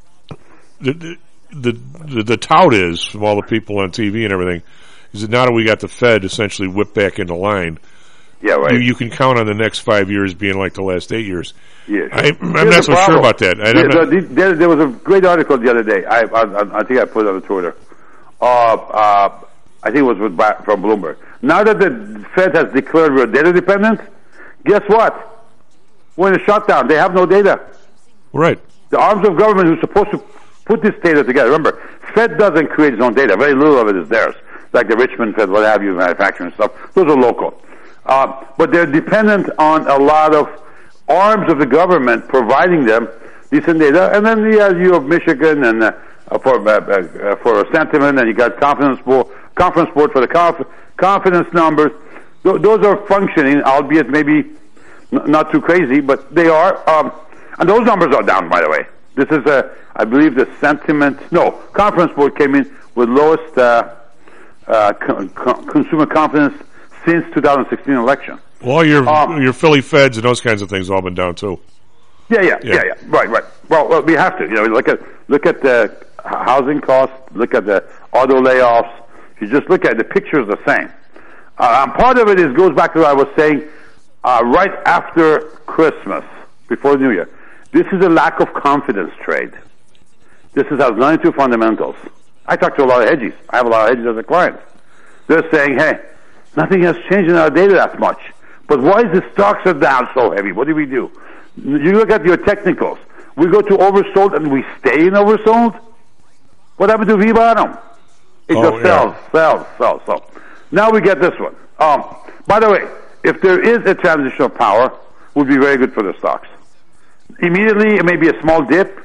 [SPEAKER 7] the, the the the tout is, from all the people on T V and everything, is that now that we got the Fed essentially whipped back into line,
[SPEAKER 21] yeah, right.
[SPEAKER 7] You, you can count on the next five years being like the last eight years.
[SPEAKER 21] Yeah,
[SPEAKER 7] I, I'm not so
[SPEAKER 21] problem.
[SPEAKER 7] sure about that. I,
[SPEAKER 21] yeah,
[SPEAKER 7] not,
[SPEAKER 21] there, there, there was a great article the other day. I I, I think I put it on Twitter. Uh, uh, I think it was with, from Bloomberg. Now that the Fed has declared we're data dependent, guess what? We're in a shutdown. They have no data.
[SPEAKER 7] Right.
[SPEAKER 21] The arms of government who's supposed to put this data together. Remember, Fed doesn't create its own data. Very little of it is theirs. Like the Richmond Fed, what have you, manufacturing stuff. Those are local. Uh, but they're dependent on a lot of arms of the government providing them decent data. And then the uh, U of Michigan and uh, for uh, uh, for sentiment, and you got confidence board, conference board for the conf- confidence numbers. Th- those are functioning, albeit maybe n- not too crazy, but they are. Um, And those numbers are down, by the way. This is, a, I believe, the sentiment. No, Conference Board came in with lowest uh, uh, co- co- consumer confidence since two thousand sixteen election.
[SPEAKER 7] Well, your
[SPEAKER 21] um,
[SPEAKER 7] your Philly Feds and those kinds of things have all been down too.
[SPEAKER 21] Yeah, yeah, yeah, yeah. yeah. Right, right. Well, well, we have to. You know, look at look at the housing costs. Look at the auto layoffs. If you just look at it, the picture is the same. Uh, and part of it is goes back to what I was saying uh, right after Christmas, before New Year. This is a lack of confidence trade. This is has nothing to do with fundamentals. I talk to a lot of hedgies. I have a lot of hedgies as a client. They're saying, hey, nothing has changed in our data that much. But why is the stocks are down so heavy? What do we do? You look at your technicals. We go to oversold and we stay in oversold? What happened to V-bottom? It
[SPEAKER 7] oh,
[SPEAKER 21] just sells,
[SPEAKER 7] yeah.
[SPEAKER 21] sells, sells, sells. Now we get this one. Um, by the way, if there is a transition of power, it would be very good for the stocks. Immediately, it may be a small dip,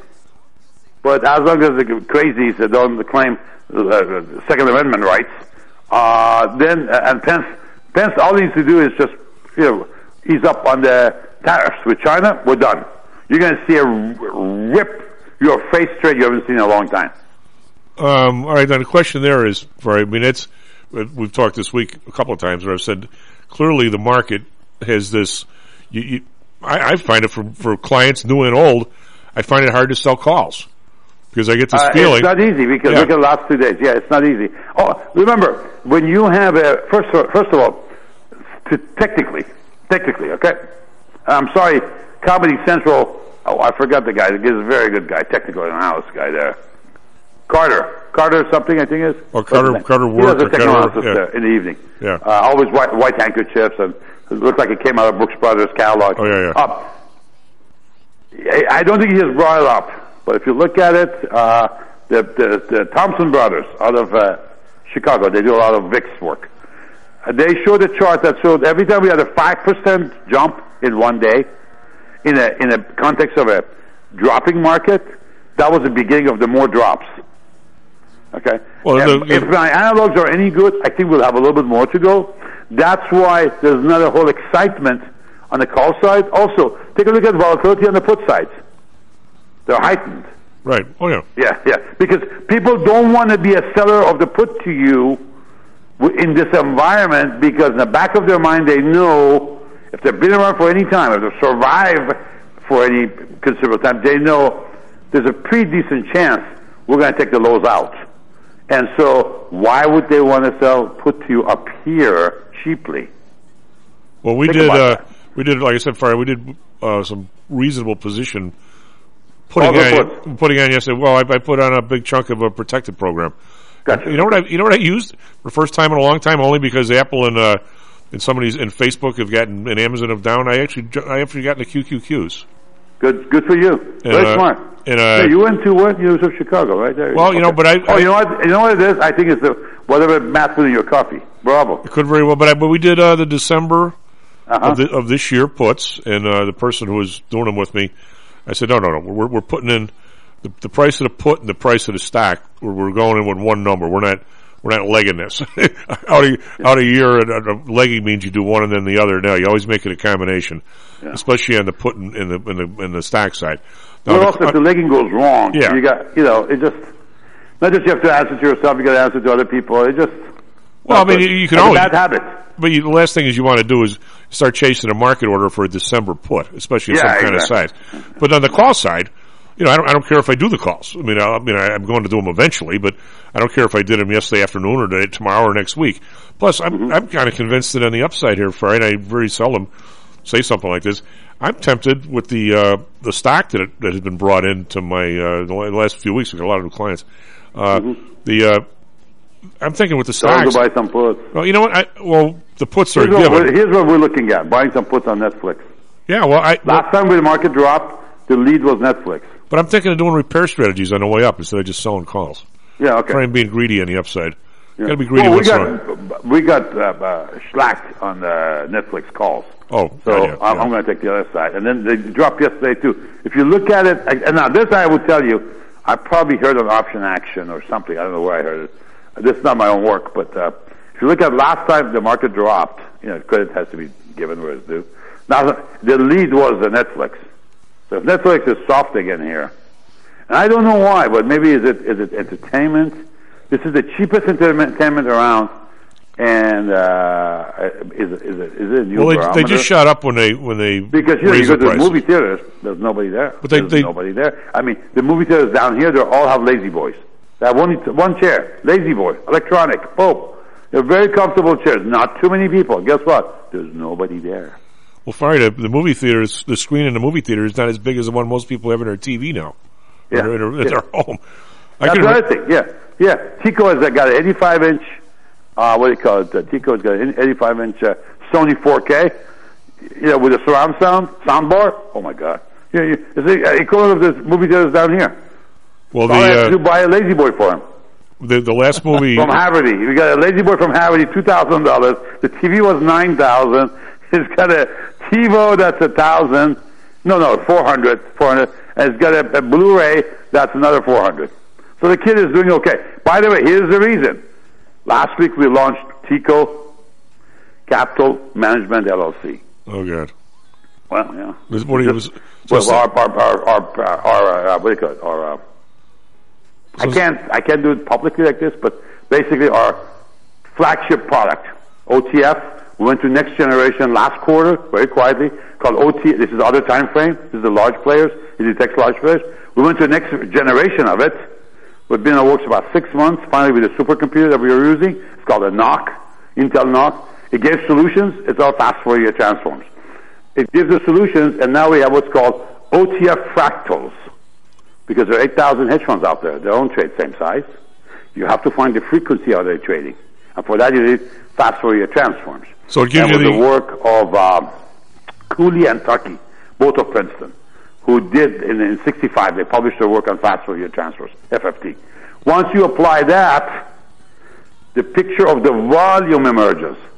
[SPEAKER 21] but as long as the crazies don't claim uh, Second Amendment rights, uh, then uh, and Pence, Pence, all he needs to do is just, you know, ease up on the tariffs with China. We're done. You're going to see a rip your face trade you haven't seen in a long time.
[SPEAKER 7] Um, all right, then the question there is, for I mean, it's we've talked this week a couple of times where I've said clearly the market has this. You, you, I, I find it for for clients new and old. I find it hard to sell calls because I get this
[SPEAKER 21] uh,
[SPEAKER 7] feeling.
[SPEAKER 21] It's not easy because
[SPEAKER 7] yeah.
[SPEAKER 21] look at the last two days. Yeah, it's not easy. Oh, remember when you have a first. First of all, to technically, technically, okay. I'm sorry, Comedy Central. Oh, I forgot the guy. He's a very good guy, technical analyst guy there. Carter, Carter something I think is.
[SPEAKER 7] Or Carter, Carter
[SPEAKER 21] He
[SPEAKER 7] work.
[SPEAKER 21] does a technical analysis
[SPEAKER 7] yeah.
[SPEAKER 21] there in the evening.
[SPEAKER 7] Yeah.
[SPEAKER 21] Uh, always white, white handkerchiefs and it looked like it came out of Brooks Brothers catalog.
[SPEAKER 7] Oh yeah, yeah.
[SPEAKER 21] Uh, I don't think he has brought it up, but if you look at it, uh, the, the the Thompson brothers out of uh, Chicago, they do a lot of V I X work. they showed a chart that showed every time we had a five percent jump in one day, in a in a context of a dropping market, that was the beginning of the more drops. Okay.
[SPEAKER 7] Well,
[SPEAKER 21] the, if my analogs are any good, I think we'll have a little bit more to go. That's why there's not a whole excitement on the call side. Also, take a look at volatility on the put sides. They're heightened.
[SPEAKER 7] Right. Oh, yeah.
[SPEAKER 21] Yeah, yeah. Because people don't want to be a seller of the put to you in this environment, because in the back of their mind they know if they've been around for any time, if they've survived for any considerable time, they know there's a pretty decent chance we're going to take the lows out. And so why would they want to sell put to you up here cheaply?
[SPEAKER 7] Well, we
[SPEAKER 21] Think
[SPEAKER 7] did,
[SPEAKER 21] about
[SPEAKER 7] uh,
[SPEAKER 21] that.
[SPEAKER 7] we did, like I said, Fire, we did uh, some reasonable position putting
[SPEAKER 21] Well,
[SPEAKER 7] on, putting on yesterday. Well, I, I put on a big chunk of a protected program.
[SPEAKER 21] Gotcha.
[SPEAKER 7] You know what I, you know what I used for the first time in a long time, only because Apple and, uh, and somebody's in Facebook have gotten, and Amazon have down. I actually, I actually got into Q Q Qs.
[SPEAKER 21] Good, good for you.
[SPEAKER 7] And,
[SPEAKER 21] Very
[SPEAKER 7] uh,
[SPEAKER 21] smart.
[SPEAKER 7] And, uh,
[SPEAKER 21] yeah, you went to what? University of Chicago, right there.
[SPEAKER 7] Well, you know, but I,
[SPEAKER 21] Oh,
[SPEAKER 7] I
[SPEAKER 21] you know what? You know what it is? I think it's the whatever Matt put in your coffee. Bravo.
[SPEAKER 7] It could very well, but I, but we did uh, the December
[SPEAKER 21] Uh-huh.
[SPEAKER 7] of, the, of this year puts, and uh, the person who was doing them with me, I said, no, no, no, we're we're putting in the, the price of the put and the price of the stock. We're, we're going in with one number. We're not we're not legging this out of out a year. And, uh, legging means you do one and then the other. No, you always make it a combination,
[SPEAKER 21] Yeah.
[SPEAKER 7] especially on the put and in the in the in the stock side. Now,
[SPEAKER 21] Well,
[SPEAKER 7] the-
[SPEAKER 21] also, if the legging goes wrong,
[SPEAKER 7] Yeah.
[SPEAKER 21] you got, you know, it just, not just you have to answer to yourself, you got to answer to other people. It just,
[SPEAKER 7] Well, I mean, you, you can
[SPEAKER 21] it's a
[SPEAKER 7] always
[SPEAKER 21] bad habit.
[SPEAKER 7] But you, the last thing is you want to do is start chasing a market order for a December put, especially in
[SPEAKER 21] Yeah,
[SPEAKER 7] some kind
[SPEAKER 21] exactly.
[SPEAKER 7] of size. But on the call side, you know, I don't, I don't care if I do the calls. I mean, I, I mean, I, I'm going to do them eventually, but I don't care if I did them yesterday afternoon or today, tomorrow or next week. Plus, I'm,
[SPEAKER 21] Mm-hmm.
[SPEAKER 7] I'm kind of convinced that on the upside here, Friday, I very seldom say something like this. I'm tempted with the uh, the stock that that has been brought into my uh, the last few weeks. We've got a lot of new clients. Uh,
[SPEAKER 21] Mm-hmm.
[SPEAKER 7] The uh, I'm thinking with the
[SPEAKER 21] So I'll
[SPEAKER 7] stocks.
[SPEAKER 21] go buy some puts.
[SPEAKER 7] Well, you know what? I, well, the puts are
[SPEAKER 21] Here's what,
[SPEAKER 7] given.
[SPEAKER 21] we're, here's what we're looking at, buying some puts on Netflix.
[SPEAKER 7] Yeah, well, I
[SPEAKER 21] Last time when the market dropped, the lead was Netflix.
[SPEAKER 7] but I'm thinking of doing repair strategies on the way up instead of just selling calls.
[SPEAKER 21] Yeah, okay.
[SPEAKER 7] Try and being greedy on the upside.
[SPEAKER 21] Yeah.
[SPEAKER 7] Got to be greedy.
[SPEAKER 21] Well, we
[SPEAKER 7] what's
[SPEAKER 21] got,
[SPEAKER 7] wrong.
[SPEAKER 21] we got uh, uh, schlacked on uh, Netflix calls.
[SPEAKER 7] Oh,
[SPEAKER 21] So
[SPEAKER 7] yeah, yeah,
[SPEAKER 21] I'm,
[SPEAKER 7] yeah.
[SPEAKER 21] I'm going to take the other side. And then they dropped yesterday too. If you look at it, and now this I will tell you, I probably heard an option action or something. I don't know where I heard it. This is not my own work, but uh, if you look at last time the market dropped, you know, credit has to be given where it's due. Now the lead was the Netflix. So if Netflix is soft again here, and I don't know why, but maybe is it is it entertainment? This is the cheapest entertainment around. And uh, is it, is it, is it a new
[SPEAKER 7] Well, they,
[SPEAKER 21] barometer?
[SPEAKER 7] they just shot up when they when they
[SPEAKER 21] Because you know, you
[SPEAKER 7] raised
[SPEAKER 21] go
[SPEAKER 7] the
[SPEAKER 21] to the
[SPEAKER 7] prices.
[SPEAKER 21] movie theaters, there's nobody there.
[SPEAKER 7] But they-
[SPEAKER 21] there's
[SPEAKER 7] they-
[SPEAKER 21] nobody there. I mean, the movie theaters down here, they all have lazy boys. They have one one chair, lazy boy, electronic, Pope. They're very comfortable chairs. Not too many people. Guess what? There's nobody there.
[SPEAKER 7] Well, sorry, the, the movie theaters, the screen in the movie theater is not as big as the one most people have in their T V now.
[SPEAKER 21] Yeah,
[SPEAKER 7] Or in their, at
[SPEAKER 21] yeah.
[SPEAKER 7] their home. I
[SPEAKER 21] That's
[SPEAKER 7] can
[SPEAKER 21] another thing. Yeah, yeah. Tico has got an eighty-five inch. Uh, what do you call it? Uh, Tico's got an eighty-five inch uh, Sony four K. You know, with a surround sound soundbar. Oh my God! Yeah, you, it's the equivalent of this movie theaters down here.
[SPEAKER 7] Well,
[SPEAKER 21] All I have
[SPEAKER 7] the
[SPEAKER 21] to do buy a lazy boy for him.
[SPEAKER 7] uh, the the last movie
[SPEAKER 21] From Haverty. We got a lazy boy from Haverty, two thousand dollars. The T V was nine thousand. It's got a TiVo that's a thousand. No, no, four hundred, four hundred, and it's got a, a Blu-ray that's another four hundred. So the kid is doing okay. By the way, here's the reason. Last week we launched Tico Capital Management L L C.
[SPEAKER 7] Oh God!
[SPEAKER 21] Well, yeah.
[SPEAKER 7] Was- what do you- was-
[SPEAKER 21] well,
[SPEAKER 7] so-
[SPEAKER 21] our our our our, our uh, what do you call it? Our uh, I can't I can't do it publicly like this, but basically our flagship product, O T F. We went to next generation last quarter, very quietly, called O T F. This is the other time frame. This is the large players. It detects large players. We went to the next generation of it. We've been in the works about six months. Finally, with the supercomputer that we were using, it's called a N O C, Intel N O C. It gives solutions. It's all fast Fourier transforms. It gives the solutions, and now we have what's called O T F fractals. Because there are eight thousand hedge funds out there. They don't trade same size. You have to find the frequency of their trading. And for that, you need fast Fourier transforms.
[SPEAKER 7] So it gives
[SPEAKER 21] and
[SPEAKER 7] you
[SPEAKER 21] with
[SPEAKER 7] the-
[SPEAKER 21] the work of um, Cooley and Tuckey, both of Princeton, who did, in, in sixty-five, they published their work on fast Fourier transfers, F F T. Once you apply that, the picture of the volume emerges.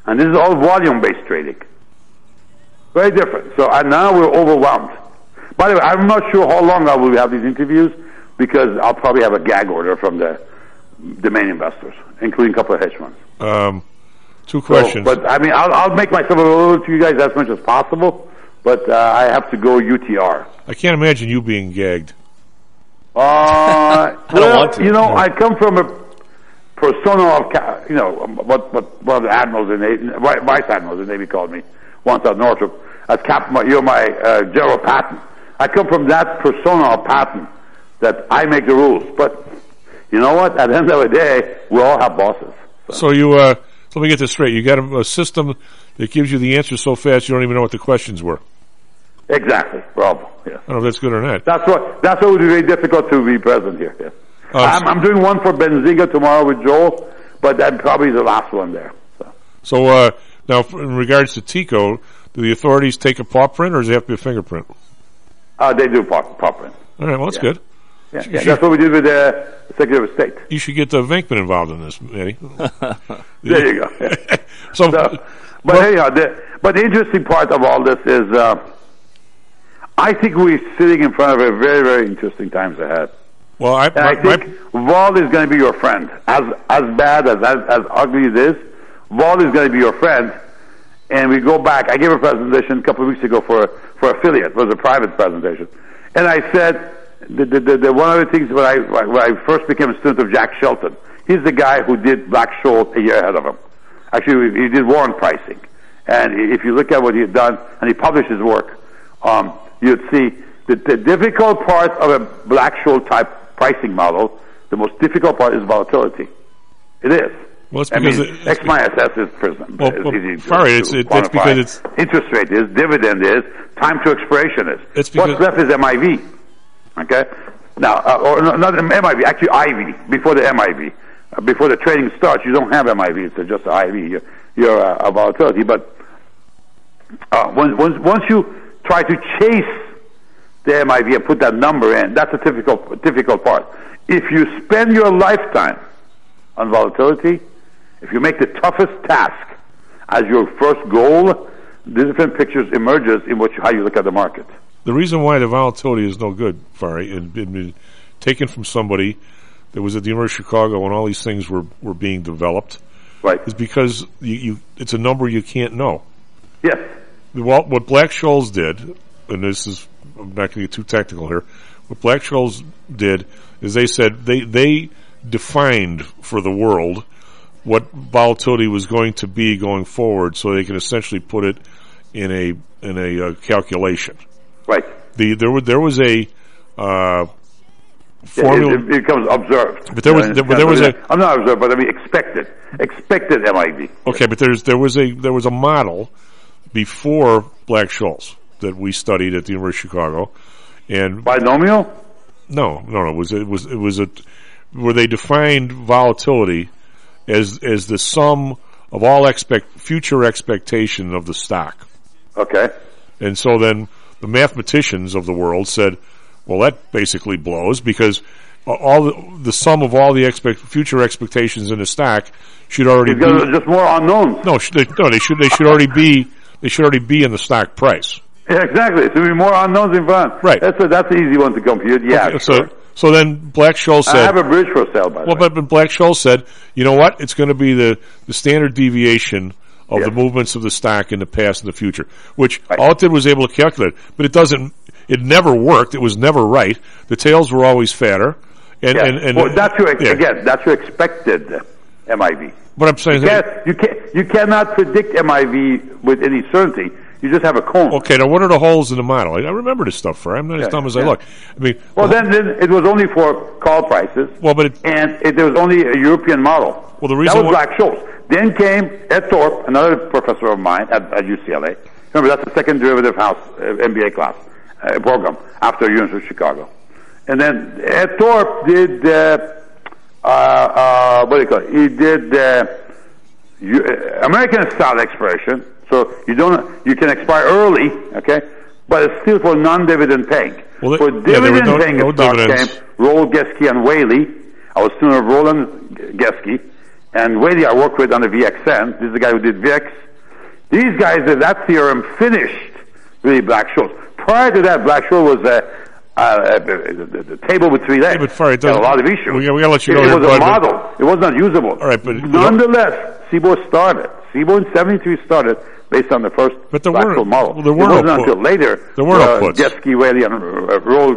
[SPEAKER 21] And this is all volume-based trading. Very different. So and now we're overwhelmed. By the way, I'm not sure how long I will have these interviews because I'll probably have a gag order from the the main investors, including a couple of hedge funds.
[SPEAKER 7] Um, two questions.
[SPEAKER 21] So, but I mean, I'll, I'll make myself available to you guys as much as possible. But uh, I have to go U T R.
[SPEAKER 7] I can't imagine you being gagged.
[SPEAKER 21] Uh,
[SPEAKER 7] I don't
[SPEAKER 21] well,
[SPEAKER 7] want to.
[SPEAKER 21] you know,
[SPEAKER 7] No.
[SPEAKER 21] I come from a persona of, ca- you know, what what one of the admirals in Navy, vi- vice admirals in Navy called me once at Northrop as Captain. You're my uh, General Patton. I come from that persona of Patton that I make the rules. But you know what? At the end of the day, we all have bosses.
[SPEAKER 7] So you, uh, so let me get this straight. You got a, a system that gives you the answers so fast you don't even know what the questions were.
[SPEAKER 21] Exactly, Rob. Yes.
[SPEAKER 7] I don't know if that's good or not.
[SPEAKER 21] That's what. That's what would be very difficult to be present here. Yes.
[SPEAKER 7] Um,
[SPEAKER 21] I'm, I'm doing one for Benzinga tomorrow with Joel, but that probably is the last one there. So.
[SPEAKER 7] So uh, now, in regards to Tico, do the authorities take a paw print, or does it have to be a fingerprint?
[SPEAKER 21] Uh, they do paw, paw print.
[SPEAKER 7] All right, well, that's
[SPEAKER 21] Yeah.
[SPEAKER 7] good.
[SPEAKER 21] Yeah,
[SPEAKER 7] You
[SPEAKER 21] yeah,
[SPEAKER 7] should-
[SPEAKER 21] that's what we did with the Secretary of State.
[SPEAKER 7] You should get the Venkman involved in this, Eddie.
[SPEAKER 21] There you go.
[SPEAKER 7] so,
[SPEAKER 21] So, but anyhow, the, but the interesting part of all this is, uh, I think we're sitting in front of a very, very interesting times ahead.
[SPEAKER 7] Well, I,
[SPEAKER 21] and I think Vol is going to be your friend. As as bad as as, as ugly as it is, Vol is going to be your friend. And we go back. I gave a presentation a couple of weeks ago for for affiliate. It was a private presentation, and I said the the, the, the one of the things when I when I first became a student of Jack Shelton. He's the guy who did Black-Scholes a year ahead of him. Actually, he did warrant pricing, and if you look at what he had done, and he published his work, um, you'd see that the difficult part of a Black-Scholes type pricing model, the most difficult part is volatility. It is.
[SPEAKER 7] Well, it's
[SPEAKER 21] I
[SPEAKER 7] because
[SPEAKER 21] mean,
[SPEAKER 7] it-
[SPEAKER 21] X minus S is prison.
[SPEAKER 7] Well,
[SPEAKER 21] is
[SPEAKER 7] well,
[SPEAKER 21] easy to-
[SPEAKER 7] sorry,
[SPEAKER 21] to
[SPEAKER 7] it's- it- that's
[SPEAKER 21] quantify.
[SPEAKER 7] because it's-
[SPEAKER 21] interest rate is, dividend is, time to expiration is.
[SPEAKER 7] It's because-
[SPEAKER 21] What's left is M I V. Okay? Now, uh, or no, not M I V, actually I V, before the M I V. Uh, before the trading starts, you don't have M I V, it's just I V, your, your uh, volatility. But uh, once, once, once you try to chase the M I V and put that number in, that's a difficult, difficult part. If you spend your lifetime on volatility, if you make the toughest task as your first goal, the different pictures emerges in what you, how you look at the market.
[SPEAKER 7] The reason why the volatility is no good, Fari, and been taken from somebody that was at the University of Chicago when all these things were, were being developed,
[SPEAKER 21] right?
[SPEAKER 7] Is because you, you it's a number you can't know.
[SPEAKER 21] Yes.
[SPEAKER 7] Well, what Black-Scholes did, and this is I'm not going to get too technical here. What Black-Scholes did is they said they they defined for the world what volatility was going to be going forward, so they can essentially put it in a in a uh, calculation.
[SPEAKER 21] Right.
[SPEAKER 7] The there was there was a uh, formula.
[SPEAKER 21] It, it, it becomes observed.
[SPEAKER 7] But there was-
[SPEAKER 21] You know,
[SPEAKER 7] there- but there was a-
[SPEAKER 21] I'm not observed, but I mean expected. Expected M I V.
[SPEAKER 7] Okay, but there's there was a there was a model before Black-Scholes that we studied at the University of Chicago, and
[SPEAKER 21] binomial.
[SPEAKER 7] No, no, no. It was it was it was a where they defined volatility as as the sum of all expect future expectation of the stock.
[SPEAKER 21] Okay.
[SPEAKER 7] And so then the mathematicians of the world said, well, that basically blows because all the, the sum of all the expect, future expectations in the stock should already
[SPEAKER 21] Because
[SPEAKER 7] be
[SPEAKER 21] there's just more unknowns.
[SPEAKER 7] No, sh- they, no, they should they should already be they should already be in the stock price.
[SPEAKER 21] Yeah, exactly. So there'll be more unknowns in front.
[SPEAKER 7] Right.
[SPEAKER 21] That's a, that's an easy one to compute. Yeah.
[SPEAKER 7] Okay,
[SPEAKER 21] sure.
[SPEAKER 7] so so then Black-Scholes said
[SPEAKER 21] I have a bridge for sale, by the
[SPEAKER 7] Well,
[SPEAKER 21] way.
[SPEAKER 7] but, but Black-Scholes said, you know what? It's going to be the, the standard deviation of the movements of the stock in the past and the future, which all it did was able to calculate. But it doesn't. It never worked. It was never right. The tails were always fatter. And
[SPEAKER 21] Yeah.
[SPEAKER 7] and, and
[SPEAKER 21] well, that's your
[SPEAKER 7] yeah.
[SPEAKER 21] again. That's your expected M I V.
[SPEAKER 7] What I'm saying
[SPEAKER 21] You
[SPEAKER 7] is,
[SPEAKER 21] can't, you can't you cannot predict M I V with any certainty. You just have a cone.
[SPEAKER 7] okay. Now, what are the holes in the model? I, I remember this stuff. For I'm not as
[SPEAKER 21] Yeah,
[SPEAKER 7] dumb as
[SPEAKER 21] yeah.
[SPEAKER 7] I look. I mean,
[SPEAKER 21] Well, then, then it was only for call prices.
[SPEAKER 7] Well, but it,
[SPEAKER 21] and it, there was only a European model.
[SPEAKER 7] Well, the reason
[SPEAKER 21] that was
[SPEAKER 7] why-
[SPEAKER 21] Black-Scholes. Then came Ed Thorpe, another professor of mine at, at U C L A. Remember, that's the second derivative house uh, M B A class uh, program after University of Chicago. And then Ed Thorpe did uh, uh, uh, what do you call it? He did uh, you, uh, American style expiration. So you don't you can expire early, okay? But it's still for non-dividend paying.
[SPEAKER 7] Well,
[SPEAKER 21] for
[SPEAKER 7] yeah, there were
[SPEAKER 21] dividend
[SPEAKER 7] no-
[SPEAKER 21] paying
[SPEAKER 7] no
[SPEAKER 21] stocks
[SPEAKER 7] dividends.
[SPEAKER 21] came Roll, Geske, and Whaley. I was student of Roland Geske, and Whaley I work with on the V X N. This is the guy who did V X. These guys, uh, that theorem finished really Black-Scholes. Prior to that, Black-Scholes was uh, uh, uh, the, the table with three legs.
[SPEAKER 7] Yeah, but Farr, it
[SPEAKER 21] had a
[SPEAKER 7] doesn't-
[SPEAKER 21] lot of issues.
[SPEAKER 7] we gotta- we gotta let you
[SPEAKER 21] it,
[SPEAKER 7] know
[SPEAKER 21] it
[SPEAKER 7] here,
[SPEAKER 21] was a
[SPEAKER 7] Bud, but-
[SPEAKER 21] model. It was not usable.
[SPEAKER 7] All right, but
[SPEAKER 21] nonetheless, S I B O started. S I B O in seventy-three started based on the first
[SPEAKER 7] But there
[SPEAKER 21] Black-Scholes
[SPEAKER 7] weren't-
[SPEAKER 21] model.
[SPEAKER 7] well, there were
[SPEAKER 21] it
[SPEAKER 7] no
[SPEAKER 21] wasn't
[SPEAKER 7] put-
[SPEAKER 21] until later.
[SPEAKER 7] there were no
[SPEAKER 21] uh,
[SPEAKER 7] puts.
[SPEAKER 21] Getsky, Whaley, and uh, Roll.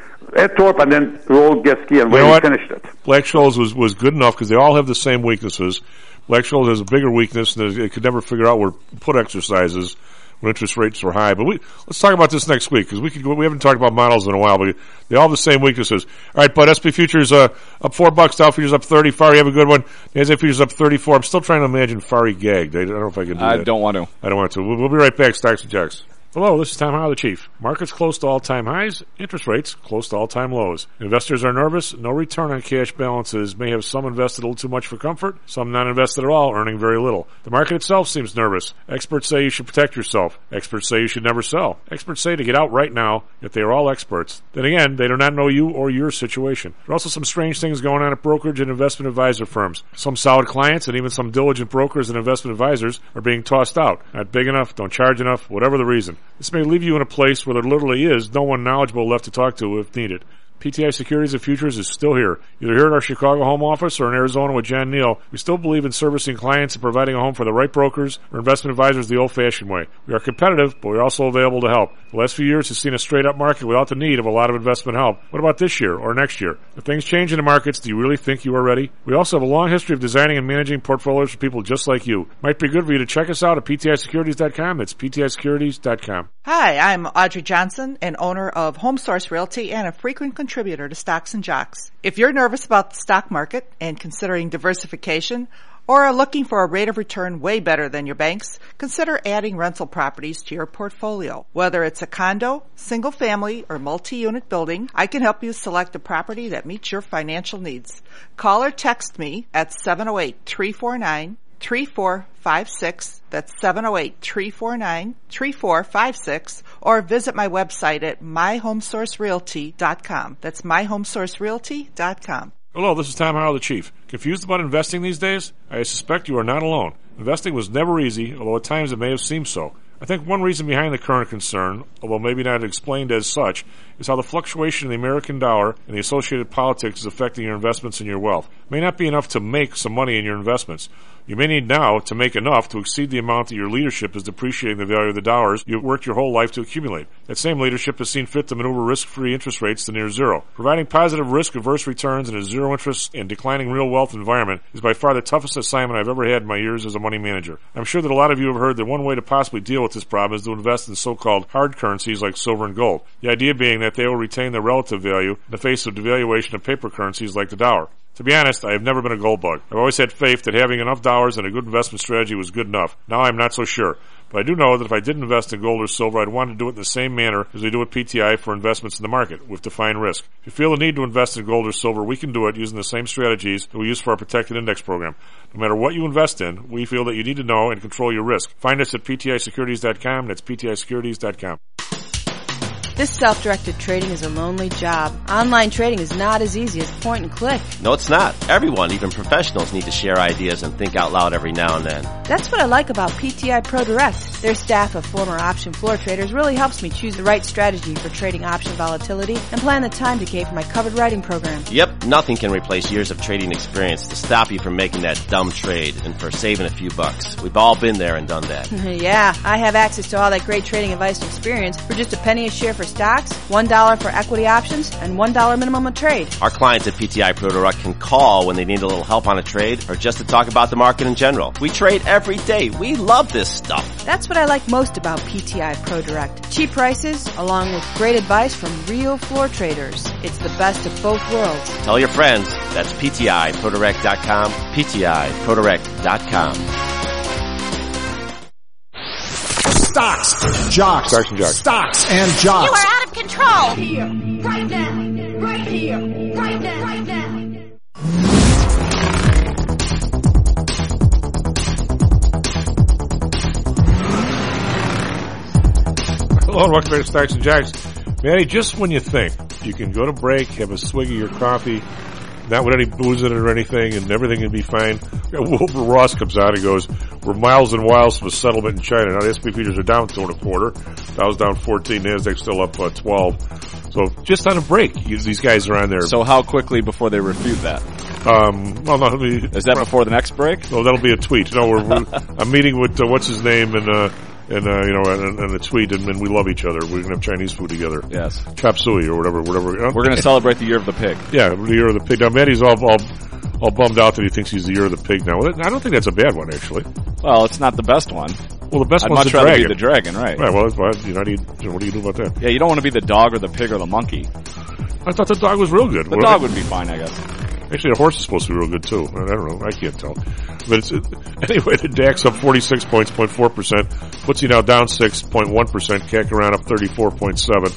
[SPEAKER 21] Ed Thorpe, and then Roll, Getsky, and
[SPEAKER 7] You know
[SPEAKER 21] Whaley
[SPEAKER 7] what?
[SPEAKER 21] finished it.
[SPEAKER 7] Black-Scholes was, was good enough because they all have the same weaknesses. Black-Scholes has a bigger weakness, and it could never figure out where put exercises when interest rates were high. But we let's talk about this next week because we could go, we haven't talked about models in a while, but they all have the same weaknesses. All right, but S P futures uh, up four bucks. Dow futures up thirty. Farr, you have a good one. NASDAQ futures up thirty-four. I'm still trying to imagine Farr gagged. I don't know if I can do
[SPEAKER 9] I
[SPEAKER 7] that.
[SPEAKER 9] don't want to.
[SPEAKER 7] I don't want to. We'll, we'll be right back. Stocks and Jocks. Hello, this is Tom Howell, the Chief. Markets close to all-time highs, interest rates close to all-time lows. Investors are nervous. No return on cash balances may have some invested a little too much for comfort, some not invested at all, earning very little. The market itself seems nervous. Experts say you should protect yourself. Experts say you should never sell. Experts say to get out right now, yet they are all experts. Then again, they do not know you or your situation. There are also some strange things going on at brokerage and investment advisor firms. Some solid clients and even some diligent brokers and investment advisors are being tossed out. Not big enough, don't charge enough, whatever the reason. This may leave you in a place where there literally is no one knowledgeable left to talk to if needed. P T I Securities and Futures is still here. Either here at our Chicago home office or in Arizona with John Neal, we still believe in servicing clients and providing a home for the right brokers or investment advisors the old-fashioned way. We are competitive, but we are also available to help. The last few years has seen a straight-up market without the need of a lot of investment help. What about this year or next year? If things change in the markets, do you really think you are ready? We also have a long history of designing and managing portfolios for people just like you. Might be good for you to check us out at P T I securities dot com. It's P T I securities dot com.
[SPEAKER 10] Hi, I'm Audrey Johnson, an owner of Home Source Realty and a frequent contributor to Stocks and Jocks. If you're nervous about the stock market and considering diversification or are looking for a rate of return way better than your banks, consider adding rental properties to your portfolio. Whether it's a condo, single family, or multi-unit building, I can help you select a property that meets your financial needs. Call or text me at seven oh eight, three four nine, three four five six. That's seven oh eight, three four nine, three four five six, or visit my website at my home source realty dot com. That's my home source realty dot com.
[SPEAKER 7] Hello, this is Tom Howell, the Chief. Confused about investing these days? I suspect you are not alone. Investing was never easy, although at times it may have seemed so. I think one reason behind the current concern, although maybe not explained as such, is how the fluctuation in the American dollar and the associated politics is affecting your investments and your wealth. It may not be enough to make some money in your investments. You may need now to make enough to exceed the amount that your leadership is depreciating the value of the dollars you've worked your whole life to accumulate. That same leadership has seen fit to maneuver risk-free interest rates to near zero. Providing positive risk-averse returns in a zero-interest and declining real wealth environment is by far the toughest assignment I've ever had in my years as a money manager. I'm sure that a lot of you have heard that one way to possibly deal with this problem is to invest in so-called hard currencies like silver and gold. The idea being that they will retain their relative value in the face of devaluation of paper currencies like the dollar. To be honest, I have never been a gold bug. I've always had faith that having enough dollars and a good investment strategy was good enough. Now I'm not so sure. But I do know that if I did invest in gold or silver, I'd want to do it in the same manner as we do at P T I for investments in the market, with defined risk. If you feel the need to invest in gold or silver, we can do it using the same strategies that we use for our protected index program. No matter what you invest in, we feel that you need to know and control your risk. Find us at P T I securities dot com. That's P T I securities dot com.
[SPEAKER 16] This self-directed trading is a lonely job. Online trading is not as easy as point and click.
[SPEAKER 17] No, it's not. Everyone, even professionals, need to share ideas and think out loud every now and then.
[SPEAKER 16] That's what I like about P T I Pro Direct. Their staff of former option floor traders really helps me choose the right strategy for trading option volatility and plan the time decay for my covered writing program.
[SPEAKER 17] Yep, nothing can replace years of trading experience to stop you from making that dumb trade and for saving a few bucks. We've all been there and done that.
[SPEAKER 16] Yeah, I have access to all that great trading advice and experience for just a penny a share for stocks, one dollar for equity options, and one dollar minimum a trade.
[SPEAKER 17] Our clients at P T I Pro Direct can call when they need a little help on a trade or just to talk about the market in general. We trade every day. We love this stuff.
[SPEAKER 16] That's what I like most about P T I Pro Direct. Cheap prices, along with great advice from real floor traders. It's the best of both worlds.
[SPEAKER 17] Tell your friends. That's P T I Pro Direct dot com, P T I Pro Direct dot com.
[SPEAKER 13] Stocks, jocks,
[SPEAKER 7] Stocks and jocks.
[SPEAKER 13] Stocks and jocks.
[SPEAKER 15] You are out of control. Here, right now, right here, right now, right now.
[SPEAKER 7] Hello and welcome back to Stocks and Jocks. Manny, just when you think you can go to break, have a swig of your coffee, not with any booze in it or anything, and everything can be fine. Wilbur Ross comes out and goes, we're miles and miles from a settlement in China. Now the S and P futures are down two and a quarter. Dow's down fourteen, Nasdaq's still up uh, twelve. So just on a break, you, these guys are on there.
[SPEAKER 9] So how quickly before they refute that?
[SPEAKER 7] Um, well, no, be,
[SPEAKER 9] is that before the next break?
[SPEAKER 7] No, that'll be a tweet. No, we're, we're I'm meeting with uh, what's his name and uh, and uh, you know and, and a tweet, and, and we love each other. We're gonna have Chinese food together.
[SPEAKER 9] Yes,
[SPEAKER 7] chop suey or whatever, whatever.
[SPEAKER 9] We're gonna celebrate the year of the pig.
[SPEAKER 7] Yeah, the year of the pig. Now Maddie's all all all bummed out that he thinks he's the year of the pig now. I don't think that's a bad one, actually.
[SPEAKER 9] Well, it's not the best one.
[SPEAKER 7] Well, the best
[SPEAKER 9] I'd
[SPEAKER 7] one's
[SPEAKER 9] much
[SPEAKER 7] the
[SPEAKER 9] rather
[SPEAKER 7] dragon.
[SPEAKER 9] be the dragon, right?
[SPEAKER 7] Right. Well, well you know, you, what do you do about that?
[SPEAKER 9] Yeah, you don't want to be the dog or the pig or the monkey.
[SPEAKER 7] I thought the dog was real good.
[SPEAKER 9] The
[SPEAKER 7] what
[SPEAKER 9] dog would be fine, I guess.
[SPEAKER 7] Actually, the horse is supposed to be real good too. I don't know. I can't tell. But it's, it, anyway, the DAX up forty-six points, zero point four percent. F T S E now down six point one percent. C A C around up thirty-four point seven.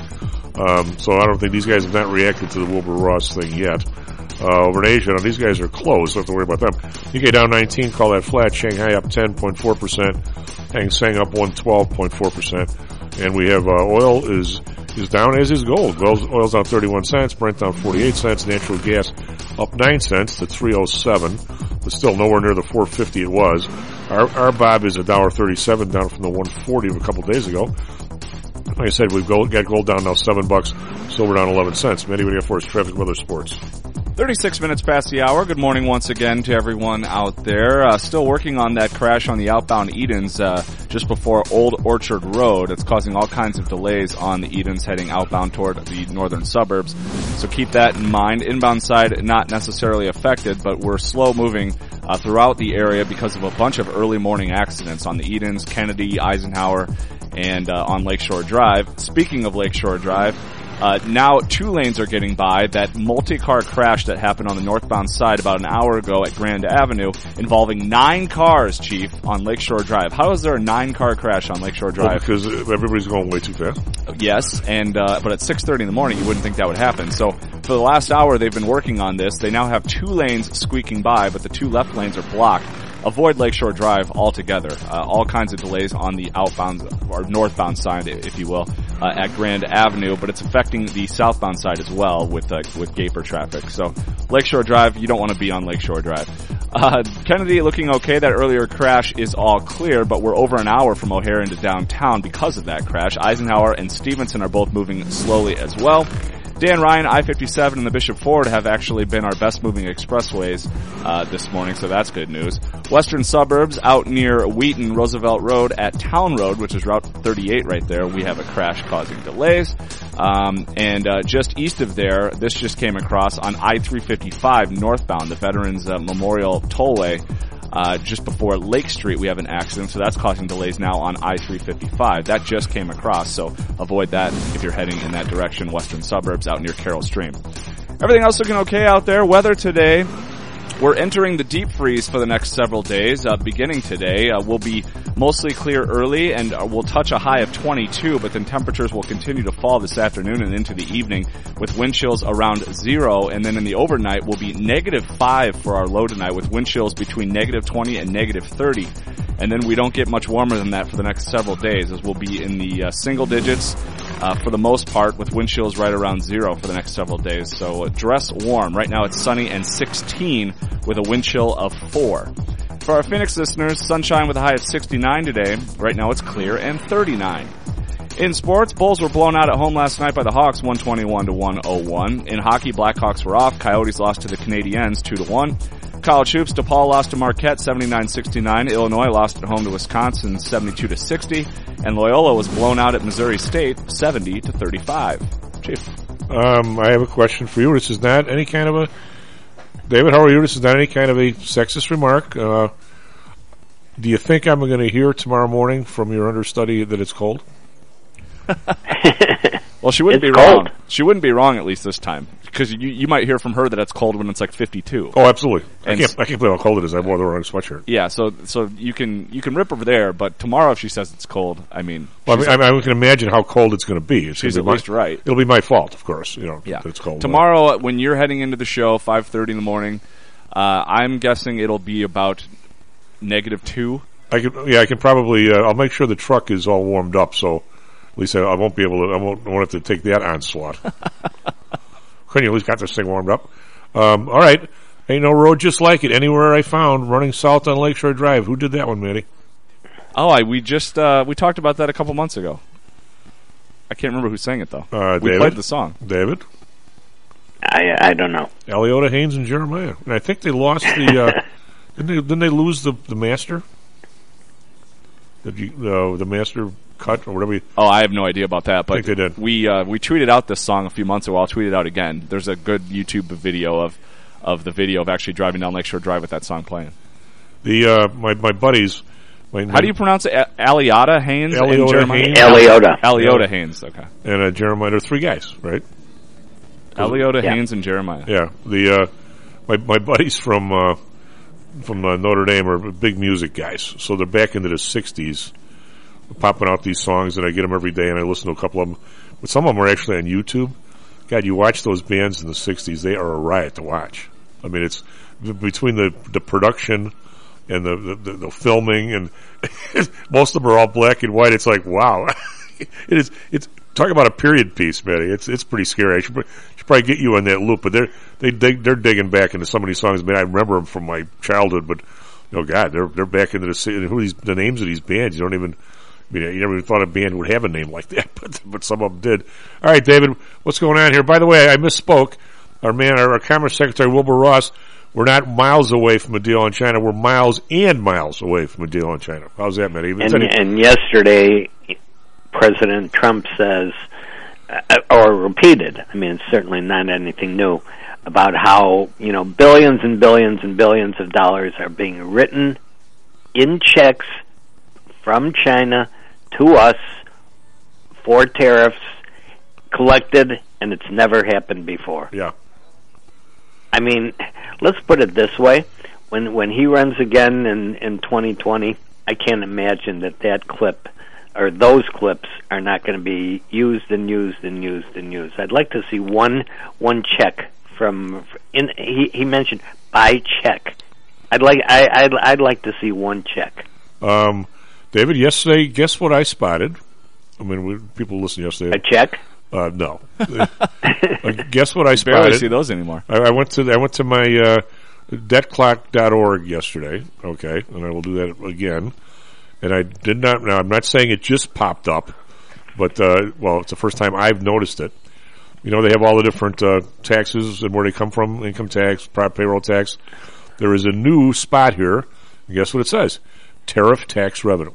[SPEAKER 7] Um, so I don't think these guys have not reacted to the Wilbur Ross thing yet. Uh, over in Asia, now these guys are closed, so don't have to worry about them. Nikkei down nineteen, call that flat. Shanghai up ten point four percent. Hang Seng up one twelve point four percent. And we have, uh, oil is, is down, as is gold. Oil's, oil's down thirty-one cents, Brent down forty-eight cents, natural gas up nine cents to three oh seven, but still nowhere near the four fifty it was. Our, our Bob is one dollar thirty-seven, down from the one forty of a couple days ago. Like I said, we've got gold down now seven bucks, silver down eleven cents. Matty, what do you got for us? Traffic, weather, sports.
[SPEAKER 9] thirty-six minutes past the hour. Good morning once again to everyone out there. Uh, still working on that crash on the outbound Edens uh, just before Old Orchard Road. It's causing all kinds of delays on the Edens heading outbound toward the northern suburbs. So keep that in mind. Inbound side not necessarily affected, but we're slow moving uh, throughout the area because of a bunch of early morning accidents on the Edens, Kennedy, Eisenhower, and uh, on Lakeshore Drive. Speaking of Lakeshore Drive, Uh, now two lanes are getting by. That multi-car crash that happened on the northbound side about an hour ago at Grand Avenue involving nine cars, Chief, on Lakeshore Drive. How is there a nine-car crash on Lakeshore Drive?
[SPEAKER 7] Well, because everybody's going way too fast.
[SPEAKER 9] Yes, and uh, but at six thirty in the morning, you wouldn't think that would happen. So for the last hour, they've been working on this. They now have two lanes squeaking by, but the two left lanes are blocked. Avoid Lakeshore Drive altogether. Uh, all kinds of delays on the outbound or northbound side, if you will, uh, at Grand Avenue, but it's affecting the southbound side as well with uh, with Gaper traffic. So Lakeshore Drive, you don't want to be on Lakeshore Drive. Uh, Kennedy looking okay. That earlier crash is all clear, but we're over an hour from O'Hare into downtown because of that crash. Eisenhower and Stevenson are both moving slowly as well. Dan Ryan, I fifty-seven, and the Bishop Ford have actually been our best moving expressways uh, this morning, so that's good news. Western suburbs out near Wheaton, Roosevelt Road at Town Road, which is Route thirty-eight right there, we have a crash causing delays. Um, and uh, just east of there, this just came across on I three fifty-five northbound, the Veterans uh, Memorial Tollway. Uh, just before Lake Street, we have an accident, so that's causing delays now on I three fifty-five. That just came across, so avoid that if you're heading in that direction, western suburbs out near Carroll Stream. Everything else looking okay out there. Weather today, we're entering the deep freeze for the next several days. Uh, beginning today, uh, we'll be mostly clear early, and uh, we'll touch a high of twenty-two, but then temperatures will continue to fall this afternoon and into the evening with wind chills around zero, and then in the overnight will be negative five for our low tonight with wind chills between negative twenty and negative thirty. And then we don't get much warmer than that for the next several days, as we'll be in the uh, single digits uh, for the most part, with wind chills right around zero for the next several days. So uh, dress warm. Right now it's sunny and sixteen with a wind chill of four. For our Phoenix listeners, sunshine with a high of sixty-nine today. Right now it's clear and thirty-nine. In sports, Bulls were blown out at home last night by the Hawks, one twenty-one to one oh one. In hockey, Blackhawks were off. Coyotes lost to the Canadiens, two to one. College hoops, DePaul lost to Marquette, seventy-nine sixty-nine. Illinois lost at home to Wisconsin, seventy-two to sixty. And Loyola was blown out at Missouri State, seventy to thirty-five. Chief.
[SPEAKER 7] Um, I have a question for you. This is not any kind of a... David, how are you? This is not any kind of a sexist remark. Uh, do you think I'm going to hear tomorrow morning from your understudy that it's cold?
[SPEAKER 9] Well, she wouldn't
[SPEAKER 14] It's
[SPEAKER 9] be
[SPEAKER 14] cold.
[SPEAKER 9] wrong. She wouldn't be wrong at least this time, because you you might hear from her that it's cold when it's like fifty-two.
[SPEAKER 7] Oh, absolutely. I
[SPEAKER 9] And
[SPEAKER 7] can't, I can't believe how cold it is. I wore the wrong sweatshirt.
[SPEAKER 9] Yeah, so so you can you can rip over there, but tomorrow if she says it's cold, I mean,
[SPEAKER 7] Well, I,
[SPEAKER 9] she's-
[SPEAKER 7] mean, I, I can imagine how cold it's going to be. It's
[SPEAKER 9] She's
[SPEAKER 7] gonna
[SPEAKER 9] at
[SPEAKER 7] be my-
[SPEAKER 9] least right.
[SPEAKER 7] It'll be my fault, of course. You know,
[SPEAKER 9] yeah,
[SPEAKER 7] if it's cold.
[SPEAKER 9] Tomorrow uh, when you're heading into the show, five thirty in the morning, uh, I'm guessing it'll be about negative two.
[SPEAKER 7] I can, yeah, I can probably. Uh, I'll make sure the truck is all warmed up, so at least I, I won't be able to. I won't, I won't have to take that onslaught. Couldn't you at least got this thing warmed up? Um, all right. Ain't no road just like it. Anywhere I found, running south on Lakeshore Drive. Who did that one, Matty?
[SPEAKER 18] Oh, I we just uh, we talked about that a couple months ago. I can't remember who sang it though.
[SPEAKER 7] Uh,
[SPEAKER 18] we
[SPEAKER 7] David?
[SPEAKER 18] played the song.
[SPEAKER 7] David?
[SPEAKER 3] I I don't know.
[SPEAKER 7] Eliota, Haynes, and Jeremiah. And I think they lost the. Uh, didn't they? Didn't they lose the the master? Did you uh, the master cut or whatever? You,
[SPEAKER 18] oh, I have no idea about that. But
[SPEAKER 7] I think they did.
[SPEAKER 18] We uh, we tweeted out this song a few months ago. I'll tweet it out again. There's a good YouTube video of of the video of actually driving down Lakeshore Drive with that song playing.
[SPEAKER 7] The uh, my my buddies. My, my
[SPEAKER 18] How do you pronounce it? A- Aliota Haynes
[SPEAKER 7] Eliota
[SPEAKER 18] and Jeremiah?
[SPEAKER 7] Haynes.
[SPEAKER 3] Eliota.
[SPEAKER 18] Eliota
[SPEAKER 7] Yeah.
[SPEAKER 18] Haynes. Okay.
[SPEAKER 7] And uh, Jeremiah. They're three guys, right?
[SPEAKER 18] Eliota
[SPEAKER 3] Yeah.
[SPEAKER 18] Haynes and Jeremiah.
[SPEAKER 7] Yeah. The uh, my my buddies from uh, from uh, Notre Dame are big music guys, so they're back into the sixties, popping out these songs, and I get them every day, and I listen to a couple of them. But some of them are actually on YouTube. God, you watch those bands in the sixties; they are a riot to watch. I mean, it's between the the production and the the, the, the filming, and most of them are all black and white. It's like, wow, it is. It's talk about a period piece, Matty. It's it's pretty scary. I should, should probably get you on that loop, but they're they dig, they're digging back into some of these songs. I mean, I remember them from my childhood, but oh God, they're they're back into the who these the names of these bands. You don't even. I mean, you never even thought a band would have a name like that, but but some of them did. All right, David, what's going on here? By the way, I misspoke. Our man, our, our Commerce Secretary Wilbur Ross. We're not miles away from a deal on China. We're miles and miles away from a deal on China. How's that, Matty?
[SPEAKER 3] And, and yesterday, President Trump says, uh, or repeated, I mean, it's certainly not anything new, about how, you know, billions and billions and billions of dollars are being written in checks from China to us for tariffs collected, and it's never happened before.
[SPEAKER 7] Yeah.
[SPEAKER 3] I mean, let's put it this way. When when he runs again in, in twenty twenty, I can't imagine that that clip or those clips are not going to be used and used and used and used. I'd like to see one one check from in he, he mentioned by check. I'd like I I'd, I'd like to see one check.
[SPEAKER 7] Um, David, yesterday, guess what I spotted? I mean, we, people listen yesterday.
[SPEAKER 3] A check?
[SPEAKER 7] Uh, no. uh, guess what I spotted?
[SPEAKER 18] Barely see those anymore.
[SPEAKER 7] I, I went to I went to my uh, debt clock dot org yesterday. Okay, and I will do that again. And I did not. Now I'm not saying it just popped up, but uh, well, it's the first time I've noticed it. You know, they have all the different uh, taxes and where they come from: income tax, private payroll tax. There is a new spot here. And guess what it says? Tariff tax revenue.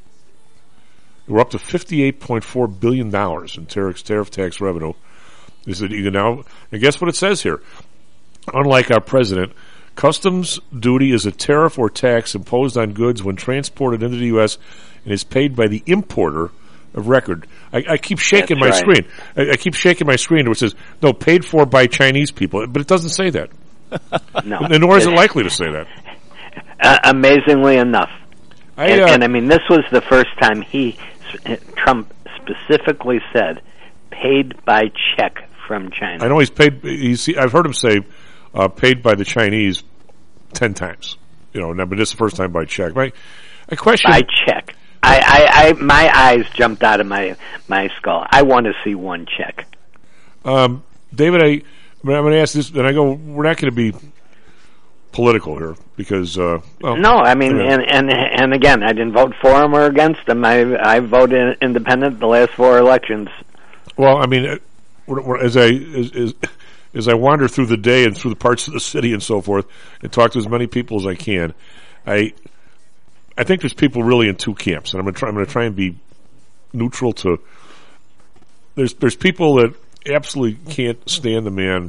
[SPEAKER 7] We're up to fifty-eight point four billion dollars in tariff, tariff tax revenue. Is that you can now, and guess what it says here? Unlike our president, customs duty is a tariff or tax imposed on goods when transported into the U S and is paid by the importer of record. I, I keep shaking
[SPEAKER 3] That's
[SPEAKER 7] my
[SPEAKER 3] right.
[SPEAKER 7] screen. I, I keep shaking my screen which says, no, paid for by Chinese people, but it doesn't say that.
[SPEAKER 3] No.
[SPEAKER 7] And nor is it likely to say that.
[SPEAKER 3] Uh, amazingly enough.
[SPEAKER 7] I,
[SPEAKER 3] and,
[SPEAKER 7] uh,
[SPEAKER 3] and I mean, this was the first time he, Trump specifically said, paid by check from China.
[SPEAKER 7] I know he's paid. He's. I've heard him say, uh, paid by the Chinese ten times. You know, now, but this is the first time by check. My, I question
[SPEAKER 3] by check. I, I, I, my eyes jumped out of my my skull. I want to see one check.
[SPEAKER 7] Um, David, I, I'm going to ask this, and I go, we're not going to be political here because uh, well,
[SPEAKER 3] no, I mean,
[SPEAKER 7] yeah.
[SPEAKER 3] and, and and again, I didn't vote for him or against him. I I voted independent the last four elections.
[SPEAKER 7] Well, I mean, as I as, as, as I wander through the day and through the parts of the city and so forth, and talk to as many people as I can, I I think there's people really in two camps, and I'm going to try. I'm going to try and be neutral to. There's there's people that absolutely can't stand the man,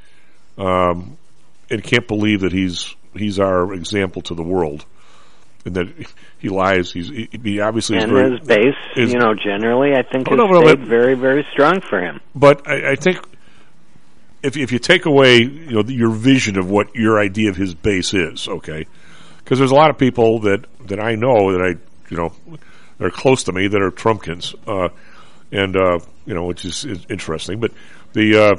[SPEAKER 7] um, and can't believe that he's he's our example to the world, and that he lies. He's he, he obviously is
[SPEAKER 3] and
[SPEAKER 7] very,
[SPEAKER 3] his base,
[SPEAKER 7] is,
[SPEAKER 3] you know, generally, I think
[SPEAKER 7] oh,
[SPEAKER 3] has
[SPEAKER 7] no, no,
[SPEAKER 3] stayed
[SPEAKER 7] but,
[SPEAKER 3] very, very strong for him.
[SPEAKER 7] But I, I think if if you take away you know your vision of what your idea of his base is, okay, because there's a lot of people that that I know that I you know that are close to me that are Trumpkins, uh, and uh, you know which is, is interesting, but the uh,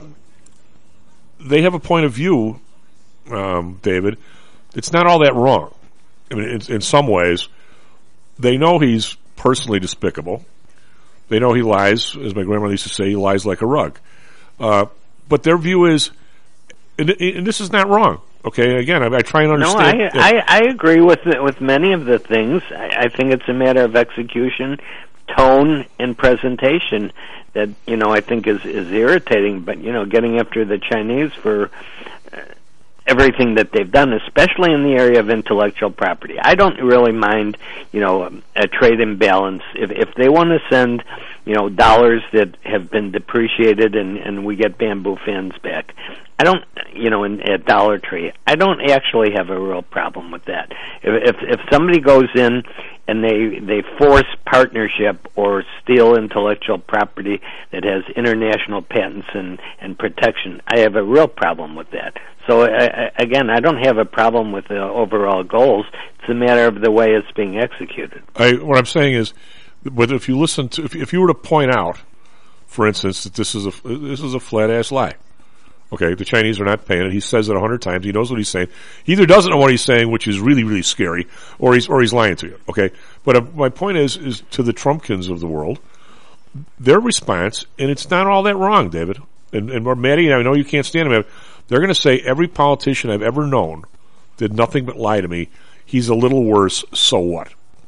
[SPEAKER 7] they have a point of view, um, David. It's not all that wrong. I mean, in, in some ways, they know he's personally despicable. They know he lies, as my grandmother used to say, he lies like a rug. Uh, but their view is, and, and this is not wrong. Okay, again, I, I try and understand.
[SPEAKER 3] No, I, I, I agree with with many of the things. I, I think it's a matter of execution, tone, and presentation that, you know, I think is, is irritating. But, you know, getting after the Chinese for uh, everything that they've done, especially in the area of intellectual property. I don't really mind, you know, a trade imbalance. If, if they want to send, you know, dollars that have been depreciated and, and we get bamboo fans back, I don't, you know, in, at Dollar Tree, I don't actually have a real problem with that. If, if if somebody goes in and they they force partnership or steal intellectual property that has international patents and, and protection, I have a real problem with that. So, I, I, again, I don't have a problem with the overall goals. It's a matter of the way it's being executed.
[SPEAKER 7] I, what I'm saying is, whether if you listen to, if, if you were to point out, for instance, that this is a this is a flat ass lie. Okay, the Chinese are not paying it. He says it a hundred times. He knows what he's saying. He either doesn't know what he's saying, which is really, really scary, or he's or he's lying to you. Okay, but uh, my point is, is to the Trumpkins of the world, their response, and it's not all that wrong, David. And, and Maddie, I know you can't stand him. They're going to say every politician I've ever known did nothing but lie to me. He's a little worse. So what?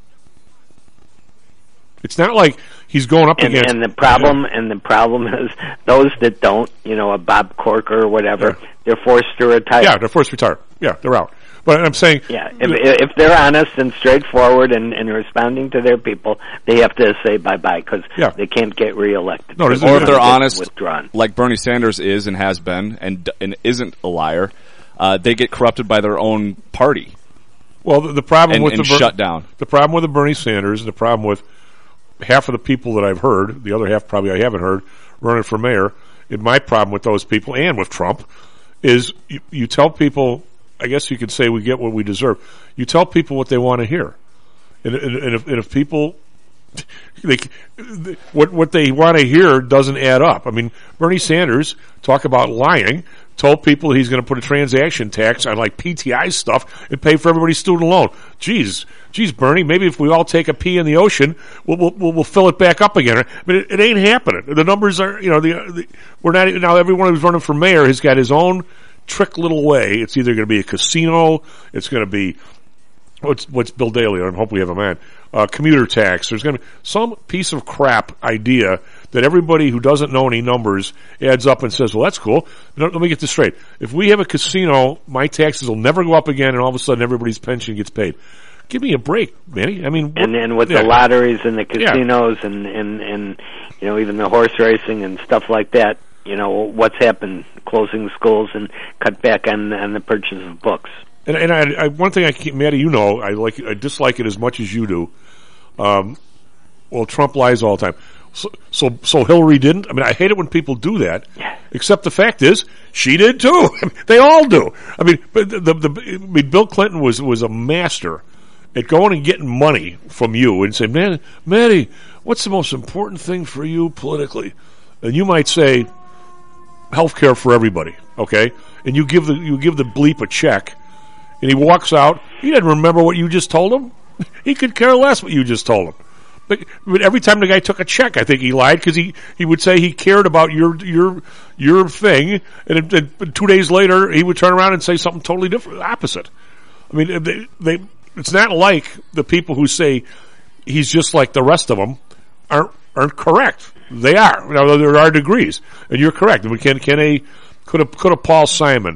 [SPEAKER 7] It's not like he's going up
[SPEAKER 3] and,
[SPEAKER 7] against...
[SPEAKER 3] And the problem, and the problem is those that don't, you know, a Bob Corker or whatever, yeah. they're forced to retire.
[SPEAKER 7] Yeah, they're forced to retire. Yeah, they're out. But I'm saying...
[SPEAKER 3] Yeah, if, if they're honest and straightforward and, and responding to their people, they have to say bye-bye because
[SPEAKER 7] yeah.
[SPEAKER 3] they can't get reelected.
[SPEAKER 9] No, or if they're honest, withdrawn. Like Bernie Sanders is and has been and, and isn't a liar, uh, they get corrupted by their own party.
[SPEAKER 7] Well, the, the problem
[SPEAKER 9] and,
[SPEAKER 7] with
[SPEAKER 9] and
[SPEAKER 7] the... Ber-
[SPEAKER 9] shut down.
[SPEAKER 7] The problem with the Bernie Sanders and the problem with half of the people that I've heard, the other half probably I haven't heard, running for mayor, and my problem with those people and with Trump is you, you tell people, I guess you could say we get what we deserve. You tell people what they want to hear. And, and, and, if, and if people, they, what, what they want to hear doesn't add up. I mean, Bernie Sanders, talk about lying, told people he's going to put a transaction tax on like P T I stuff and pay for everybody's student loan. Jeez, geez, Bernie, maybe if we all take a pee in the ocean, we'll we'll, we'll fill it back up again. But it, it ain't happening. The numbers are, you know, the, the we're not now. Everyone who's running for mayor has got his own trick little way. It's either going to be a casino, it's going to be what's what's Bill Daley. I hope we have him on. Uh, commuter tax. There's going to be some piece of crap idea that everybody who doesn't know any numbers adds up and says, well, that's cool. No, let me get this straight. If we have a casino, my taxes will never go up again, and all of a sudden everybody's pension gets paid. Give me a break, Manny. I mean,
[SPEAKER 3] and then with yeah. the lotteries and the casinos yeah. and, and, and, you know, even the horse racing and stuff like that, you know, what's happened? Closing schools and cut back on, on the purchase of books.
[SPEAKER 7] And, and I, I, one thing I keep, Maddie, you know, I like, I dislike it as much as you do. Um, well, Trump lies all the time. So, so, so Hillary didn't? I mean, I hate it when people do that.
[SPEAKER 3] Yeah.
[SPEAKER 7] Except the fact is, she did too. I mean, they all do. I mean, but the, the, the, I mean, Bill Clinton was, was a master at going and getting money from you and saying, man, Maddie, what's the most important thing for you politically? And you might say, health care for everybody, okay? And you give the, you give the bleep a check, and he walks out. He doesn't remember what you just told him. He could care less what you just told him. But, but every time the guy took a check, I think he lied because he, he would say he cared about your your your thing, and, it, and two days later he would turn around and say something totally different, opposite. I mean, they, they it's not like the people who say he's just like the rest of them aren't aren't correct. They are. Now, there are degrees, and you're correct. I mean, can can a could a could a Paul Simon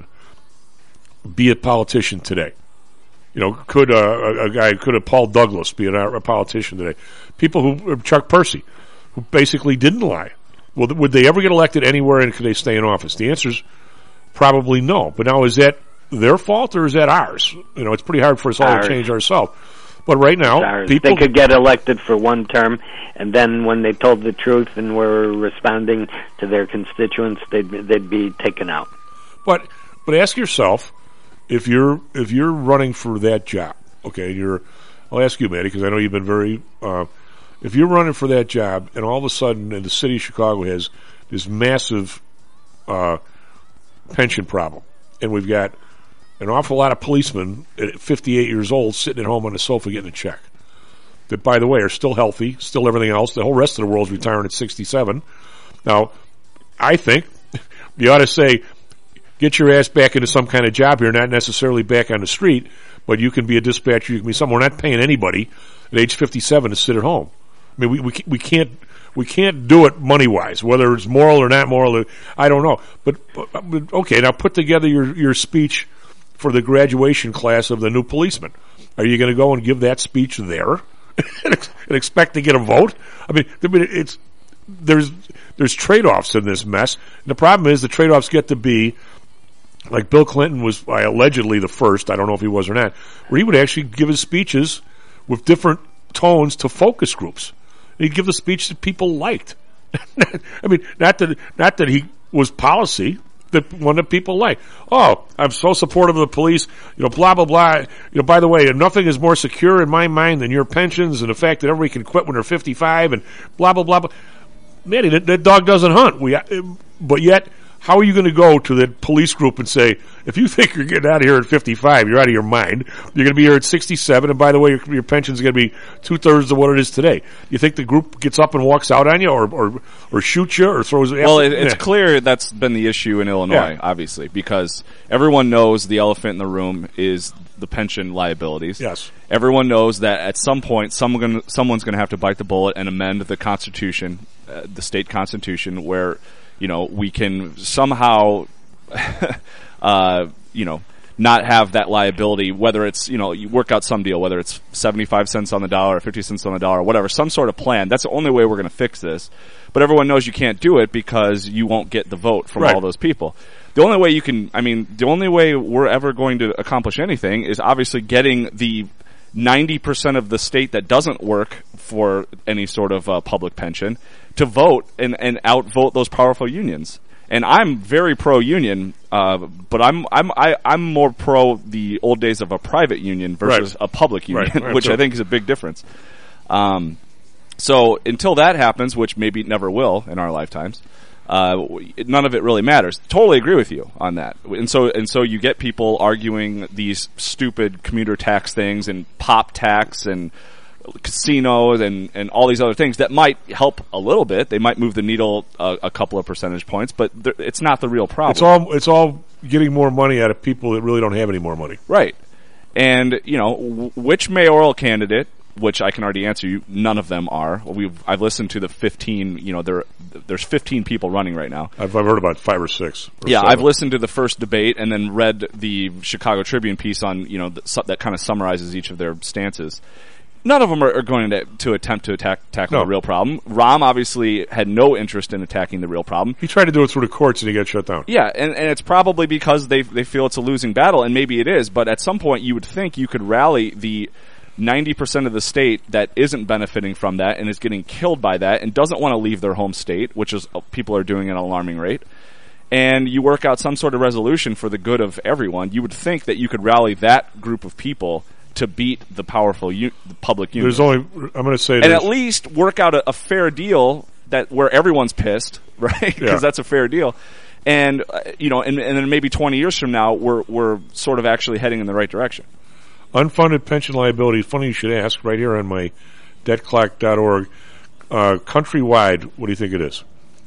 [SPEAKER 7] be a politician today? You know, could uh, a, a guy, could a Paul Douglas be a, a politician today? People who, Chuck Percy, who basically didn't lie. Well, would they ever get elected anywhere, and could they stay in office? The answer is probably no. But now, is that their fault or is that ours? You know, it's pretty hard for us all ours. to change ourselves. But right now,
[SPEAKER 3] ours.
[SPEAKER 7] people...
[SPEAKER 3] They could get elected for one term, and then when they told the truth and were responding to their constituents, they'd, they'd be taken out.
[SPEAKER 7] But but ask yourself, if you're if you're running for that job, okay, you're... I'll ask you, Maddie, because I know you've been very... Uh, if you're running for that job, and all of a sudden, in the city of Chicago has this massive uh, pension problem, and we've got an awful lot of policemen at fifty-eight years old sitting at home on the sofa getting a check, that, by the way, are still healthy, still everything else. The whole rest of the world's retiring at sixty-seven. Now, I think you ought to say,
[SPEAKER 6] get your ass back into some kind of job here, not necessarily back on the street, but you can be a dispatcher, you can be someone. We're not paying anybody at age fifty-seven to sit at home. I mean, we we, we can't we can't do it money wise, whether it's moral or not moral. I don't know, but, but okay. Now put together your your speech for the graduation class of the new policeman. Are you going to go and give that speech there and expect to get a vote? I mean, it's there's there's trade-offs in this mess. And the problem is the trade-offs get to be like Bill Clinton was uh, allegedly the first. I don't know if he was or not, where he would actually give his speeches with different tones to focus groups. He'd give the speech that people liked. I mean, not that not that he was policy. That one that people like. Oh, I'm so supportive of the police. You know, blah blah blah. You know, by the way, nothing is more secure in my mind than your pensions and the fact that everybody can quit when they're fifty-five and blah blah blah. blah. Man, that, that dog doesn't hunt. We, but yet, how are you going to go to the police group and say, if you think you're getting out of here at fifty-five, you're out of your mind. You're going to be here at sixty-seven, and by the way, your, your pension's going to be two thirds of what it is today. You think the group gets up and walks out on you, or or, or shoots you, or throws?
[SPEAKER 9] Well, it, it's clear that's been the issue in Illinois, yeah. obviously, because everyone knows the elephant in the room is the pension liabilities.
[SPEAKER 6] Yes.
[SPEAKER 9] Everyone knows that at some point, someone someone's going to have to bite the bullet and amend the Constitution, uh, the state Constitution, where you know we can somehow. uh, you know, not have that liability, whether it's, you know, you work out some deal, whether it's seventy-five cents on the dollar or fifty cents on the dollar, whatever, some sort of plan. That's the only way we're going to fix this. But everyone knows you can't do it because you won't get the vote from
[SPEAKER 6] right.
[SPEAKER 9] all those people. The only way you can, I mean, the only way we're ever going to accomplish anything is obviously getting the ninety percent of the state that doesn't work for any sort of uh, public pension to vote and, and outvote those powerful unions. And I'm very pro-union, uh, but I'm I'm I, I'm more pro the old days of a private union versus
[SPEAKER 6] right.
[SPEAKER 9] a public union,
[SPEAKER 6] right. Right.
[SPEAKER 9] which
[SPEAKER 6] so.
[SPEAKER 9] I think is a big difference. Um, so until that happens, which maybe never will in our lifetimes, uh, none of it really matters. Totally agree with you on that. And so and so you get people arguing these stupid commuter tax things and pop tax and casinos and, and all these other things that might help a little bit. They might move the needle a, a couple of percentage points, but it's not the real problem.
[SPEAKER 6] It's all it's all getting more money out of people that really don't have any more money.
[SPEAKER 9] Right. And, you know, w- which mayoral candidate, which I can already answer you, none of them are. We've I've listened to the fifteen, you know, there there's fifteen people running right now.
[SPEAKER 6] I've, I've heard about five or six. Or
[SPEAKER 9] yeah,
[SPEAKER 6] seven.
[SPEAKER 9] I've listened to the first debate and then read the Chicago Tribune piece on, you know, the, that kind of summarizes each of their stances. None of them are, are going to, to attempt to attack tackle
[SPEAKER 6] no.
[SPEAKER 9] the real problem. Rahm obviously had no interest in attacking the real problem.
[SPEAKER 6] He tried to do it through the courts and he got shut down.
[SPEAKER 9] Yeah, and, and it's probably because they they feel it's a losing battle, and maybe it is, but at some point you would think you could rally the ninety percent of the state that isn't benefiting from that and is getting killed by that and doesn't want to leave their home state, which is uh, people are doing at an alarming rate, and you work out some sort of resolution for the good of everyone. You would think that you could rally that group of people to beat the powerful u- the public union.
[SPEAKER 6] There's only, I'm going to say,
[SPEAKER 9] and at least work out a, a fair deal that where everyone's pissed, right? Because
[SPEAKER 6] yeah.
[SPEAKER 9] that's a fair deal. And uh, you know, and, and then maybe twenty years from now, we're we're sort of actually heading in the right direction.
[SPEAKER 6] Unfunded pension liability. Funny you should ask. Right here on my debt clock dot org, uh, countrywide. What do you think it is?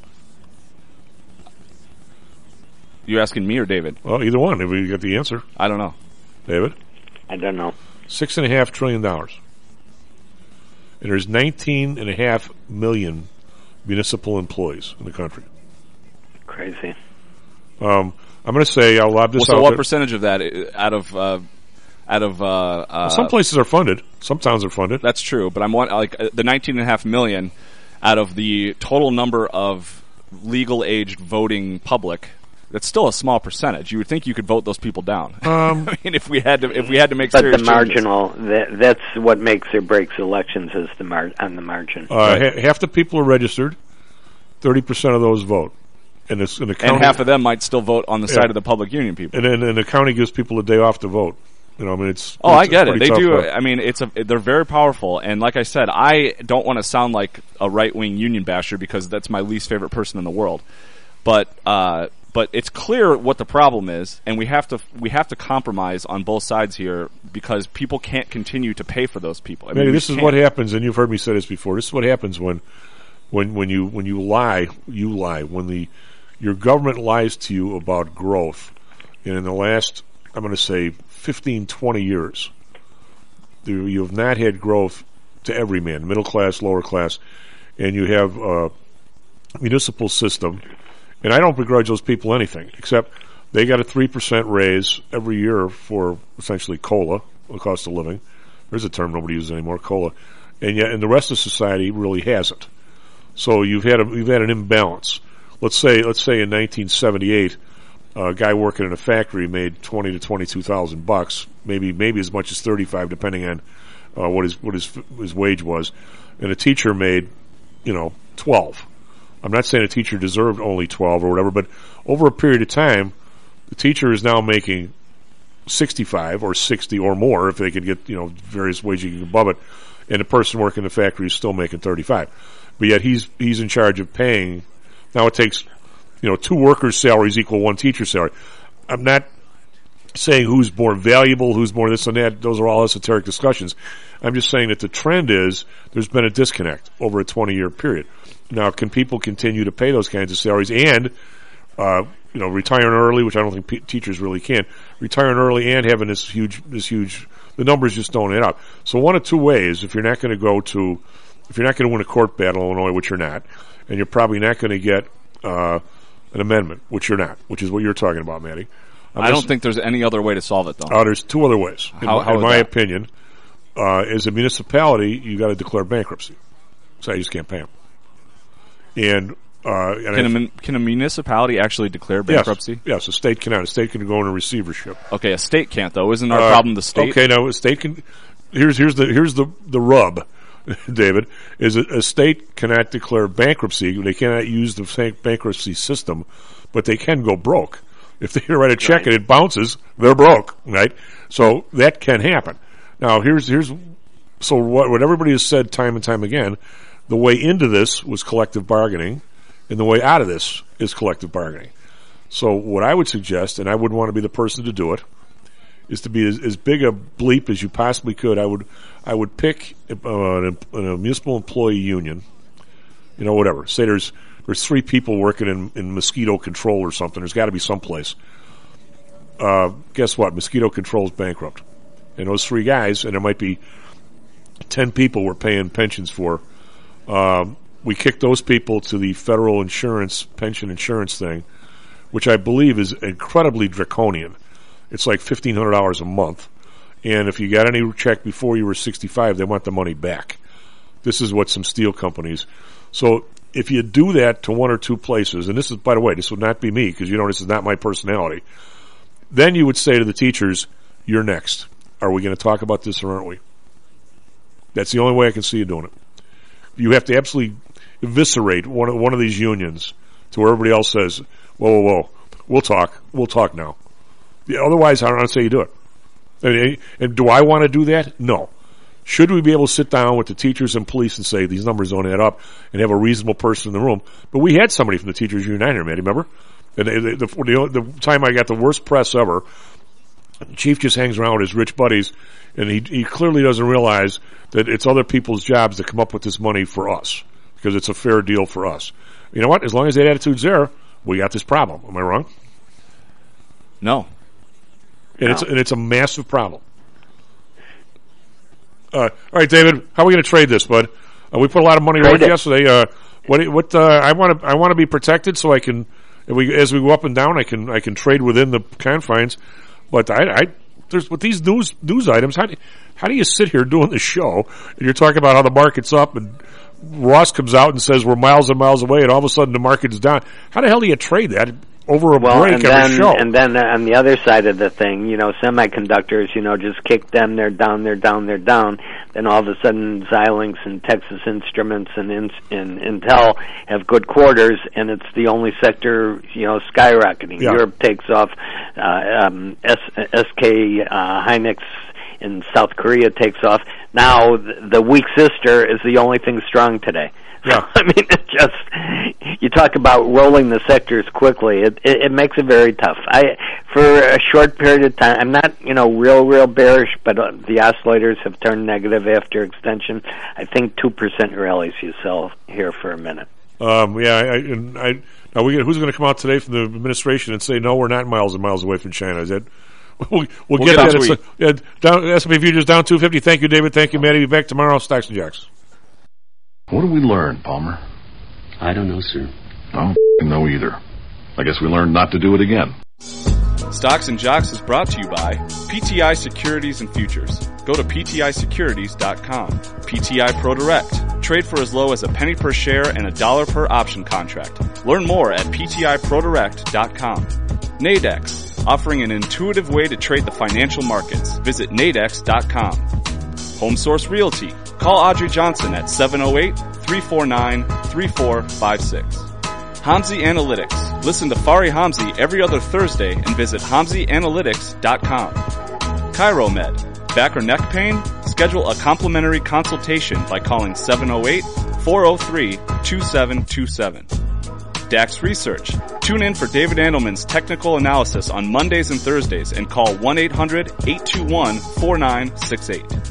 [SPEAKER 9] You asking me or David?
[SPEAKER 6] Well, either one. If we get the answer,
[SPEAKER 9] I don't know.
[SPEAKER 6] David,
[SPEAKER 3] I don't know.
[SPEAKER 6] Six and a half trillion dollars, and there's nineteen and a half million municipal employees in the country.
[SPEAKER 3] Crazy.
[SPEAKER 6] Um, I'm going to say I'll lob this
[SPEAKER 9] well, so
[SPEAKER 6] out.
[SPEAKER 9] what
[SPEAKER 6] there.
[SPEAKER 9] percentage of that out of uh, out of uh, uh,
[SPEAKER 6] well, some places are funded, some towns are funded.
[SPEAKER 9] That's true, but I'm want like uh, the nineteen and a half million out of the total number of legal aged voting public. That's still a small percentage. You would think you could vote those people down.
[SPEAKER 6] Um,
[SPEAKER 9] I mean, if we had to, if we had to make
[SPEAKER 3] but
[SPEAKER 9] serious
[SPEAKER 3] the marginal, that, that's what makes or breaks elections is the mar- on the margin.
[SPEAKER 6] Uh,
[SPEAKER 9] right.
[SPEAKER 6] ha- half the people are registered. Thirty percent of those vote, and, it's, and the county,
[SPEAKER 9] and half of them might still vote on the
[SPEAKER 6] yeah.
[SPEAKER 9] side of the public union people.
[SPEAKER 6] And then and the county gives people a day off to vote. You know, I mean, it's
[SPEAKER 9] oh,
[SPEAKER 6] it's,
[SPEAKER 9] I get
[SPEAKER 6] it's
[SPEAKER 9] it. They
[SPEAKER 6] tough,
[SPEAKER 9] do.
[SPEAKER 6] but
[SPEAKER 9] I mean, it's a. They're very powerful, and like I said, I don't want to sound like a right wing union basher because that's my least favorite person in the world. But uh, but it's clear what the problem is, and we have to we have to compromise on both sides here because people can't continue to pay for those people. I mean,
[SPEAKER 6] Maybe this is
[SPEAKER 9] can't.
[SPEAKER 6] what happens, and you've heard me say this before. This is what happens when when when you when you lie, you lie when the your government lies to you about growth And in the last, I'm going to say, fifteen, twenty years, you you have not had growth to every man, middle class, lower class, and you have a municipal system. And I don't begrudge those people anything, except they got a three percent raise every year for essentially COLA, the cost of living. There's a term nobody uses anymore, COLA. And yet, and the rest of society really hasn't. So you've had a, you've had an imbalance. Let's say, let's say in nineteen seventy-eight, a guy working in a factory made twenty to twenty-two thousand bucks, maybe maybe as much as thirty-five, depending on uh, what his what his his wage was. And a teacher made, you know, twelve. I'm not saying a teacher deserved only twelve or whatever, but over a period of time, the teacher is now making sixty-five or sixty or more if they could get, you know, various wages above it, and the person working in the factory is still making thirty-five. But yet he's he's in charge of paying. Now it takes, you know, two workers' salaries equal one teacher's salary. I'm not saying who's more valuable, who's more this and that. Those are all esoteric discussions. I'm just saying that the trend is there's been a disconnect over a twenty-year period. Now, can people continue to pay those kinds of salaries and, uh, you know, retiring early, which I don't think p- teachers really can, retiring early and having this huge, this huge, the numbers just don't add up. So one of two ways, if you're not going to go to, if you're not going to win a court battle in Illinois, which you're not, and you're probably not going to get uh, an amendment, which you're not, which is what you're talking about, Matty. I'm
[SPEAKER 9] I
[SPEAKER 6] just,
[SPEAKER 9] don't think there's any other way to solve it, though.
[SPEAKER 6] Uh, there's two other ways. In,
[SPEAKER 9] how, how
[SPEAKER 6] in my
[SPEAKER 9] that?
[SPEAKER 6] opinion, uh, as a municipality, you got to declare bankruptcy. So you just can't pay them. And, uh, and
[SPEAKER 9] can, a, mun- can a municipality actually declare bankruptcy?
[SPEAKER 6] Yes, yes, a state cannot. A state can go into receivership.
[SPEAKER 9] Okay, a state can't, though. Isn't our
[SPEAKER 6] uh,
[SPEAKER 9] problem the state?
[SPEAKER 6] Okay, now a state can. Here's here's the here's the the rub, David. Is a, a state cannot declare bankruptcy. They cannot use the bankruptcy system, but they can go broke. If they write a check right. and it bounces, they're broke, right? So that can happen. Now here's here's so what what everybody has said time and time again. The way into this was collective bargaining, and the way out of this is collective bargaining. So what I would suggest, and I wouldn't want to be the person to do it, is to be as, as big a bleep as you possibly could. I would I would pick uh, an, a municipal employee union, you know, whatever. Say there's there's three people working in, in mosquito control or something. There's got to be someplace. Uh, guess what? Mosquito control is bankrupt. And those three guys, and there might be ten people we're paying pensions for, Um, we kick those people to the federal insurance, pension insurance thing, which I believe is incredibly draconian. It's like fifteen hundred dollars a month. And if you got any check before you were sixty-five, they want the money back. This is what some steel companies. So if you do that to one or two places, and this is, by the way, this would not be me because, you know, this is not my personality, then you would say to the teachers, you're next. Are we going to talk about this or aren't we? That's the only way I can see you doing it. You have to absolutely eviscerate one of, one of these unions to where everybody else says, whoa, whoa, whoa, we'll talk. We'll talk now. Yeah, otherwise, I don't know how to say you do it. And, and do I want to do that? No. Should we be able to sit down with the teachers and police and say these numbers don't add up and have a reasonable person in the room? But we had somebody from the Teachers Union here, man, remember? And they, they, the, the, the time I got the worst press ever, the chief just hangs around with his rich buddies, and he, he clearly doesn't realize that it's other people's jobs to come up with this money for us, because it's a fair deal for us. You know what? As long as that attitude's there, we got this problem. Am I wrong?
[SPEAKER 9] No.
[SPEAKER 6] And
[SPEAKER 9] no.
[SPEAKER 6] it's and it's a massive problem. Uh, all right, David, how are we going to trade this, bud? Uh, we put a lot of money right yesterday. Uh, what what uh, I want to I want to be protected, so I can, if we as we go up and down, I can I can trade within the confines. But I, I there's with these news news items, how do, how do you sit here doing the show and you're talking about how the market's up and Ross comes out and says we're miles and miles away and all of a sudden the market's down? How the hell do you trade that over a
[SPEAKER 3] well,
[SPEAKER 6] break
[SPEAKER 3] and
[SPEAKER 6] every
[SPEAKER 3] then,
[SPEAKER 6] show?
[SPEAKER 3] And then on the other side of the thing, you know, semiconductors, you know, just kick them, they're down, they're down, they're down. Then all of a sudden Xilinx and Texas Instruments and, in, and Intel have good quarters, and it's the only sector, you know, skyrocketing.
[SPEAKER 6] Yeah.
[SPEAKER 3] Europe takes off, uh, um, S, SK uh, Hynix in South Korea takes off. Now the, the weak sister is the only thing strong today.
[SPEAKER 6] Yeah.
[SPEAKER 3] I mean, it just, you talk about rolling the sectors quickly, it, it, it makes it very tough. I, for a short period of time, I'm not, you know, real, real bearish, but uh, the oscillators have turned negative after extension. I think two percent rallies you sell here for a minute.
[SPEAKER 6] Um, yeah, I, and I,
[SPEAKER 7] Are we, who's going to come out today from the administration and say, no, we're not miles and miles away from China? Is that... We'll, we'll, we'll get, get that. It's like, yeah, down, S and P futures down two fifty. Thank you, David. Thank you, Matty. Be back tomorrow. Stocks and Jocks.
[SPEAKER 4] What did we learn, Palmer?
[SPEAKER 22] I don't know, sir.
[SPEAKER 4] I don't know either. I guess we learned not to do it again.
[SPEAKER 18] Stocks and Jocks is brought to you by P T I Securities and Futures. Go to P T I securities dot com. P T I Pro Direct. Trade for as low as a penny per share and a dollar per option contract. Learn more at P T I pro direct dot com. Nadex. Offering an intuitive way to trade the financial markets. Visit nadex dot com. Home Source Realty. Call Audrey Johnson at seven oh eight, three four nine, three four five six. Hamzy Analytics. Listen to Fari Hamzy every other Thursday and visit hamzy analytics dot com. ChiroMed. Back or neck pain? Schedule a complimentary consultation by calling seven oh eight, four oh three, two seven two seven. DAX Research. Tune in for David Andelman's technical analysis on Mondays and Thursdays and call one eight hundred, eight two one, four nine six eight.